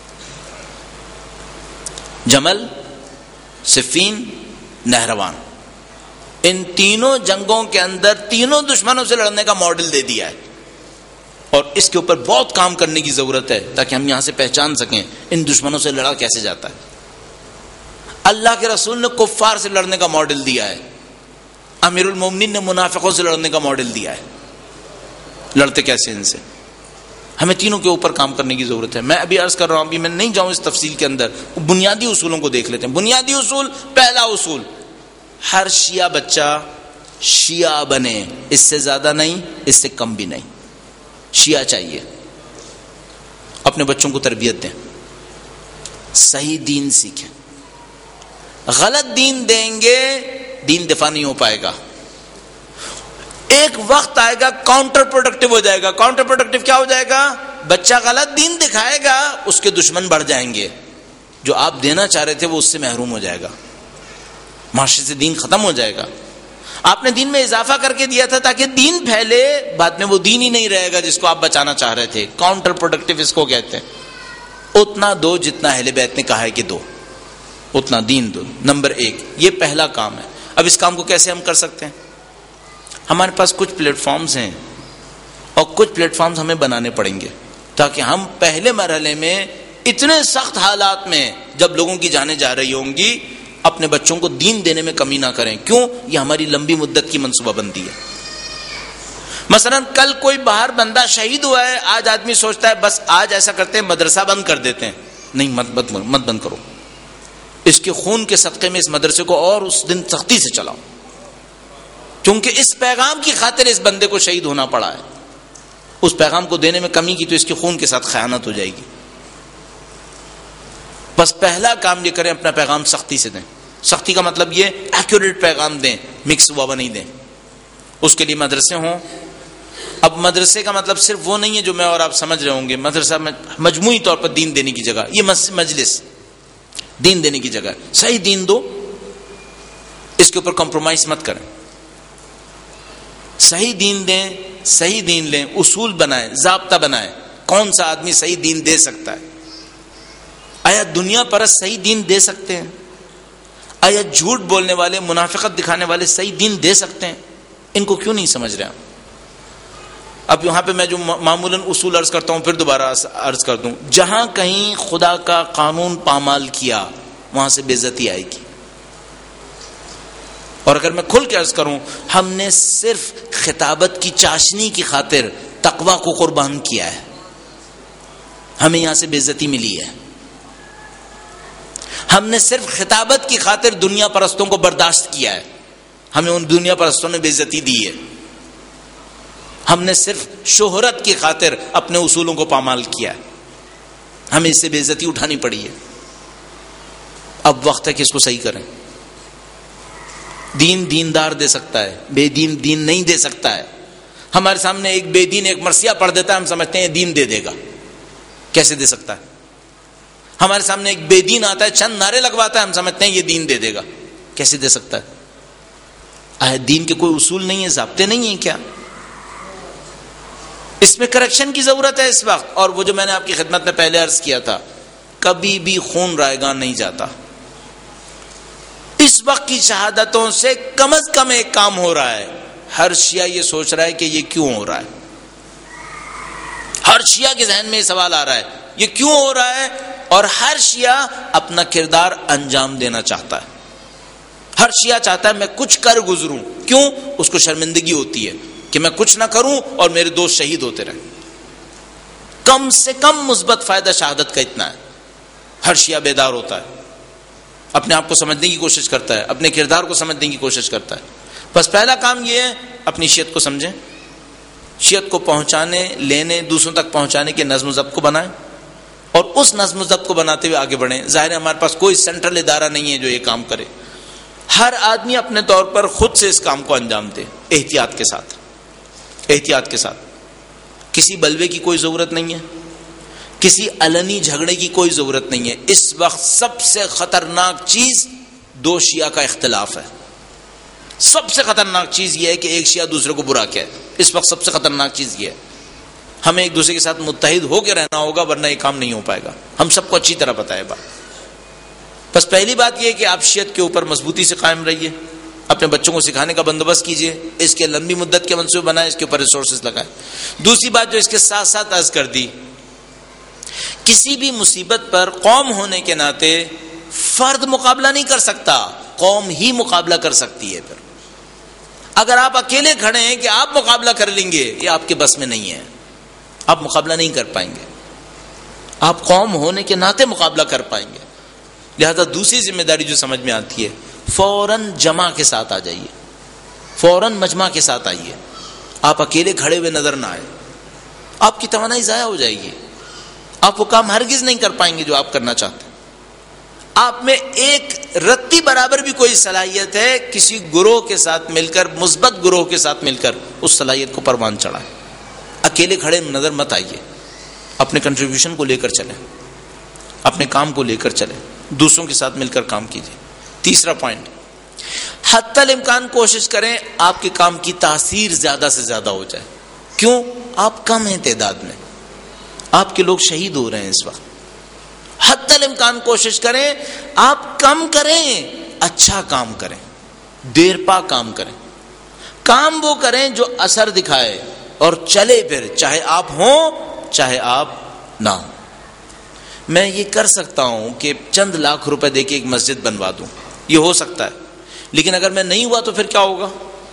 جمل، صفین، نہروان، ان تینوں جنگوں کے اندر تینوں دشمنوں سے لڑنے کا ماڈل دے دیا ہے، اور اس کے اوپر بہت کام کرنے کی ضرورت ہے تاکہ ہم یہاں سے پہچان سکیں ان دشمنوں سے لڑا کیسے جاتا ہے۔ اللہ کے رسول نے کفار سے لڑنے کا ماڈل دیا ہے، امیر المومنین نے منافقوں سے لڑنے کا ماڈل دیا ہے، لڑتے کیسے ان سے۔ ہمیں تینوں کے اوپر کام کرنے کی ضرورت ہے۔ میں ابھی عرض کر رہا ہوں، ابھی میں نہیں جاؤں اس تفصیل کے اندر، بنیادی اصولوں کو دیکھ لیتے ہیں۔ بنیادی اصول، پہلا اصول، ہر شیعہ بچہ شیعہ بنے، اس سے زیادہ نہیں، اس سے کم بھی نہیں، شیعہ چاہیے۔ اپنے بچوں کو تربیت دیں، صحیح دین سیکھیں۔ غلط دین دیں گے دین دفاع نہیں ہو پائے گا، ایک وقت آئے گا کاؤنٹر پروڈکٹیو ہو جائے گا۔ کاؤنٹر پروڈکٹیو کیا ہو جائے گا؟ بچہ غلط دین دکھائے گا، اس کے دشمن بڑھ جائیں گے، جو آپ دینا چاہ رہے تھے وہ اس سے محروم ہو جائے گا، معاشرے سے دین ختم ہو جائے گا۔ آپ نے دین میں اضافہ کر کے دیا تھا تاکہ دین پھیلے، بعد میں وہ دین ہی نہیں رہے گا جس کو آپ بچانا چاہ رہے تھے۔ کاؤنٹر پروڈکٹیو اس کو کہتے ہیں۔ اتنا دو جتنا اہل بیت نے کہا ہے کہ دو، اتنا دین دو، نمبر ایک، یہ پہلا کام ہے۔ اب اس کام کو کیسے ہم کر سکتے ہیں؟ ہمارے پاس کچھ پلیٹ فارمز ہیں اور کچھ پلیٹ فارمز ہمیں بنانے پڑیں گے تاکہ ہم پہلے مرحلے میں اتنے سخت حالات میں جب لوگوں کی جانیں جا رہی ہوں گی اپنے بچوں کو دین دینے میں کمی نہ کریں۔ کیوں؟ یہ ہماری لمبی مدت کی منصوبہ بندی ہے۔ مثلا کل کوئی باہر بندہ شہید ہوا ہے، آج آدمی سوچتا ہے بس آج ایسا کرتے ہیں مدرسہ بند کر دیتے ہیں، نہیں، مت مت مت بند کرو، اس کے خون کے صدقے میں اس مدرسے کو اور اس دن سختی سے چلاؤ، کیونکہ اس پیغام کی خاطر اس بندے کو شہید ہونا پڑا ہے۔ اس پیغام کو دینے میں کمی کی تو اس کے خون کے ساتھ خیانت ہو جائے گی۔ بس پہلا کام یہ کریں، اپنا پیغام سختی سے دیں۔ سختی کا مطلب یہ ایکوریٹ پیغام دیں، مکس ہوا نہیں دیں۔ اس کے لیے مدرسے ہوں۔ اب مدرسے کا مطلب صرف وہ نہیں ہے جو میں اور آپ سمجھ رہے ہوں گے، مدرسہ مجموعی طور پر دین دینے کی جگہ، یہ مجلس دین دینے کی جگہ، صحیح دین دو، اس کے اوپر کمپرومائز مت کریں، صحیح دین دیں، صحیح دین لیں، اصول بنائیں، ضابطہ بنائیں، کون سا آدمی صحیح دین دے سکتا ہے؟ آیا دنیا پرست صحیح دین دے سکتے ہیں؟ آیا جھوٹ بولنے والے، منافقت دکھانے والے صحیح دین دے سکتے ہیں؟ ان کو کیوں نہیں سمجھ رہے ہیں؟ اب یہاں پہ میں جو معمولاً اصول عرض کرتا ہوں پھر دوبارہ عرض کر دوں، جہاں کہیں خدا کا قانون پامال کیا وہاں سے بے عزتی آئے گی. اور اگر میں کھل کے عرض کروں، ہم نے صرف خطابت کی چاشنی کی خاطر تقوی کو قربان کیا ہے، ہمیں یہاں سے بے عزتی ملی ہے. ہم نے صرف خطابت کی خاطر دنیا پرستوں کو برداشت کیا ہے، ہمیں ان دنیا پرستوں نے بے عزتی دی ہے. ہم نے صرف شہرت کی خاطر اپنے اصولوں کو پامال کیا ہے، ہمیں اس سے بے عزتی اٹھانی پڑی ہے. اب وقت ہے کہ اس کو صحیح کریں. دین دیندار دے سکتا ہے، بے دین دین نہیں دے سکتا ہے. ہمارے سامنے ایک بے دین ایک مرثیہ پڑھ دیتا ہے، ہم سمجھتے ہیں دین دے دے گا. کیسے دے سکتا ہے؟ ہمارے سامنے ایک بے دین آتا ہے، چند نعرے لگواتا ہے، ہم سمجھتے ہیں یہ دین دے دے گا. کیسے دے سکتا ہے؟ آہ دین کے کوئی اصول نہیں ہے، ضابطے نہیں ہیں کیا؟ اس میں کریکشن کی ضرورت ہے اس وقت. اور وہ جو میں نے آپ کی خدمت میں پہلے عرض کیا تھا، کبھی بھی خون رائیگان نہیں جاتا. اس وقت کی شہادتوں سے کم از کم ایک کام ہو رہا ہے، ہر شیعہ یہ سوچ رہا ہے کہ یہ کیوں ہو رہا ہے. ہر شیعہ کے ذہن میں یہ سوال آ رہا ہے یہ کیوں ہو رہا ہے، اور ہر شیعہ اپنا کردار انجام دینا چاہتا ہے. ہر شیعہ چاہتا ہے میں کچھ کر گزروں. کیوں؟ اس کو شرمندگی ہوتی ہے کہ میں کچھ نہ کروں اور میرے دوست شہید ہوتے رہیں. کم سے کم مثبت فائدہ شہادت کا اتنا ہے. ہر شیعہ بیدار ہوتا ہے، اپنے آپ کو سمجھنے کی کوشش کرتا ہے، اپنے کردار کو سمجھنے کی کوشش کرتا ہے. بس پہلا کام یہ ہے اپنی شیعت کو سمجھیں، شیعت کو پہنچانے لینے دوسروں تک پہنچانے کے نظم و ضبط کو بنائیں، اور اس نظم و ضبط کو بناتے ہوئے آگے بڑھیں. ظاہر ہے ہمارے پاس کوئی سینٹرل ادارہ نہیں ہے جو یہ کام کرے. ہر آدمی اپنے طور پر خود سے اس کام کو انجام دے، احتیاط کے ساتھ. احتیاط کے ساتھ کسی بلوے کی کوئی ضرورت نہیں ہے، کسی علنی جھگڑے کی کوئی ضرورت نہیں ہے. اس وقت سب سے خطرناک چیز دو شیعہ کا اختلاف ہے. سب سے خطرناک چیز یہ ہے کہ ایک شیعہ دوسرے کو برا کہے. اس وقت سب سے خطرناک چیز یہ ہے. ہمیں ایک دوسرے کے ساتھ متحد ہو کے رہنا ہوگا، ورنہ یہ کام نہیں ہو پائے گا. ہم سب کو اچھی طرح پتہ ہے بات. بس پہلی بات یہ ہے کہ آپ شیعت کے اوپر مضبوطی سے قائم رہیے، اپنے بچوں کو سکھانے کا بندوبست کیجیے، اس کے لمبی مدت کے منصوبے بنائیں، اس کے اوپر ریسورسز لگائیں. دوسری بات جو اس کے ساتھ ساتھ عرض کر دی، کسی بھی مصیبت پر قوم ہونے کے ناطے فرد مقابلہ نہیں کر سکتا، قوم ہی مقابلہ کر سکتی ہے. پھر اگر آپ اکیلے کھڑے ہیں کہ آپ مقابلہ کر لیں گے، یہ آپ کے بس میں نہیں ہے، آپ مقابلہ نہیں کر پائیں گے. آپ قوم ہونے کے ناطے مقابلہ کر پائیں گے. لہذا دوسری ذمہ داری جو سمجھ میں آتی ہے، فوراً جمع کے ساتھ آ جائیے، فوراً مجمع کے ساتھ آئیے. آپ اکیلے کھڑے ہوئے نظر نہ آئے، آپ کی توانائی ضائع ہو جائے گی. آپ وہ کام ہرگز نہیں کر پائیں گے جو آپ کرنا چاہتے ہیں. آپ میں ایک رتی برابر بھی کوئی صلاحیت ہے، کسی گروہ کے ساتھ مل کر، مثبت گروہ کے ساتھ مل کر اس صلاحیت کو پروان چڑھائیں. اکیلے کھڑے نظر مت آئیے، اپنے کنٹریبیوشن کو لے کر چلیں، اپنے کام کو لے کر چلیں، دوسروں کے ساتھ مل کر کام کیجیے. تیسرا پوائنٹ، حتی الامکان کوشش کریں آپ کے کام کی تاثیر زیادہ سے زیادہ ہو جائے. کیوں؟ آپ کم ہیں تعداد میں، آپ کے لوگ شہید ہو رہے ہیں اس وقت. حتی الامکان کوشش کریں آپ کم کریں، اچھا کام کریں، دیر پا کام کریں. کام وہ کریں جو اثر دکھائے اور چلے پھر، چاہے آپ ہوں چاہے آپ نہ ہوں. میں یہ کر سکتا ہوں کہ چند لاکھ روپے دے کے ایک مسجد بنوا دوں، یہ ہو سکتا ہے، لیکن اگر میں نہیں ہوا تو پھر کیا ہوگا؟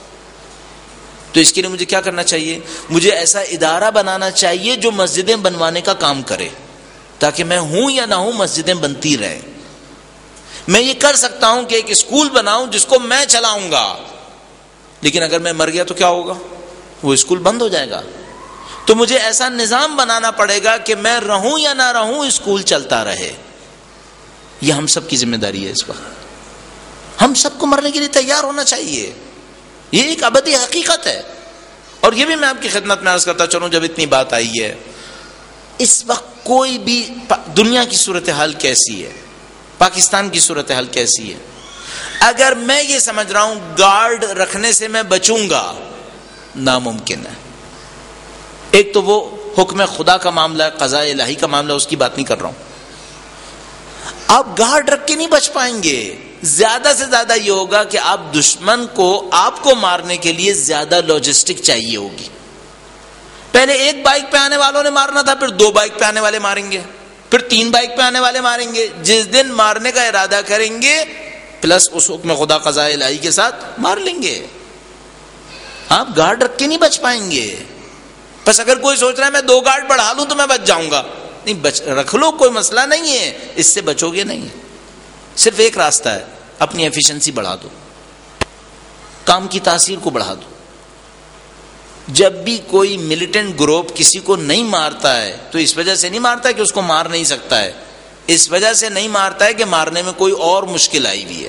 تو اس کے لیے مجھے کیا کرنا چاہیے؟ مجھے ایسا ادارہ بنانا چاہیے جو مسجدیں بنوانے کا کام کرے، تاکہ میں ہوں یا نہ ہوں مسجدیں بنتی رہیں. میں یہ کر سکتا ہوں کہ ایک اسکول بناؤں جس کو میں چلاؤں گا، لیکن اگر میں مر گیا تو کیا ہوگا؟ وہ اسکول بند ہو جائے گا. تو مجھے ایسا نظام بنانا پڑے گا کہ میں رہوں یا نہ رہوں اسکول چلتا رہے. یہ ہم سب کی ذمہ داری ہے. اس وقت ہم سب کو مرنے کے لیے تیار ہونا چاہیے، یہ ایک ابدی حقیقت ہے. اور یہ بھی میں آپ کی خدمت میں عرض کرتا چلوں، جب اتنی بات آئی ہے، اس وقت کوئی بھی دنیا کی صورتحال کیسی ہے، پاکستان کی صورتحال کیسی ہے، اگر میں یہ سمجھ رہا ہوں گارڈ رکھنے سے میں بچوں گا، ناممکن ہے. ایک تو وہ حکم خدا کا معاملہ ہے، قضاء الہی کا معاملہ، اس کی بات نہیں کر رہا ہوں. آپ گارڈ رکھ کے نہیں بچ پائیں گے. زیادہ سے زیادہ یہ ہوگا کہ آپ دشمن کو آپ کو مارنے کے لیے زیادہ لاجسٹک چاہیے ہوگی. پہلے ایک بائک پہ آنے والوں نے مارنا تھا, پھر دو بائک پہ آنے والے ماریں گے, پھر تین بائک پہ آنے والے ماریں گے. جس دن مارنے کا ارادہ کریں گے پلس اس حکم خدا قضاء الہی کے ساتھ مار لیں گے. آپ گارڈ رکھ کے نہیں بچ پائیں گے. بس اگر کوئی سوچ رہا ہے میں دو گارڈ بڑھا لوں تو میں بچ جاؤں گا, نہیں, بچ رکھ لو, کوئی مسئلہ نہیں ہے, اس سے بچو گے نہیں. صرف ایک راستہ ہے, اپنی ایفیشنسی بڑھا دو, کام کی تاثیر کو بڑھا دو. جب بھی کوئی ملیٹنٹ گروپ کسی کو نہیں مارتا ہے تو اس وجہ سے نہیں مارتا ہے کہ اس کو مار نہیں سکتا ہے, اس وجہ سے نہیں مارتا ہے کہ مارنے میں کوئی اور مشکل آئی ہوئی ہے.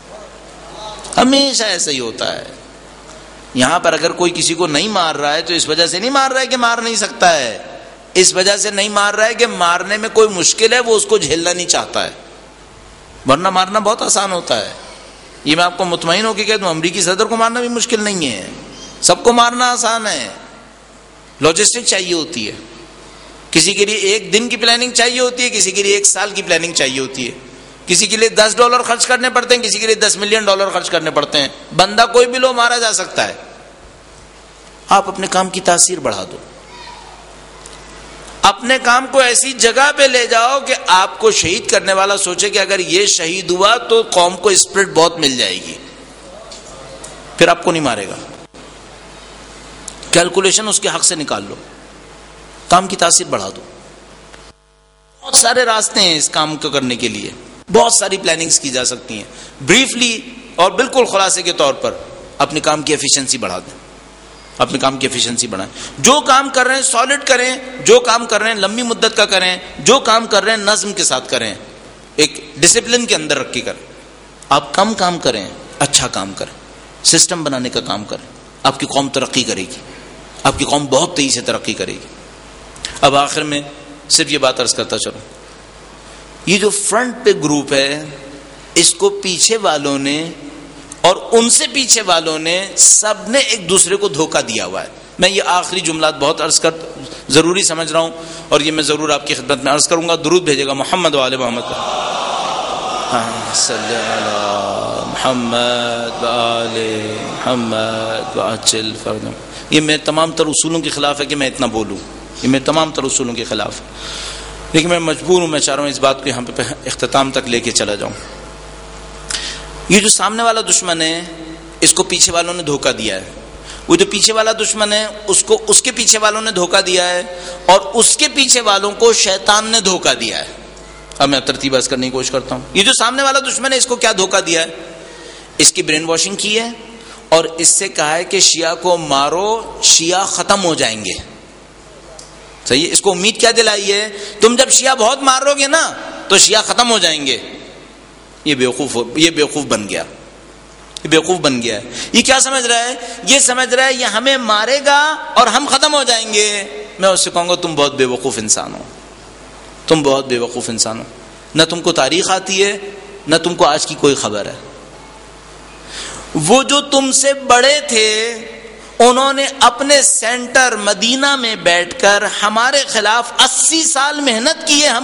ہمیشہ ایسا ہی ہوتا ہے. یہاں پر اگر کوئی کسی کو نہیں مار رہا ہے تو اس وجہ سے نہیں مار رہا ہے کہ مار نہیں سکتا ہے, اس وجہ سے نہیں مار رہا ہے کہ مارنے میں کوئی مشکل ہے, وہ اس کو جھیلنا نہیں چاہتا ہے. ورنہ مارنا بہت آسان ہوتا ہے. یہ میں آپ کو مطمئن ہو کے کہہ دوں, امریکی صدر کو مارنا بھی مشکل نہیں ہے, سب کو مارنا آسان ہے. لاجسٹک چاہیے ہوتی ہے, کسی کے لیے ایک دن کی پلاننگ چاہیے ہوتی ہے, کسی کے لیے ایک سال کی پلاننگ چاہیے ہوتی ہے, کسی کے لیے دس ڈالر خرچ کرنے پڑتے ہیں, کسی کے لیے دس ملین ڈالر خرچ کرنے پڑتے ہیں. بندہ کوئی بھی لو مارا جا سکتا ہے. آپ اپنے کام کی تاثیر بڑھا دو, اپنے کام کو ایسی جگہ پہ لے جاؤ کہ آپ کو شہید کرنے والا سوچے کہ اگر یہ شہید ہوا تو قوم کو اسپرٹ بہت مل جائے گی, پھر آپ کو نہیں مارے گا. کیلکولیشن اس کے حق سے نکال لو, کام کی تاثیر بڑھا دو. بہت سارے راستے ہیں اس کام کو کرنے کے لیے, بہت ساری پلاننگز کی جا سکتی ہیں. بریفلی اور بالکل خلاصے کے طور پر اپنے کام کی ایفیشنسی بڑھا دیں, اپنے کام کی ایفیشنسی بڑھائیں. جو کام کر رہے ہیں سالڈ کریں, جو کام کر رہے ہیں لمبی مدت کا کریں, جو کام کر رہے ہیں نظم کے ساتھ کریں, ایک ڈسپلن کے اندر رکھ کے کریں. آپ کم کام کریں, اچھا کام کریں, سسٹم بنانے کا کام کریں. آپ کی قوم ترقی کرے گی, آپ کی قوم بہت تیزی سے ترقی کرے گی. اب آخر میں صرف یہ بات عرض کرتا چلوں, یہ جو فرنٹ پہ گروپ ہے اس کو پیچھے والوں نے اور ان سے پیچھے والوں نے سب نے ایک دوسرے کو دھوکہ دیا ہوا ہے. میں یہ آخری جملات بہت عرض کر ضروری سمجھ رہا ہوں, اور یہ میں ضرور آپ کی خدمت میں عرض کروں گا. درود بھیجے گا محمد وآل محمد, صلی علی محمد وآل محمد وعجل فرجهم. یہ میرے تمام تر اصولوں کے خلاف ہے کہ میں اتنا بولوں, یہ میرے تمام تر اصولوں کے خلاف ہے, لیکن میں مجبور ہوں, میں چاہ رہا ہوں اس بات کو یہاں پہ اختتام تک لے کے چلا جاؤں. یہ جو سامنے والا دشمن ہے اس کو پیچھے والوں نے دھوکہ دیا ہے, وہ جو پیچھے والا دشمن ہے اس کو اس کے پیچھے والوں نے دھوکہ دیا ہے, اور اس کے پیچھے والوں کو شیطان نے دھوکہ دیا ہے. اب میں ترتیب عرض کرنے کی کوشش کرتا ہوں. یہ جو سامنے والا دشمن ہے اس کو کیا دھوکہ دیا ہے, اس کی برین واشنگ کی ہے, اور اس سے کہا ہے کہ شیعہ کو مارو, شیعہ ختم ہو جائیں گے. صحیح ہے, اس کو امید کیا دلائی ہے, تم جب شیعہ بہت مارو گے نا تو شیعہ ختم ہو جائیں گے. یہ بیوقوف یہ بیوقوف بن گیا, یہ بیوقوف بن گیا ہے. یہ کیا سمجھ رہا ہے, یہ سمجھ رہا ہے یہ ہمیں مارے گا اور ہم ختم ہو جائیں گے. میں اس سے کہوں گا تم بہت بیوقوف انسان ہو, تم بہت بیوقوف انسان ہو. نہ تم کو تاریخ آتی ہے, نہ تم کو آج کی کوئی خبر ہے. وہ جو تم سے بڑے تھے انہوں نے اپنے سینٹر مدینہ میں بیٹھ کر ہمارے خلاف اسی سال محنت کی ہے, ہم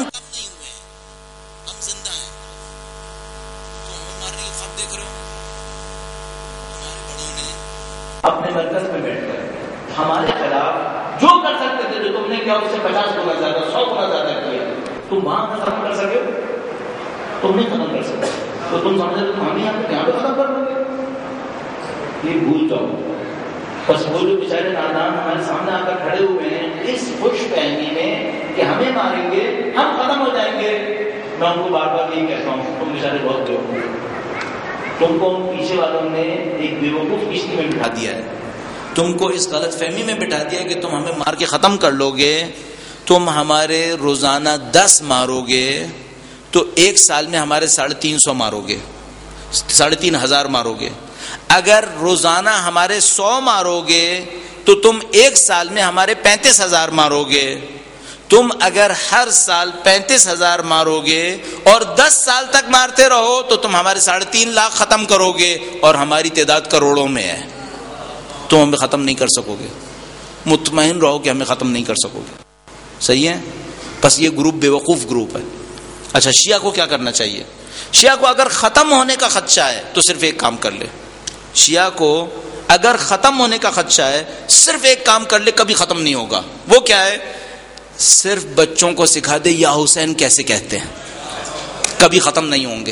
اپنے مرکز میں بیٹھ کر ہمارے خلاف جو کر سکتے تھے, جو تم نے کیا اس سے پچاس گنا زیادہ, سو گنا زیادہ کیا, تم وہاں ختم کر سکے, تم نہیں ختم کر سکتے. تو تم سمجھے تم ہم یہاں پہ ختم کر لو گے, یہ بھول جاؤ. بس وہ جو بیچارے نادان ہمارے سامنے آ کر کھڑے ہوئے ہیں اس خوش فہمی میں کہ ہمیں ماریں گے, ہم ختم ہو جائیں گے, میں ان کو بار بار یہی کہتا ہوں تم بیچارے بہت بیوقوف, تم کو پیچھے والوں نے ایک بیوقوف کشتی میں بٹھا دیا ہے, تم کو اس غلط فہمی میں بٹھا دیا کہ تم ہمیں مار کے ختم کر لو گے. تم ہمارے روزانہ دس مارو گے تو ایک سال میں ہمارے ساڑھے تین سو مارو گے, ساڑھے تین ہزار مارو گے. اگر روزانہ ہمارے سو مارو گے تو تم ایک سال میں ہمارے پینتیس ہزار مارو گے. تم اگر ہر سال پینتیس ہزار مارو گے اور دس سال تک مارتے رہو تو تم ہمارے ساڑھے تین لاکھ ختم کرو گے, اور ہماری تعداد کروڑوں میں ہے. تم ہمیں ختم نہیں کر سکو گے, مطمئن رہو کہ ہمیں ختم نہیں کر سکو گے. صحیح ہے, بس یہ گروپ بیوقوف گروپ ہے. اچھا شیعہ کو کیا کرنا چاہیے؟ شیعہ کو اگر ختم ہونے کا خدشہ ہے تو صرف ایک کام کر لے. شیعہ کو اگر ختم ہونے کا خدشہ ہے صرف ایک کام کر لے, کبھی ختم نہیں ہوگا. وہ کیا ہے؟ صرف بچوں کو سکھا دے یا حسین کیسے کہتے ہیں, کبھی ختم نہیں ہوں گے.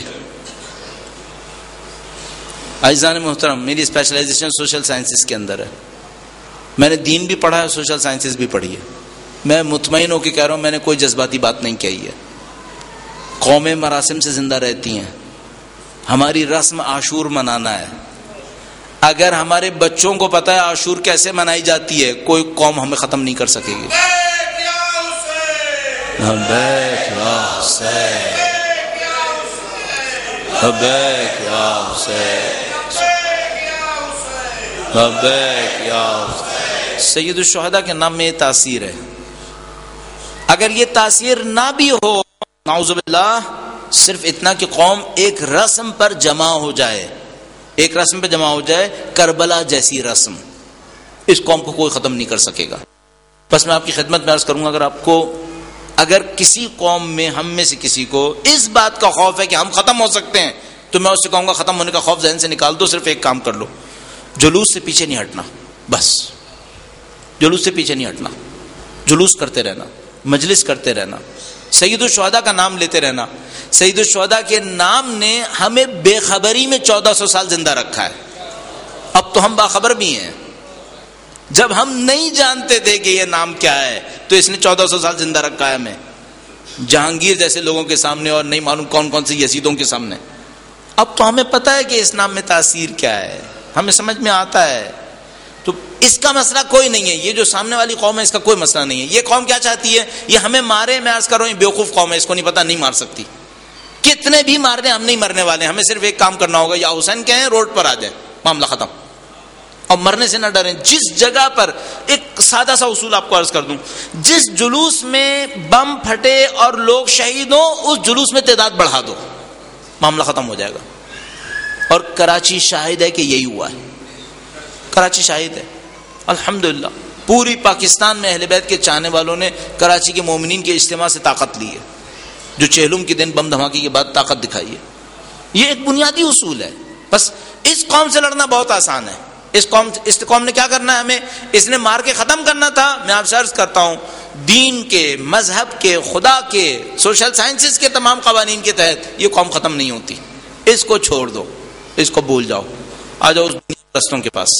عزیزان محترم, میری اسپیشلائزیشن سوشل سائنسز کے اندر ہے. میں نے دین بھی پڑھا ہے, سوشل سائنسز بھی پڑھی ہے. میں مطمئن ہو کے کہہ رہا ہوں, میں نے کوئی جذباتی بات نہیں کہی ہے. قومیں مراسم سے زندہ رہتی ہیں. ہماری رسم عاشور منانا ہے. اگر ہمارے بچوں کو پتہ ہے عاشور کیسے منائی جاتی ہے, کوئی قوم ہمیں ختم نہیں کر سکے گی. لبیک یا حسین, لبیک یا حسین, لبیک یا حسین. سید الشہداء کے نام میں یہ تاثیر ہے. اگر یہ تاثیر نہ بھی ہو, نعوذ باللہ, صرف اتنا کہ قوم ایک رسم پر جمع ہو جائے, ایک رسم پہ جمع ہو جائے, کربلا جیسی رسم, اس قوم کو کوئی ختم نہیں کر سکے گا. بس میں آپ کی خدمت میں عرض کروں گا, اگر آپ کو اگر کسی قوم میں ہم میں سے کسی کو اس بات کا خوف ہے کہ ہم ختم ہو سکتے ہیں, تو میں اس سے کہوں گا ختم ہونے کا خوف ذہن سے نکال دو. صرف ایک کام کر لو, جلوس سے پیچھے نہیں ہٹنا. بس جلوس سے پیچھے نہیں ہٹنا, جلوس کرتے رہنا, مجلس کرتے رہنا, سید الشہداء کا نام لیتے رہنا. سید الشہداء کے نام نے ہمیں بے خبری میں چودہ سو سال زندہ رکھا ہے. اب تو ہم باخبر بھی ہیں. جب ہم نہیں جانتے تھے کہ یہ نام کیا ہے, تو اس نے چودہ سو سال زندہ رکھا ہے ہمیں, جہانگیر جیسے لوگوں کے سامنے اور نہیں معلوم کون کون سے یزیدوں کے سامنے. اب تو ہمیں پتہ ہے کہ اس نام میں تاثیر کیا ہے, ہمیں سمجھ میں آتا ہے. تو اس کا مسئلہ کوئی نہیں ہے. یہ جو سامنے والی قوم ہے اس کا کوئی مسئلہ نہیں ہے. یہ قوم کیا چاہتی ہے؟ یہ ہمیں مارے. میں عرض کر رہا ہوں, یہ بیوقوف قوم ہے, اس کو نہیں پتا, نہیں مار سکتی. کتنے بھی مار دیں, ہم نہیں مرنے والے. ہمیں صرف ایک کام کرنا ہوگا, یا حسین کہیں روڈ پر آ جائیں, معاملہ ختم. اور مرنے سے نہ ڈریں. جس جگہ پر, ایک سادہ سا اصول آپ کو عرض کر دوں, جس جلوس میں بم پھٹے اور لوگ شہید ہوں, اس جلوس میں تعداد بڑھا دو, معاملہ ختم ہو جائے گا. اور کراچی شاہد ہے کہ یہی ہوا ہے. کراچی شاہد ہے الحمدللہ. پوری پاکستان میں اہل بیت کے چاہنے والوں نے کراچی کے مومنین کے اجتماع سے طاقت لی ہے, جو چہلم کے دن بم دھماکے کے بعد طاقت دکھائی ہے. یہ ایک بنیادی اصول ہے. بس اس قوم سے لڑنا بہت آسان ہے. اس قوم اس قوم نے کیا کرنا ہے, ہمیں اس نے مار کے ختم کرنا تھا. میں آپ سے عرض کرتا ہوں, دین کے, مذہب کے, خدا کے, سوشل سائنسز کے تمام قوانین کے تحت یہ قوم ختم نہیں ہوتی. اس کو چھوڑ دو, اس کو بھول جاؤ, آ جاؤ اس دنیا پرستوں کے پاس.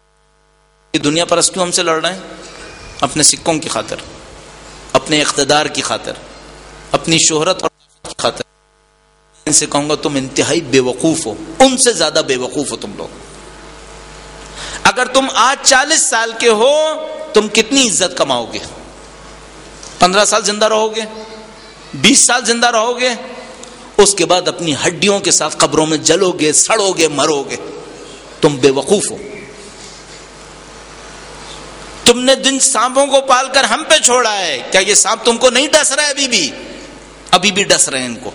یہ دنیا پرست کیوں ہم سے لڑ رہے ہیں؟ اپنے سکوں کی خاطر, اپنے اقتدار کی خاطر, اپنی شہرت اور کی خاطر. ان سے کہوں گا تم انتہائی بے وقوف ہو, ان سے زیادہ بے وقوف ہو تم لوگ. اگر تم آج چالیس سال کے ہو, تم کتنی عزت کماؤ گے؟ پندرہ سال زندہ رہو گے, بیس سال زندہ رہو گے, اس کے بعد اپنی ہڈیوں کے ساتھ قبروں میں جلو گے, سڑو گے, مرو گے. تم بے وقوف ہو. تم نے جن سانپوں کو پال کر ہم پہ چھوڑا ہے, کیا یہ سانپ تم کو نہیں ڈس رہا ہے؟ ابھی بھی ابھی بھی ڈس رہے ہیں ان کو.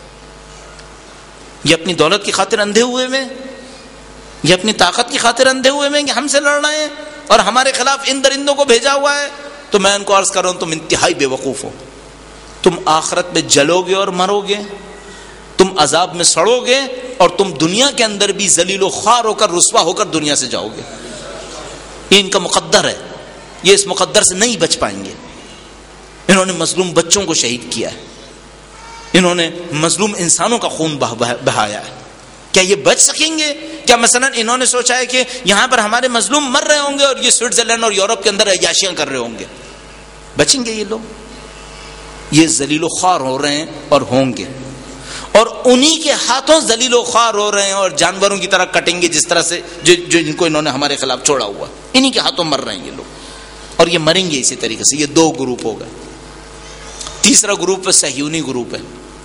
یہ اپنی دولت کی خاطر اندھے ہوئے میں, یہ اپنی طاقت کی خاطر اندھے ہوئے میں کہ ہم سے لڑ رہے ہیں اور ہمارے خلاف ان درندوں کو بھیجا ہوا ہے. تو میں ان کو عرض کر رہا ہوں, تم انتہائی بے وقوف ہو. تم آخرت میں جلو گے اور مرو گے, تم عذاب میں سڑو گے, اور تم دنیا کے اندر بھی ذلیل و خوار ہو کر, رسوا ہو کر دنیا سے جاؤ گے. یہ ان کا مقدر ہے. یہ اس مقدر سے نہیں بچ پائیں گے. انہوں نے مظلوم بچوں کو شہید کیا ہے, انہوں نے مظلوم انسانوں کا خون بہایا ہے. کیا یہ بچ سکیں گے؟ کیا مثلا انہوں نے سوچا ہے کہ یہاں پر ہمارے مظلوم مر رہے ہوں گے اور یہ سوئٹزرلینڈ اور یورپ کے اندر عیاشیاں کر رہے ہوں گے؟ بچیں گے یہ لوگ؟ یہ ذلیل و خوار ہو رہے ہیں اور ہوں گے, اور انہی کے ہاتھوں ذلیل و خوار ہو رہے ہیں اور جانوروں کی طرح کٹیں گے, جس طرح سے جو, جو جن کو انہوں نے ہمارے خلاف چھوڑا ہوا, انہی کے ہاتھوں مر رہے ہیں یہ لوگ, اور یہ مریں گے اسی طریقے سے. یہ دو گروپ ہو گئے. تیسرا گروپ صہیونی گروپ ہے.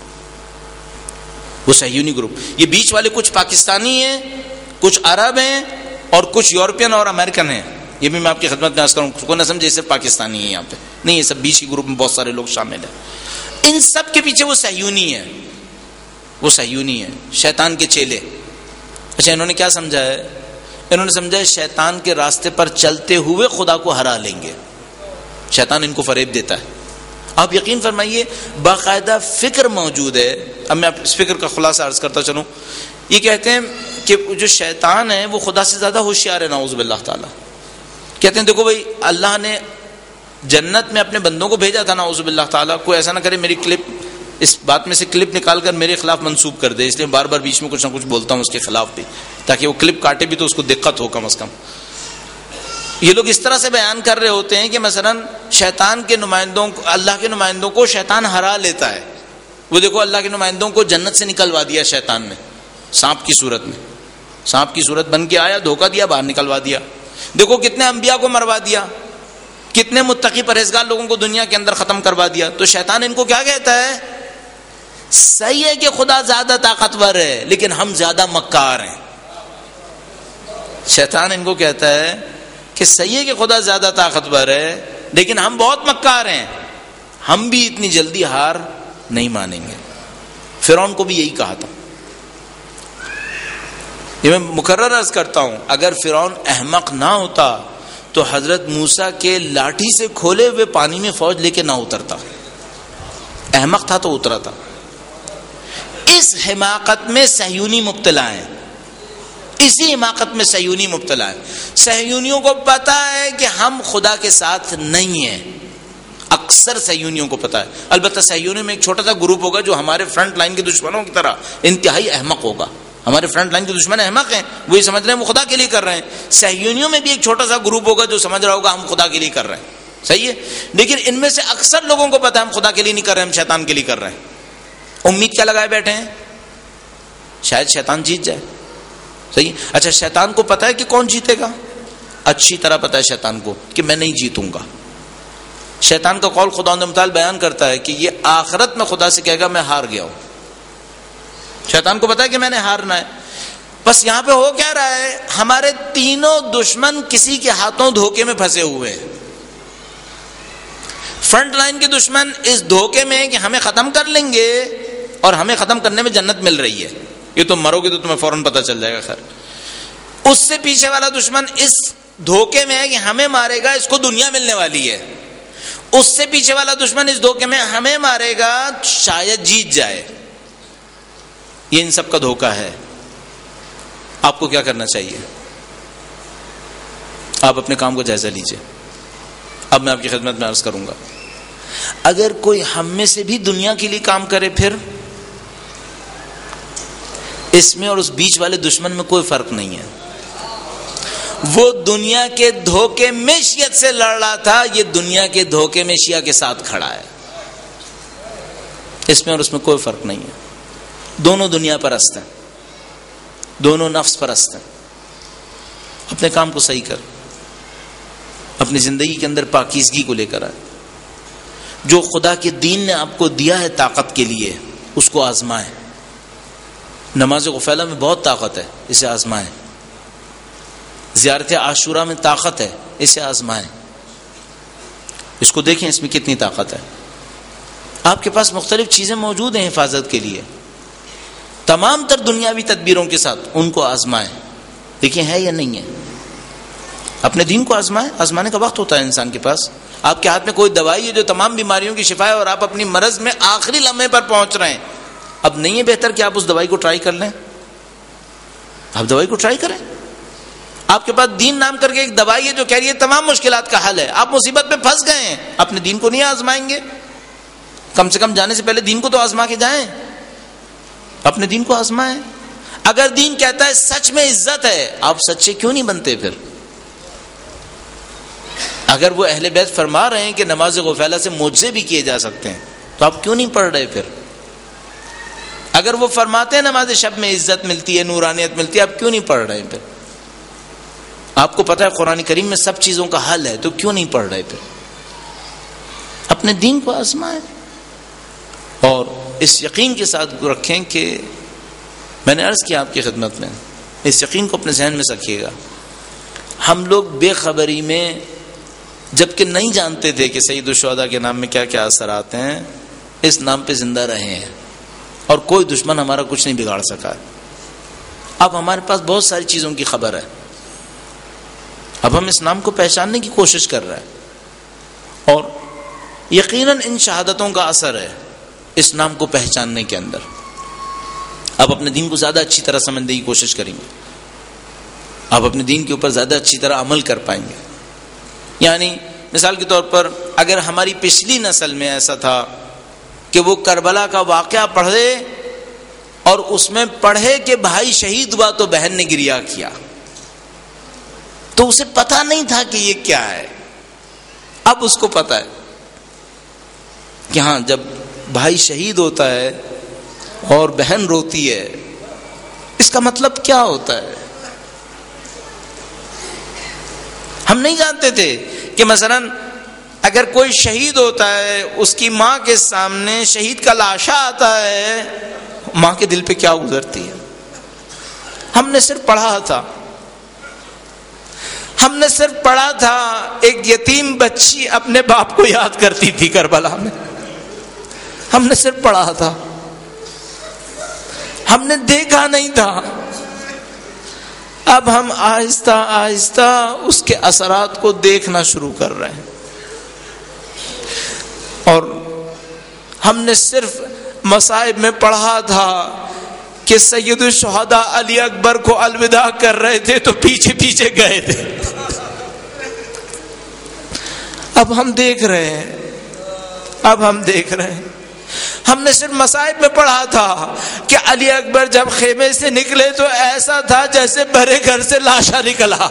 وہ صہیونی گروپ, یہ بیچ والے کچھ پاکستانی ہیں, کچھ عرب ہیں, اور کچھ یورپین اور امریکن ہیں. یہ بھی میں آپ کی خدمت میں عرض کروں, کو نہ سمجھے صرف پاکستانی ہیں یہاں پہ نہیں, یہ سب بیچ کی گروپ میں بہت سارے لوگ شامل ہیں. ان سب کے پیچھے وہ صہیونی ہے, وہ صہیونی ہے, شیطان کے چیلے. اچھا, انہوں نے کیا سمجھا ہے؟ انہوں نے سمجھا ہے شیطان کے راستے پر چلتے ہوئے خدا کو ہرا لیں گے. شیطان ان کو فریب دیتا ہے, آپ یقین فرمائیے باقاعدہ فکر موجود ہے. اب میں اس فکر کا خلاصہ عرض کرتا چلوں. یہ کہتے ہیں کہ جو شیطان ہے وہ خدا سے زیادہ ہوشیار ہے نعوذ باللہ تعالیٰ. کہتے ہیں دیکھو بھائی اللہ نے جنت میں اپنے بندوں کو بھیجا تھا نعوذ باللہ تعالیٰ, کوئی ایسا نہ کرے میری کلپ اس بات میں سے کلپ نکال کر میرے خلاف منسوب کر دے, اس لیے بار بار بیچ میں کچھ نہ کچھ بولتا ہوں اس کے خلاف بھی, تاکہ وہ کلپ کاٹے بھی تو اس کو دقت ہو کم از کم. یہ لوگ اس طرح سے بیان کر رہے ہوتے ہیں کہ مثلا شیطان کے نمائندوں کو, اللہ کے نمائندوں کو شیطان ہرا لیتا ہے. وہ دیکھو اللہ کے نمائندوں کو جنت سے نکلوا دیا شیطان نے سانپ کی صورت میں, سانپ کی صورت بن کے آیا, دھوکہ دیا, باہر نکلوا دیا. دیکھو کتنے انبیاء کو مروا دیا, کتنے متقی پرہیزگار لوگوں کو دنیا کے اندر ختم کروا دیا. تو شیطان ان کو کیا کہتا ہے؟ صحیح ہے کہ خدا زیادہ طاقتور ہے لیکن ہم زیادہ مکار ہیں. شیطان ان کو کہتا ہے کہ صحیح ہے کہ خدا زیادہ طاقتور ہے لیکن ہم بہت مکار ہیں, ہم بھی اتنی جلدی ہار نہیں مانیں گے. فرعون کو بھی یہی کہا تھا. یہ میں مکرر عرض کرتا ہوں, اگر فرعون احمق نہ ہوتا تو حضرت موسیٰ کے لاٹھی سے کھولے ہوئے پانی میں فوج لے کے نہ اترتا. احمق تھا تو اترا تھا. اس حماقت میں صہیونی مبتلا ہیں, اسی حماقت میں صہیونی مبتلا ہے. صہیونیوں کو پتا ہے کہ ہم خدا کے ساتھ نہیں ہیں, اکثر صہیونیوں کو پتا ہے. البتہ صہیونیوں میں ایک چھوٹا سا گروپ ہوگا جو ہمارے فرنٹ لائن کے دشمنوں کی طرح انتہائی احمق ہوگا. ہمارے فرنٹ لائن کے دشمن احمق ہیں, وہ یہ سمجھ رہے ہیں وہ خدا کے لیے کر رہے ہیں. صہیونیوں میں بھی ایک چھوٹا سا گروپ ہوگا جو سمجھ رہا ہوگا ہم خدا کے لیے کر رہے ہیں. صحیح ہے, لیکن ان میں سے اکثر لوگوں کو پتا ہے ہم خدا کے لیے نہیں کر رہے, ہم شیطان کے لیے کر رہے ہیں. امید کیا لگائے بیٹھے ہیں؟ شاید شیطان جیت جائے. صحیح. اچھا شیطان کو پتا ہے کہ کون جیتے گا؟ اچھی طرح پتا ہے شیطان کو کہ میں نہیں جیتوں گا. شیطان کا قول خدا متعال بیان کرتا ہے کہ یہ آخرت میں خدا سے کہے گا میں ہار گیا ہوں. شیطان کو پتا ہے کہ میں نے ہارنا ہے. بس یہاں پہ ہو کیا رہا ہے, ہمارے تینوں دشمن کسی کے ہاتھوں دھوکے میں پھنسے ہوئے ہیں. فرنٹ لائن کے دشمن اس دھوکے میں کہ ہمیں ختم کر لیں گے اور ہمیں ختم کرنے میں جنت مل رہی ہے, یہ تم مرو گے تو تمہیں فوراً پتہ چل جائے گا. خیر, اس سے پیچھے والا دشمن اس دھوکے میں ہے کہ ہمیں مارے گا, اس کو دنیا ملنے والی ہے. اس سے پیچھے والا دشمن اس دھوکے میں ہمیں مارے گا شاید جیت جائے. یہ ان سب کا دھوکہ ہے. آپ کو کیا کرنا چاہیے؟ آپ اپنے کام کو جائزہ لیجئے. اب میں آپ کی خدمت میں عرض کروں گا, اگر کوئی ہم میں سے بھی دنیا کے لیے کام کرے پھر اس میں اور اس بیچ والے دشمن میں کوئی فرق نہیں ہے. وہ دنیا کے دھوکے میں شیعت سے لڑ رہا تھا, یہ دنیا کے دھوکے میں شیعہ کے ساتھ کھڑا ہے. اس میں اور اس میں کوئی فرق نہیں ہے. دونوں دنیا پرست ہیں, دونوں نفس پرست ہیں. اپنے کام کو صحیح کر, اپنی زندگی کے اندر پاکیزگی کو لے کر آئے. جو خدا کے دین نے آپ کو دیا ہے طاقت کے لیے اس کو آزمائیں. نماز غفیلہ میں بہت طاقت ہے, اسے آزمائیں. زیارت عاشورہ میں طاقت ہے, اسے آزمائیں. اس کو دیکھیں اس میں کتنی طاقت ہے. آپ کے پاس مختلف چیزیں موجود ہیں حفاظت کے لیے, تمام تر دنیاوی تدبیروں کے ساتھ ان کو آزمائیں, دیکھیں ہے یا نہیں ہے. اپنے دین کو آزمائیں. آزمانے کا وقت ہوتا ہے انسان کے پاس. آپ کے ہاتھ میں کوئی دوائی ہے جو تمام بیماریوں کی شفا ہے اور آپ اپنی مرض میں آخری لمحے پر پہنچ رہے ہیں. اب نہیں ہے بہتر کہ آپ اس دوائی کو ٹرائی کر لیں؟ آپ دوائی کو ٹرائی کریں. آپ کے پاس دین نام کر کے ایک دوائی ہے جو کہہ رہی ہے تمام مشکلات کا حل ہے. آپ مصیبت میں پھنس گئے ہیں, اپنے دین کو نہیں آزمائیں گے؟ کم سے کم جانے سے پہلے دین کو تو آزما کے جائیں. اپنے دین کو آزمائیں. اگر دین کہتا ہے سچ میں عزت ہے, آپ سچے کیوں نہیں بنتے پھر؟ اگر وہ اہل بیت فرما رہے ہیں کہ نماز غفیلہ سے معجزے بھی کیے جا سکتے ہیں تو آپ کیوں نہیں پڑھ رہے پھر؟ اگر وہ فرماتے ہیں نماز شب میں عزت ملتی ہے, نورانیت ملتی ہے, آپ کیوں نہیں پڑھ رہے پھر؟ آپ کو پتہ ہے قرآن کریم میں سب چیزوں کا حل ہے تو کیوں نہیں پڑھ رہے پھر؟ اپنے دین کو آزمائیں اور اس یقین کے ساتھ رکھیں کہ میں نے عرض کیا آپ کی خدمت میں, اس یقین کو اپنے ذہن میں رکھیے گا. ہم لوگ بے خبری میں جبکہ نہیں جانتے تھے کہ سید الشہداء کے نام میں کیا کیا اثرات ہیں, اس نام پہ زندہ رہے ہیں اور کوئی دشمن ہمارا کچھ نہیں بگاڑ سکا. اب ہمارے پاس بہت ساری چیزوں کی خبر ہے, اب ہم اس نام کو پہچاننے کی کوشش کر رہے ہیں اور یقیناً ان شہادتوں کا اثر ہے اس نام کو پہچاننے کے اندر. آپ اپنے دین کو زیادہ اچھی طرح سمجھنے کی کوشش کریں گے, آپ اپنے دین کے اوپر زیادہ اچھی طرح عمل کر پائیں گے. یعنی مثال کے طور پر اگر ہماری پچھلی نسل میں ایسا تھا کہ وہ کربلا کا واقعہ پڑھے اور اس میں پڑھے کہ بھائی شہید ہوا تو بہن نے گریا کیا, تو اسے پتا نہیں تھا کہ یہ کیا ہے. اب اس کو پتا ہے کہ ہاں جب بھائی شہید ہوتا ہے اور بہن روتی ہے اس کا مطلب کیا ہوتا ہے. ہم نہیں جانتے تھے کہ مثلا اگر کوئی شہید ہوتا ہے اس کی ماں کے سامنے شہید کا لاشا آتا ہے, ماں کے دل پہ کیا گزرتی ہے. ہم نے صرف پڑھا تھا ہم نے صرف پڑھا تھا ایک یتیم بچی اپنے باپ کو یاد کرتی تھی کربلا میں. ہم نے صرف پڑھا تھا, ہم نے دیکھا نہیں تھا. اب ہم آہستہ آہستہ اس کے اثرات کو دیکھنا شروع کر رہے ہیں, اور ہم نے صرف مصائب میں پڑھا تھا کہ سید الشہداء علی اکبر کو الوداع کر رہے تھے تو پیچھے پیچھے گئے تھے. اب ہم دیکھ رہے ہیں اب ہم دیکھ رہے ہیں ہم نے صرف مصائب میں پڑھا تھا کہ علی اکبر جب خیمے سے نکلے تو ایسا تھا جیسے بھرے گھر سے لاشا نکلا.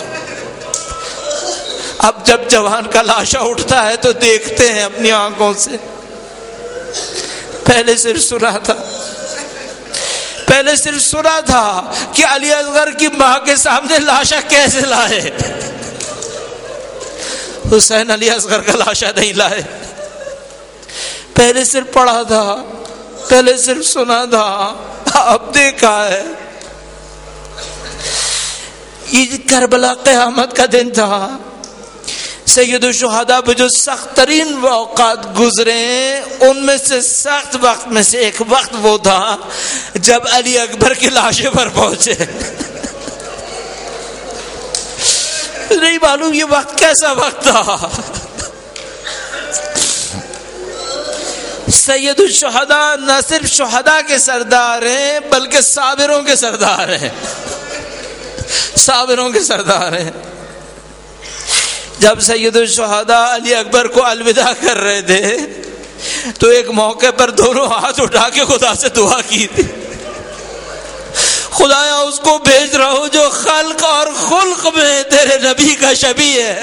اب جب جوان کا لاشا اٹھتا ہے تو دیکھتے ہیں اپنی آنکھوں سے. پہلے صرف سنا تھا پہلے صرف سنا تھا کہ علی اصغر کی ماں کے سامنے لاشا کیسے لائے. حسین علی اصغر کا لاشا نہیں لائے. پہلے صرف پڑھا تھا پہلے صرف سنا تھا, اب دیکھا ہے. یہ کربلا قیامت کا دن تھا. سید الشہداء پہ جو سخت ترین اوقات گزرے ان میں سے سخت وقت میں سے ایک وقت وہ تھا جب علی اکبر کی لاشے پر پہنچے. نہیں معلوم یہ وقت کیسا وقت تھا. سید الشہداء نہ صرف شہداء کے سردار ہیں بلکہ صابروں کے سردار ہیں صابروں کے سردار ہیں. جب سید الشہداء علی اکبر کو الوداع کر رہے تھے تو ایک موقع پر دونوں ہاتھ اٹھا کے خدا سے دعا کی تھی, خدایا اس کو بھیج رہا ہوں جو خلق اور خلق میں تیرے نبی کا شبیہ ہے.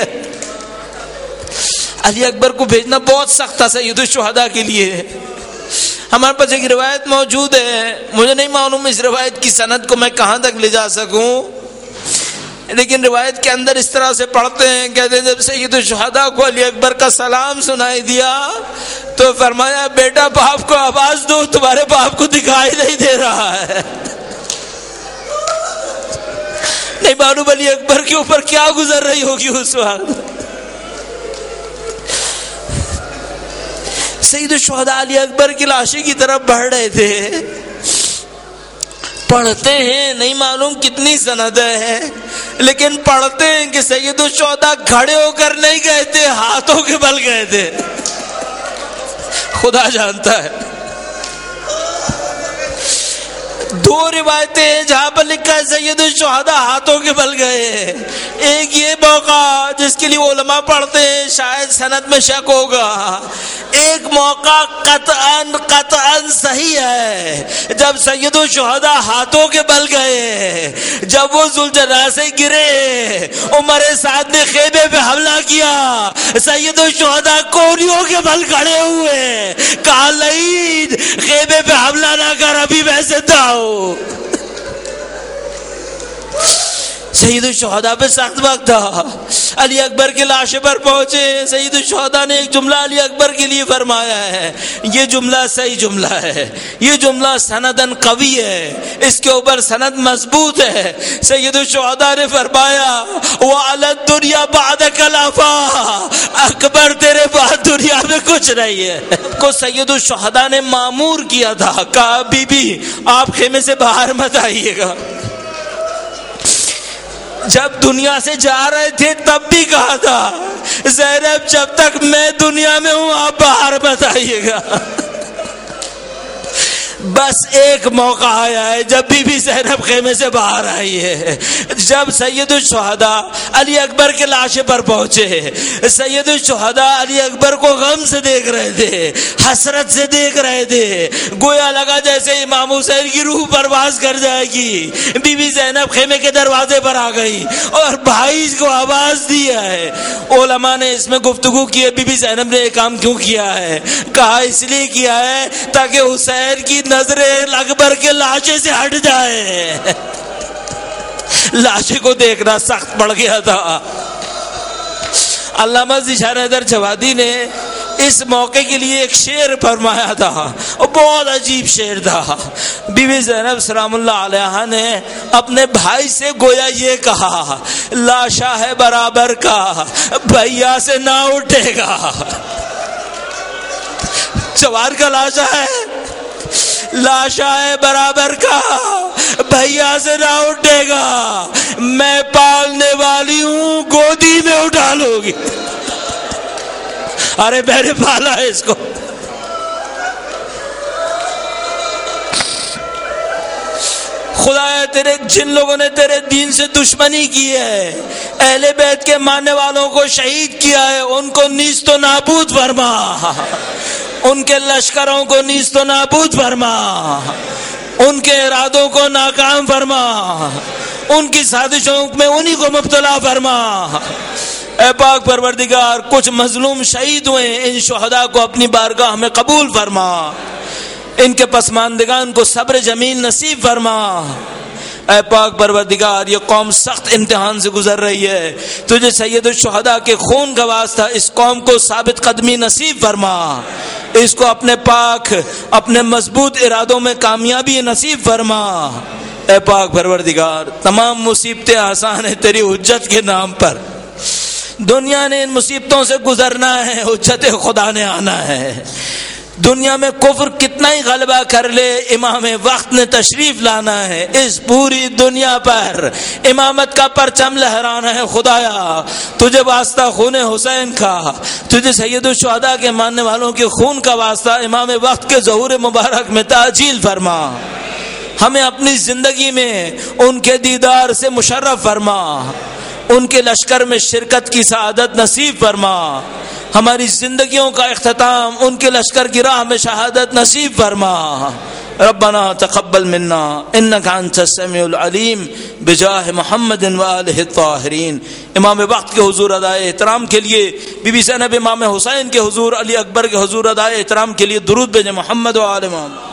علی اکبر کو بھیجنا بہت سخت تھا سید الشہداء کے لیے. ہمارے پاس ایک روایت موجود ہے, مجھے نہیں معلوم اس روایت کی سند کو میں کہاں تک لے جا سکوں, لیکن روایت کے اندر اس طرح سے پڑھتے ہیں, کہتے ہیں جب سید الشہداء کو علی اکبر کا سلام سنائی دیا تو فرمایا بیٹا باپ کو آواز دو, تمہارے باپ کو دکھائی نہیں دے رہا ہے. نہیں معلوم علی اکبر کے اوپر کیا گزر رہی ہوگی اس وقت. سید الشہداء علی اکبر کی لاشی کی طرف بڑھ رہے تھے. پڑھتے ہیں نہیں معلوم کتنی سند ہے, لیکن پڑھتے ہیں کہ سید الشہداء کھڑے ہو کر نہیں گئے تھے, ہاتھوں کے بل گئے تھے. خدا جانتا ہے. دو روایتیں ہیں جہاں پر لکھا ہے سید الشہداء ہاتھوں کے بل گئے. ایک یہ موقع جس کے لیے علماء پڑھتے ہیں شاید سند میں شک ہوگا, ایک موقع قطعاً قطعاً صحیح ہے جب سید الشہداء ہاتھوں کے بل گئے. جب وہ ذوالجلال سے گرے, عمر سعد نے خیمے پہ حملہ کیا, سید الشہداء کوریوں کے بل کھڑے ہوئے, کہا لعین خیمے پہ حملہ نہ کر, ابھی میں زندہ ہوں. سید الشہداء پہ سخت وقت تھا. علی اکبر کے لاشے پر پہنچے. سید الشہداء نے ایک جملہ علی اکبر کے لیے فرمایا ہے, یہ جملہ صحیح جملہ ہے, یہ جملہ سندن قوی ہے, اس کے اوپر سند مضبوط ہے. سید الشہداء نے فرمایا وَعَلَى الدُّنْيَا بَعْدَكَ الْعَفَا, اکبر تیرے بعد دنیا میں کچھ نہیں ہے. کو سید الشہداء نے مامور کیا تھا, کہا بی بی آپ خیمے سے باہر مت آئیے گا. جب دنیا سے جا رہے تھے تب بھی کہا تھا زینب جب تک میں دنیا میں ہوں آپ باہر مت آئیے گا. بس ایک موقع آیا ہے جب بی بی زینب خیمے سے باہر آئی ہے. جب سید الشہداء علی اکبر کے لاشے پر پہنچے, سید الشہداء علی اکبر کو غم سے دیکھ رہے تھے, حسرت سے دیکھ رہے تھے, گویا لگا جیسے امام حسین کی روح پرواز کر جائے گی. بی بی زینب خیمے کے دروازے پر آ گئی اور بھائی کو آواز دیا ہے. علماء نے اس میں گفتگو کی ہے بی بی زینب نے یہ کام کیوں کیا ہے. کہا اس لیے کیا ہے تاکہ حسین کی نظریں اکبر کے لاشے سے ہٹ جائے. لاشے کو دیکھنا سخت پڑ گیا تھا. علامہ ذیشان حیدر جوادی نے اس موقع کے لیے ایک شعر فرمایا تھا, اور بہت عجیب شعر تھا. بی بی زینب سلام اللہ علیہا نے اپنے بھائی سے گویا یہ کہا, لاشا ہے برابر کا بھیا سے نہ اٹھے گا. چوار کا لاشا ہے, لاشا ہے برابر کا بھیا سے نہ اٹھے گا, میں پالنے والی ہوں گودی میں اٹھا لو گی. ارے میں نے پالا ہے اس کو. خدا تیرے جن لوگوں نے تیرے دین سے دشمنی کی ہے, اہل بیت کے ماننے والوں کو شہید کیا ہے, ان کو نیست و نابود فرما, ان کے لشکروں کو نیست و نابود فرما, ان کے ارادوں کو ناکام فرما, ان کی سازشوں میں انہی کو مبتلا فرما. اے پاک پروردگار کچھ مظلوم شہید ہوئے, ان شہداء کو اپنی بارگاہ میں قبول فرما, ان کے پسماندگان کو صبر جمیل نصیب فرما. اے پاک پروردگار یہ قوم سخت امتحان سے گزر رہی ہے, تجھے سید الشہداء کے خون کا واسطہ اس قوم کو ثابت قدمی نصیب فرما, اس کو اپنے پاک اپنے مضبوط ارادوں میں کامیابی نصیب فرما. اے پاک پروردگار تمام مصیبتیں آسان ہیں تیری حجت کے نام پر. دنیا نے ان مصیبتوں سے گزرنا ہے, حجت خدا نے آنا ہے. دنیا میں کفر کتنا ہی غلبہ کر لے, امام وقت نے تشریف لانا ہے. اس پوری دنیا پر امامت کا پرچم لہرانا ہے. خدایا تجھے واسطہ خون حسین کا, تجھے سید الشہداء کے ماننے والوں کے خون کا واسطہ امام وقت کے ظہور مبارک میں تعجیل فرما. ہمیں اپنی زندگی میں ان کے دیدار سے مشرف فرما, ان کے لشکر میں شرکت کی سعادت نصیب فرما. ہماری زندگیوں کا اختتام ان کے لشکر کی راہ میں شہادت نصیب فرما. ربنا تقبل منا انک انت السمیع العلیم بجاہ محمد وآلہ الطاہرین. امام وقت کے حضور ادائے احترام کے لیے بی بی زینب امام حسین کے حضور علی اکبر کے حضور ادائے احترام کے لیے درود بھیجیں. محمد و آل محمد.